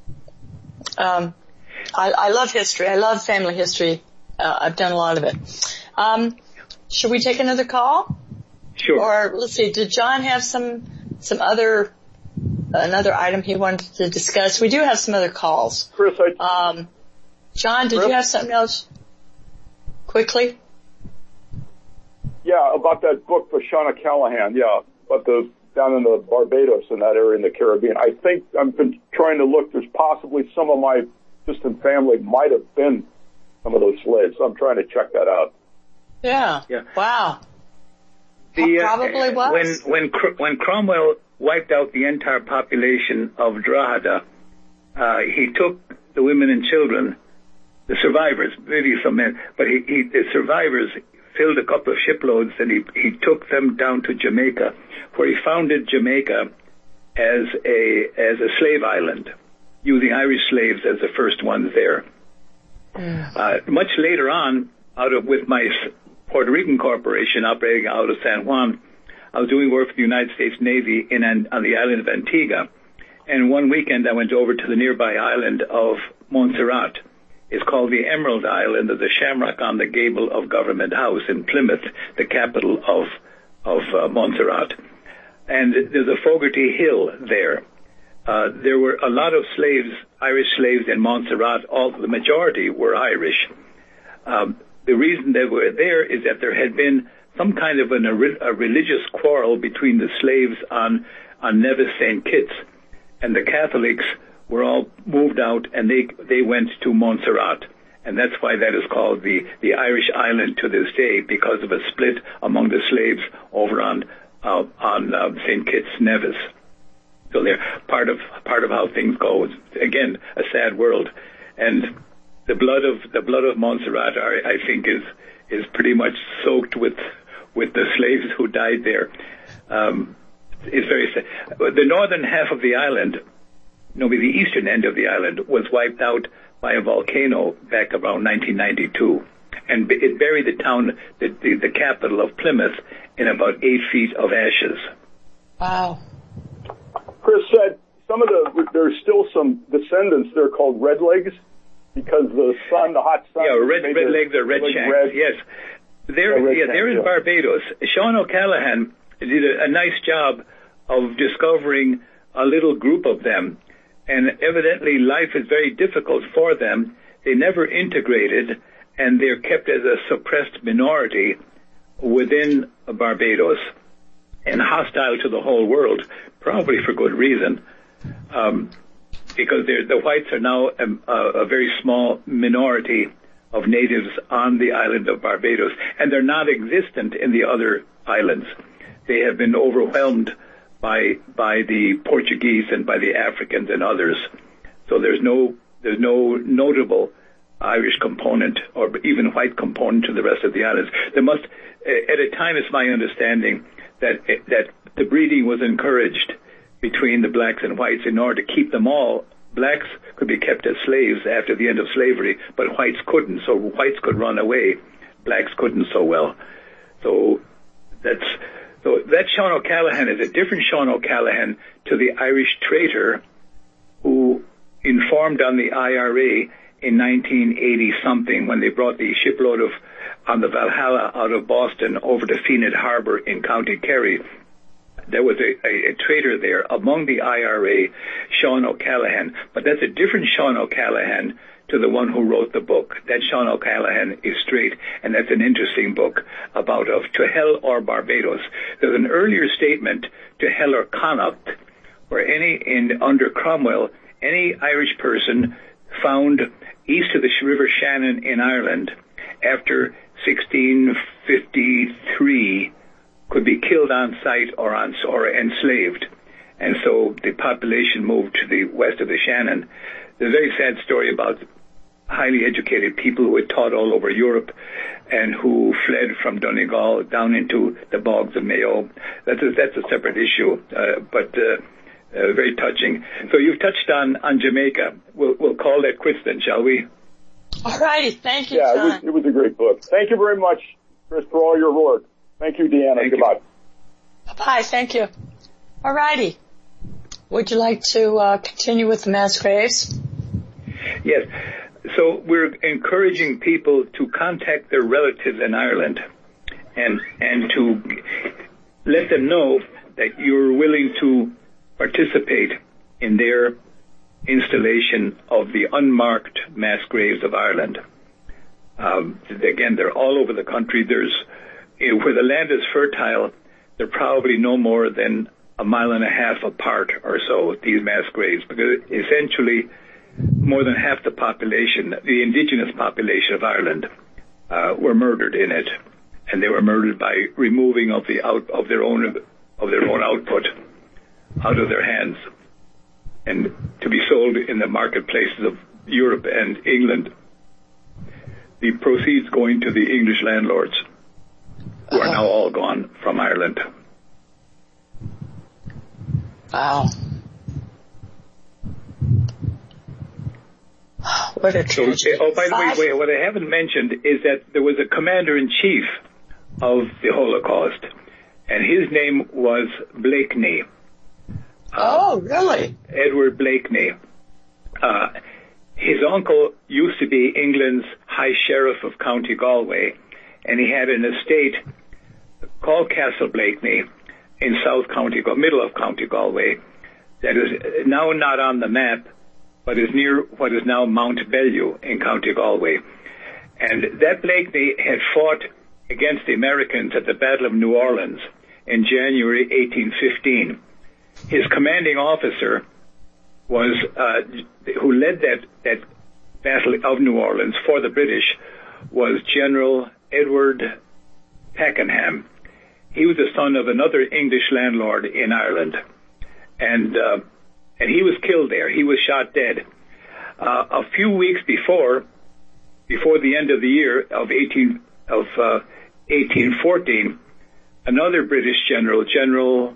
Um, I, I love history. I love family history. Uh, I've done a lot of it. Um, should we take another call? Sure. Or let's see, did John have some some other another item he wanted to discuss? We do have some other calls. Chris, I... Um, John, did Chris? you have something else? Quickly. Yeah, about that book for Sean O'Callahan. Yeah, about the down in the Barbados in that area in the Caribbean. I think I've been trying to look. There's possibly some of my distant family might have been some of those slaves. I'm trying to check that out. Yeah. Yeah. Wow. The, uh, Probably was. When when when Cromwell wiped out the entire population of Drogheda, uh, he took the women and children, the survivors, maybe some men, but he, he the survivors filled a couple of shiploads and he he took them down to Jamaica, where he founded Jamaica as a as a slave island, using Irish slaves as the first ones there. Mm. Uh, much later on, out of with my Puerto Rican corporation operating out of San Juan, I was doing work for the United States Navy in an, on the island of Antigua, and one weekend I went over to the nearby island of Montserrat. It's called the Emerald Island of the Shamrock on the Gable of Government House in Plymouth, the capital of of uh, Montserrat. And there's a Fogarty Hill there. Uh, there were a lot of slaves, Irish slaves in Montserrat. All the majority were Irish. Um, the reason they were there is that there had been some kind of an, a, a religious quarrel between the slaves on on Nevis Saint Kitts, and the Catholics were all moved out, and they they went to Montserrat, and that's why that is called the the Irish island to this day, because of a split among the slaves over on uh, on uh, Saint Kitts Nevis. So they're part of part of how things go. It's, again, a sad world, and the blood of the blood of Montserrat, are, I think, is is pretty much soaked with with the slaves who died there. Um, it's very sad. The northern half of the island, no, the eastern end of the island, was wiped out by a volcano back around nineteen ninety-two, and it buried the town, the, the, the capital of Plymouth, in about eight feet of ashes. Wow. Chris said some of the, there's still some descendants there called redlegs, because the sun, the hot sun. Yeah, red, red legs or red shanks, red. Yes. They're, yeah, yeah they're in yeah. Barbados. Sean O'Callahan did a, a nice job of discovering a little group of them, and evidently life is very difficult for them. They never integrated, and they're kept as a suppressed minority within Barbados and hostile to the whole world, probably for good reason, um, because the whites are now a, a very small minority of natives on the island of Barbados, and they're not existent in the other islands. They have been overwhelmed by by the Portuguese and by the Africans and others. So there's no there's no notable Irish component or even white component to the rest of the islands. There must, at a time, it's my understanding that that the breeding was encouraged between the blacks and whites in order to keep them all. Blacks could be kept as slaves after the end of slavery, but whites couldn't. So whites could run away, blacks couldn't so well. So that's so that Sean O'Callahan is a different Sean O'Callahan to the Irish traitor who informed on the I R A in nineteen eighty something when they brought the shipload of on the Valhalla out of Boston over to Fenit Harbor in County Kerry. There was a, a, a traitor there among the I R A, Sean O'Callahan, but that's a different Sean O'Callahan to the one who wrote the book. That Sean O'Callahan is straight, and that's an interesting book about of To Hell or Barbados. There's an earlier statement, To Hell or Connacht, where any in under Cromwell, any Irish person found east of the River Shannon in Ireland after sixteen fifty-three could be killed on sight or on or enslaved, and so the population moved to the west of the Shannon. There's a very sad story about highly educated people who had taught all over Europe and who fled from Donegal down into the bogs of Mayo. That's a, that's a separate issue, uh, but uh, uh, very touching. So you've touched on, on Jamaica. We'll, we'll call that quits then, shall we? All righty. Thank you, Yeah, John. it was, it was a great book. Thank you very much, Chris, for all your work. Thank you, Deanna. Thank Goodbye. You. Bye. Thank you. All righty. Would you like to uh, continue with the mass graves? Yes. So we're encouraging people to contact their relatives in Ireland and and to let them know that you're willing to participate in their installation of the unmarked mass graves of Ireland. Um, again, they're all over the country. There's where the land is fertile, they're probably no more than a mile and a half apart or so, these mass graves, because essentially more than half the population, the indigenous population of Ireland, uh, were murdered in it, and they were murdered by removing of the out of their own of their own output out of their hands, and to be sold in the marketplaces of Europe and England. The proceeds going to the English landlords, who are now all gone from Ireland. Wow. What a tragedy. Oh, by the way, wait, what I haven't mentioned is that there was a commander-in-chief of the Holocaust, and his name was Blakeney. Oh, uh, really? Edward Blakeney. Uh, his uncle used to be England's High Sheriff of County Galway, and he had an estate called Castle Blakeney in South County, middle of County Galway, that is now not on the map, but is near what is now Mount Bellew in County Galway. And that Blakeney had fought against the Americans at the Battle of New Orleans in January eighteen fifteen. His commanding officer was, uh, who led that, that Battle of New Orleans for the British, was General Edward Pakenham. He was the son of another English landlord in Ireland, and uh, and he was killed there. He was shot dead. Uh, a few weeks before, before the end of the year of eighteen of uh, eighteen fourteen, another British general, General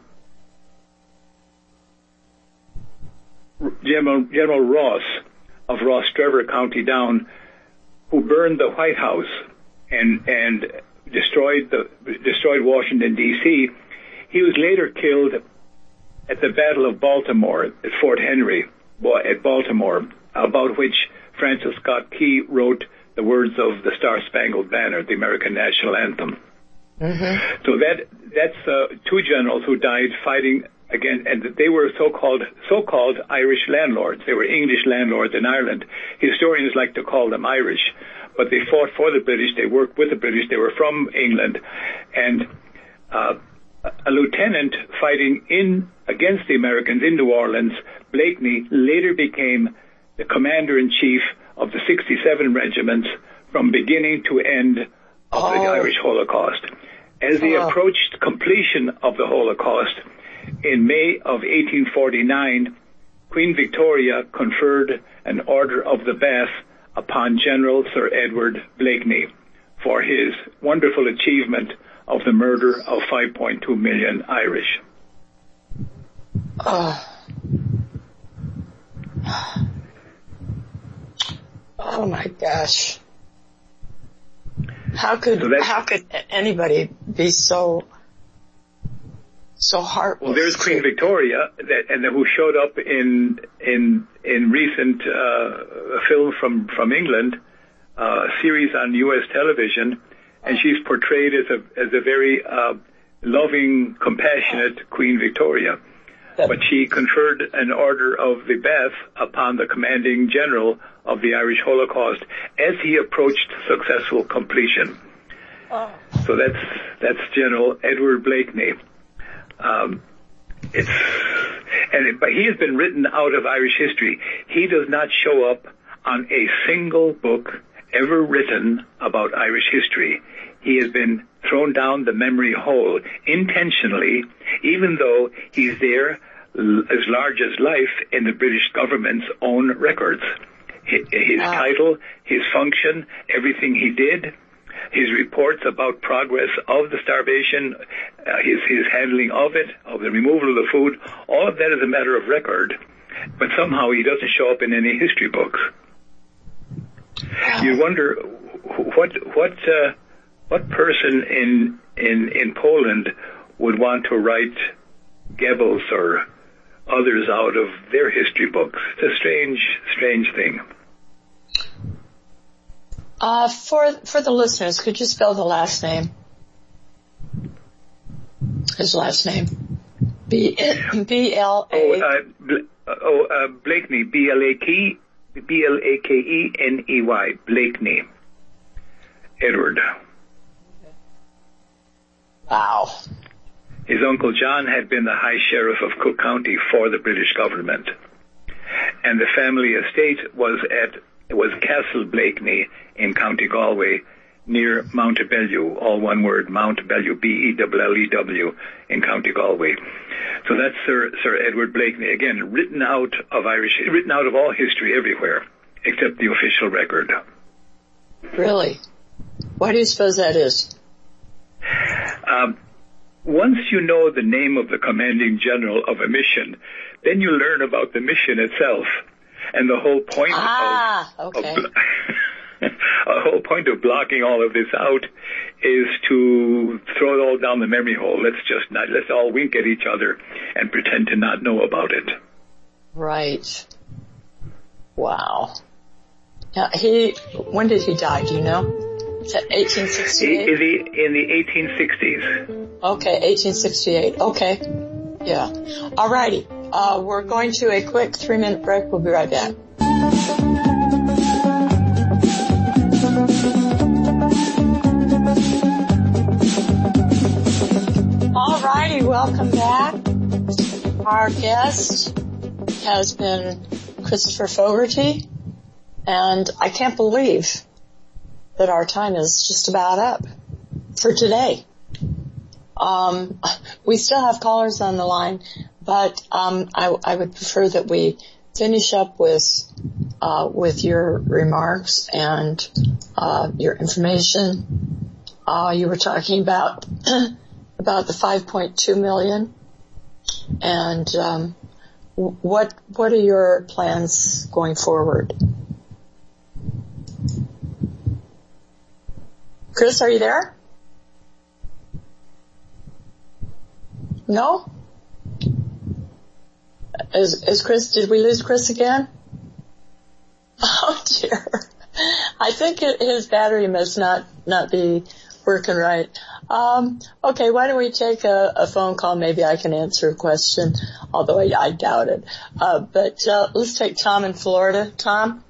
General General Ross of Rostrevor, County Down, who burned the White House and and destroyed the destroyed Washington D C He was later killed at the Battle of Baltimore at Fort Henry at Baltimore, about which Francis Scott Key wrote the words of the Star-Spangled Banner, the American national anthem. Mm-hmm. So that that's uh, two generals who died fighting again, and they were so-called so-called Irish landlords. They were English landlords in Ireland. Historians like to call them Irish, but they fought for the British. They worked with the British. They were from England, and uh, a lieutenant fighting in against the Americans in New Orleans, Blakeney, later became the commander-in-chief of the sixty-seven regiments from beginning to end of oh. the Irish Holocaust. As they oh. approached completion of the Holocaust, in May of eighteen forty-nine, Queen Victoria conferred an Order of the Bath upon General Sir Edward Blakeney for his wonderful achievement of the murder of five point two million Irish. Oh. Oh my gosh. How could so how could anybody be so so heartless? Well, there's Queen Victoria, that, and who showed up in in in recent uh, film from from England, uh, series on U S television, and she's portrayed as a as a very uh, loving, compassionate Queen Victoria. But she conferred an Order of the Bath upon the commanding general of the Irish Holocaust as he approached successful completion. Oh. So that's that's General Edward Blakeney. Um, it's and it, but he has been written out of Irish history. He does not show up on a single book ever written about Irish history. He has been thrown down the memory hole intentionally, even though he's there as large as life in the British government's own records. His, his wow. title, his function, everything he did, his reports about progress of the starvation, uh, his, his handling of it, of the removal of the food, all of that is a matter of record, but somehow he doesn't show up in any history books. Wow. You wonder what what uh, what person in in in Poland would want to write Goebbels or others out of their history books. It's a strange, strange thing. Uh, for for the listeners, could you spell the last name? His last name. B B L A. Oh, uh, Bl- oh uh, Blakeney. B L A K B L A K E N E Y. Blakeney. Edward. Wow. His uncle John had been the High Sheriff of Cook County for the British government, and the family estate was at it was Castle Blakeney in County Galway, near Mount Bellew, all one word, Mount Bellew, B E L L E W, in County Galway. So that's Sir Sir Edward Blakeney, again, written out of Irish, written out of all history everywhere, except the official record. Really? Why do you suppose that is? Um, once you know the name of the commanding general of a mission, then you learn about the mission itself. And the whole point ah, of, okay. of a whole point of blocking all of this out is to throw it all down the memory hole. Let's just not, let's all wink at each other and pretend to not know about it. Right. Wow. Now, he, when did he die? Do you know? Is that eighteen sixty-eight? In the, in the eighteen sixties. Okay, eighteen sixty-eight. Okay. Yeah. Alrighty. Uh, we're going to a quick three minute break. We'll be right back. Alrighty, welcome back. Our guest has been Christopher Fogarty, and I can't believe that our time is just about up for today. Um, we still have callers on the line, but um, I, I would prefer that we finish up with uh, with your remarks and uh, your information. Uh, you were talking about about the five point two million, and um, what what are your plans going forward? Chris, are you there? No? Is, is Chris, did we lose Chris again? Oh dear. I think it, his battery must not, not be working right. Um, okay, why don't we take a, a phone call? Maybe I can answer a question, although I, I doubt it. Uh, but, uh, let's take Tom in Florida. Tom?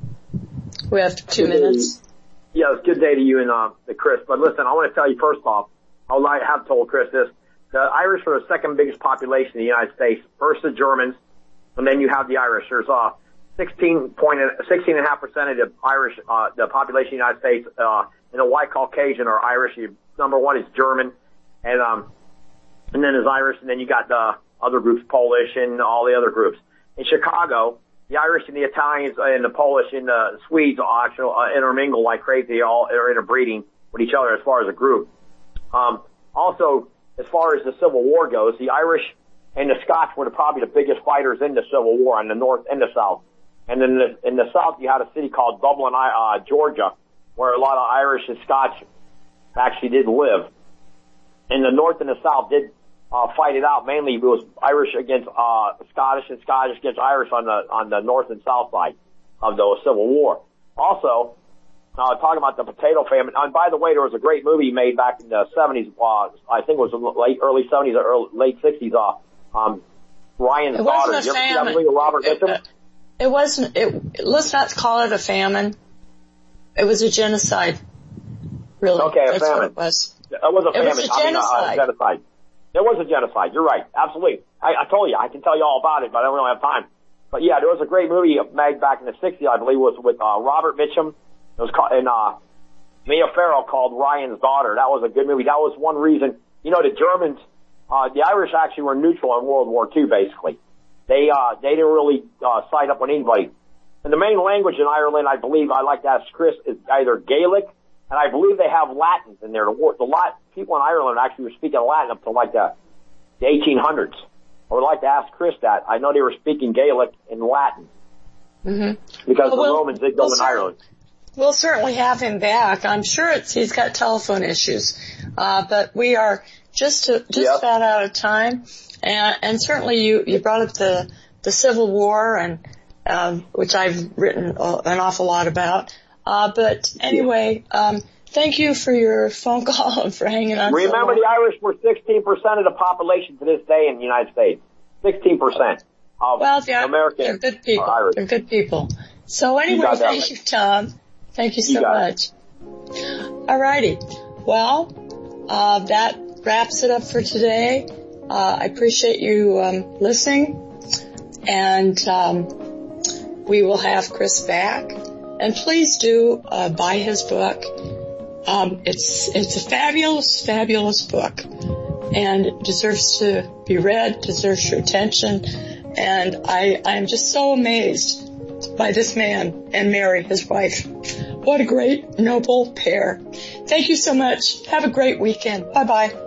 We have two good minutes. Yeah, it's a good day to you and, uh, Chris. But listen, I want to tell you first off, I have told Chris this. The Irish are the second biggest population in the United States. First the Germans, and then you have the Irish. There's uh, sixteen point sixteen and a half percent of the Irish, uh, the population in the United States, uh, and the white Caucasian are Irish. You, number one is German, and um, and then is Irish, and then you got the other groups, Polish, and all the other groups. In Chicago, the Irish and the Italians and the Polish and the Swedes all actually uh, intermingle like crazy. They all are interbreeding with each other as far as a group. Um, also. As far as the Civil War goes, the Irish and the Scots were the, probably the biggest fighters in the Civil War in the North and the South. And in the, in the South, you had a city called Dublin, uh, Georgia, where a lot of Irish and Scots actually did live. And the North and the South did uh, fight it out. Mainly it was Irish against uh, Scottish and Scottish against Irish on the on the North and South side of the Civil War. Also, Uh, talking about the potato famine. And by the way, there was a great movie made back in the seventies. Uh, I think it was late, early seventies or early, late sixties. Uh, um, Ryan's it Daughter. Wasn't a you ever famine. see that movie with Robert Mitchum? It, it wasn't. It, let's not call it a famine. It was a genocide. Really? Okay, a That's famine. What it was. It was a famine. It was a I mean, genocide. uh, genocide. It was a genocide. You're right. Absolutely. I, I told you. I can tell you all about it, but I don't really have time. But yeah, there was a great movie made back in the sixties, I believe, was with uh, Robert Mitchum. It was called, and uh, Mia Farrow, called Ryan's Daughter. That was a good movie. That was one reason, you know, the Germans, uh, the Irish actually were neutral in World War Two, basically. They, uh, they didn't really, uh, side up on anybody. And the main language in Ireland, I believe, I like to ask Chris, is either Gaelic, and I believe they have Latin in there. The, the lot, people in Ireland actually were speaking Latin up to like the, the eighteen hundreds. I would like to ask Chris that. I know they were speaking Gaelic and Latin. Mm-hmm. Because well, the Romans did go well, in Ireland. We'll certainly have him back. I'm sure it's, he's got telephone issues. Uh, but we are just, to, just yep. about out of time. And, and certainly you, you brought up the, the Civil War and, um, which I've written an awful lot about. Uh, but anyway, um, thank you for your phone call and for hanging on. Remember, so the Irish were sixteen percent of the population to this day in the United States. sixteen percent of well, yeah, American they're good people. Irish. They're good people. So anyway, you thank you, Tom. Thank you so you much. All righty. Well, uh, that wraps it up for today. Uh, I appreciate you um, listening, and um, we will have Chris back. And please do uh, buy his book. Um, it's it's a fabulous, fabulous book, and it deserves to be read, deserves your attention. And I I'm just so amazed by this man and Mary, his wife. What a great, noble pair. Thank you so much. Have a great weekend. Bye-bye.